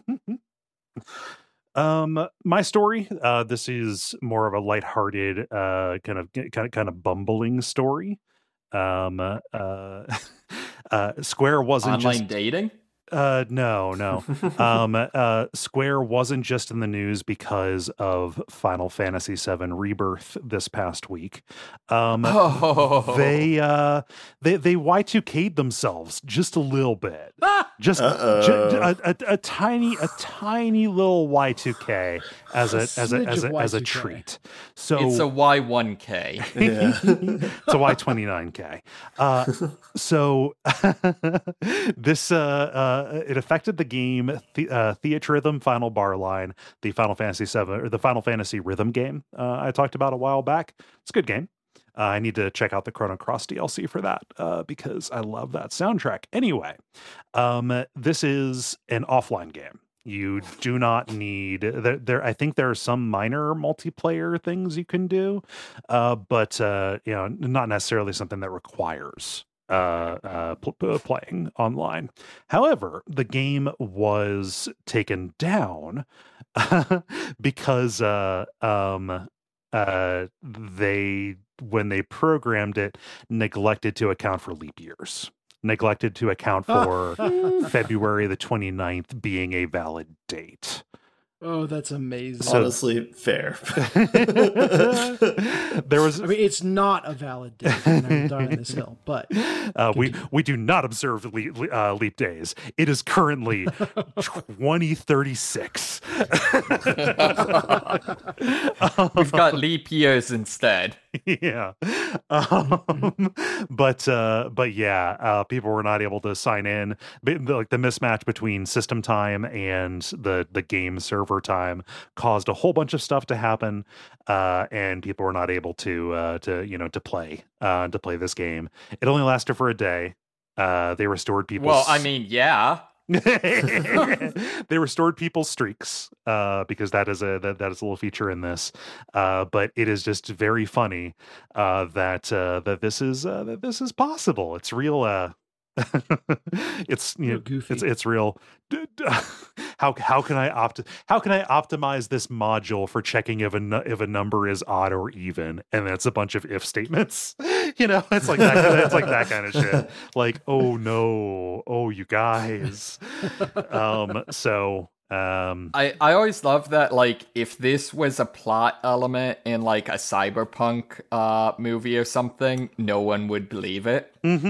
My story. This is more of a lighthearted, kind of bumbling story. Square wasn't online just dating. No. Square wasn't just in the news because of Final Fantasy VII Rebirth this past week. They Y2K'd themselves just a little bit, just a tiny little Y2K as a treat. So it's a Y1K. It's a Y29K. So this it affected the game Theatrhythm Final Bar Line, the Final Fantasy VII or the Final Fantasy Rhythm game I talked about a while back. It's a good game. I need to check out the Chrono Cross DLC for that because I love that soundtrack. Anyway, this is an offline game. You do not need there. I think there are some minor multiplayer things you can do, but not necessarily something that requires playing online. However, the game was taken down because they, when they programmed it, neglected to account for leap years. Neglected to account for February the 29th being a valid date. Oh, that's amazing. Honestly, fair. It's not a valid date, and I'm dying on this hill, but we do not observe leap days. It is currently 2036. We've got leap years instead. Yeah. But yeah, people were not able to sign in. Like the mismatch between system time and the game server time caused a whole bunch of stuff to happen, and people were not able to play this game. It only lasted for a day. They restored people. Well, I mean, yeah. They restored people's streaks because that is a little feature in this. But it is just very funny that this is possible. It's real. It's goofy. It's real. How can I optimize this module for checking if a number is odd or even, and that's a bunch of if statements. It's like that. It's like that kind of shit. Like, oh no, oh you guys. I always love that, like, if this was a plot element in like a cyberpunk movie or something, no one would believe it.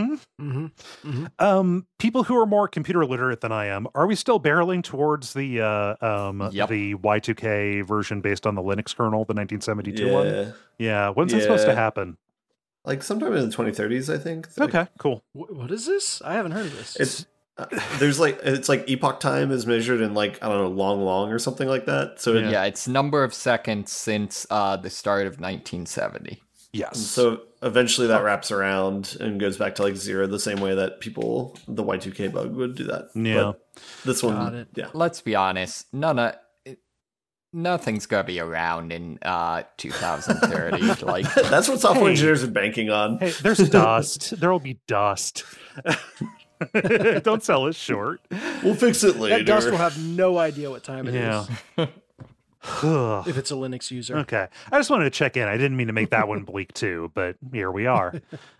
People who are more computer literate than I am, are we still barreling towards the the Y2K version based on the Linux kernel, the 1972 one? Yeah. When's that supposed to happen? Like sometime in the 2030s, I think. Okay, cool. What is this? I haven't heard of this. It's it's like epoch time is measured in like, I don't know, long or something like that. So it's number of seconds since the start of 1970. Yes. So eventually that wraps around and goes back to like 0, the same way that the Y2K bug would do that. Yeah. But this one, yeah. Let's be honest, nothing's gonna be around in 2030. Like, that's what software engineers are banking on. Hey, there's dust. There will be dust. Don't sell us short. We'll fix it later. That dust will have no idea what time it is. If it's a Linux user. Okay. I just wanted to check in. I didn't mean to make that one bleak too, but here we are.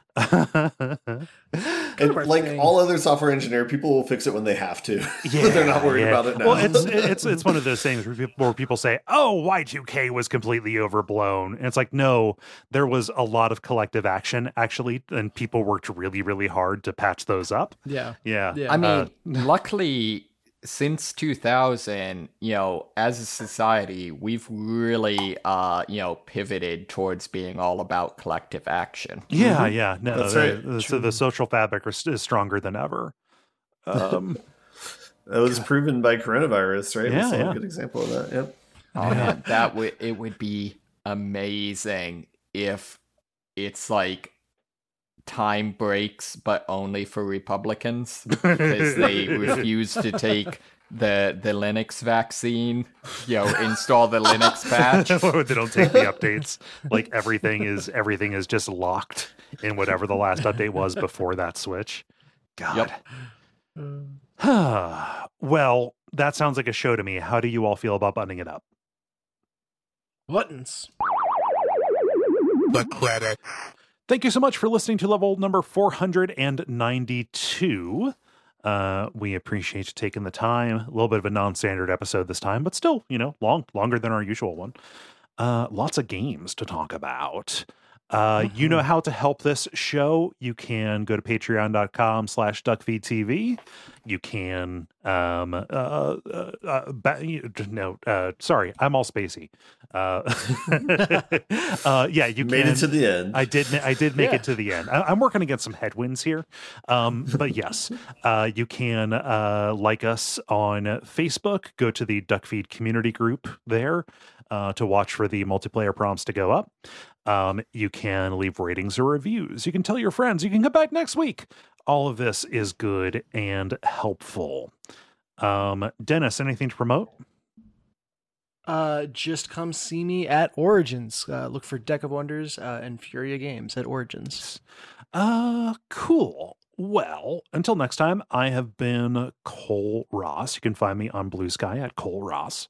And like all other software engineer, people will fix it when they have to. Yeah, they're not worried about it now. Well, it's one of those things where people say, "Oh, Y2K was completely overblown," and it's like, no, there was a lot of collective action actually, and people worked really, really hard to patch those up. Yeah. I mean, luckily, since 2000, as a society, we've really, pivoted towards being all about collective action. Yeah, yeah. No, that's right. So the social fabric is stronger than ever. That was proven by coronavirus, right? Yeah, That's a good example of that. Yep. Oh man, it would be amazing if it's like time breaks, but only for Republicans because they refuse to take the Linux vaccine, install the Linux patch. They don't take the updates. Like everything is just locked in whatever the last update was before that switch. God. Yep. Well, that sounds like a show to me. How do you all feel about buttoning it up? Buttons. The credits. Thank you so much for listening to level number 492. We appreciate you taking the time. A little bit of a non-standard episode this time, but still, longer than our usual one. Lots of games to talk about. You know how to help this show. You can go to patreon.com/duckfeedtv. You can, sorry, I'm all spacey. You made it to the end. I did make it to the end. I'm working against some headwinds here. But yes, you can, like us on Facebook, go to the Duckfeed community group there, to watch for the multiplayer prompts to go up. You can leave ratings or reviews. You can tell your friends. You can come back next week. All of this is good and helpful. Dennis, anything to promote? Just come see me at Origins. Look for Deck of Wonders and Furia Games at Origins. Cool. Well, until next time, I have been Cole Ross. You can find me on Blue Sky at Cole Ross.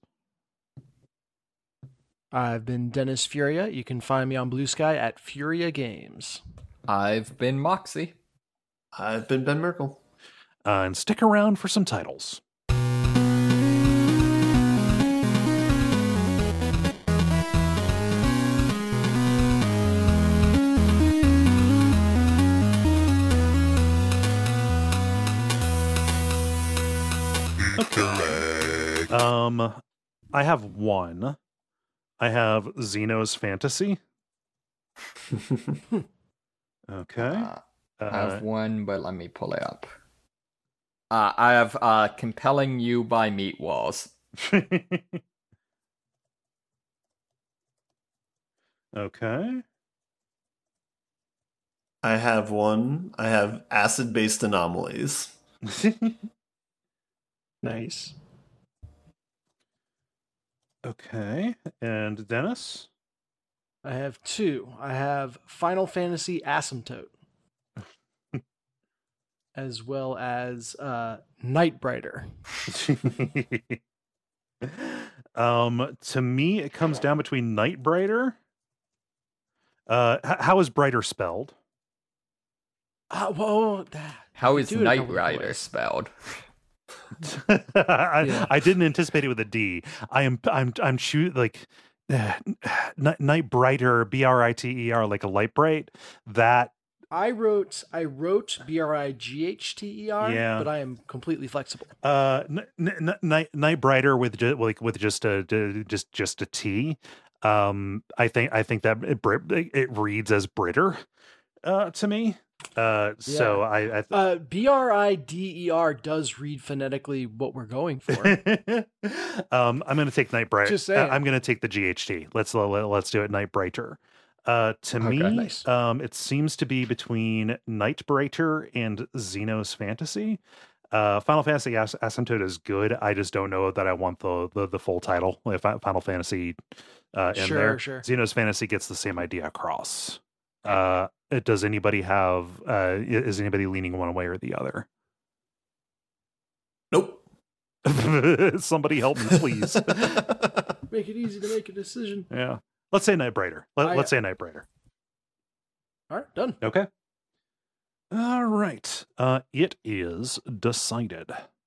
I've been Dennis Furia. You can find me on Blue Sky at Furia Games. I've been Moxie. I've been Ben Merkel. And stick around for some titles. Okay. I have one. I have Xeno's Fantasy. Okay. I have one, but let me pull it up. I have Compelling You by Meat Walls. Okay. I have one. I have Acid-Based Anomalies. Nice. Okay. And Dennis? I have two. I have Final Fantasy Asymptote. As well as Nightbrighter. To me, it comes down between Nightbrighter. How is Brighter spelled? How is Nightbrighter spelled? I didn't anticipate it with a D. I'm shooting like Nightbrighter, Briter, like a light bright. That I wrote Brighther, yeah, but I am completely flexible. Nightbrighter with just a T. I think that it reads as Britter to me. So I Brider does read phonetically what we're going for. I'm going to take Nightbrighter. Just saying. I'm going to take the GHT. Let's do it. Nightbrighter. To me, nice. It seems to be between Nightbrighter and Xeno's Fantasy. Final Fantasy Asymptote is good. I just don't know that I want the full title. If Final Fantasy in there, Sure. Xeno's Fantasy gets the same idea across. Does anybody have? Is anybody leaning one way or the other? Nope. Somebody help me, please. Make it easy to make a decision. Yeah. Let's say Nightbrighter. Let's say Nightbrighter. All right, done. Okay. All right. It is decided.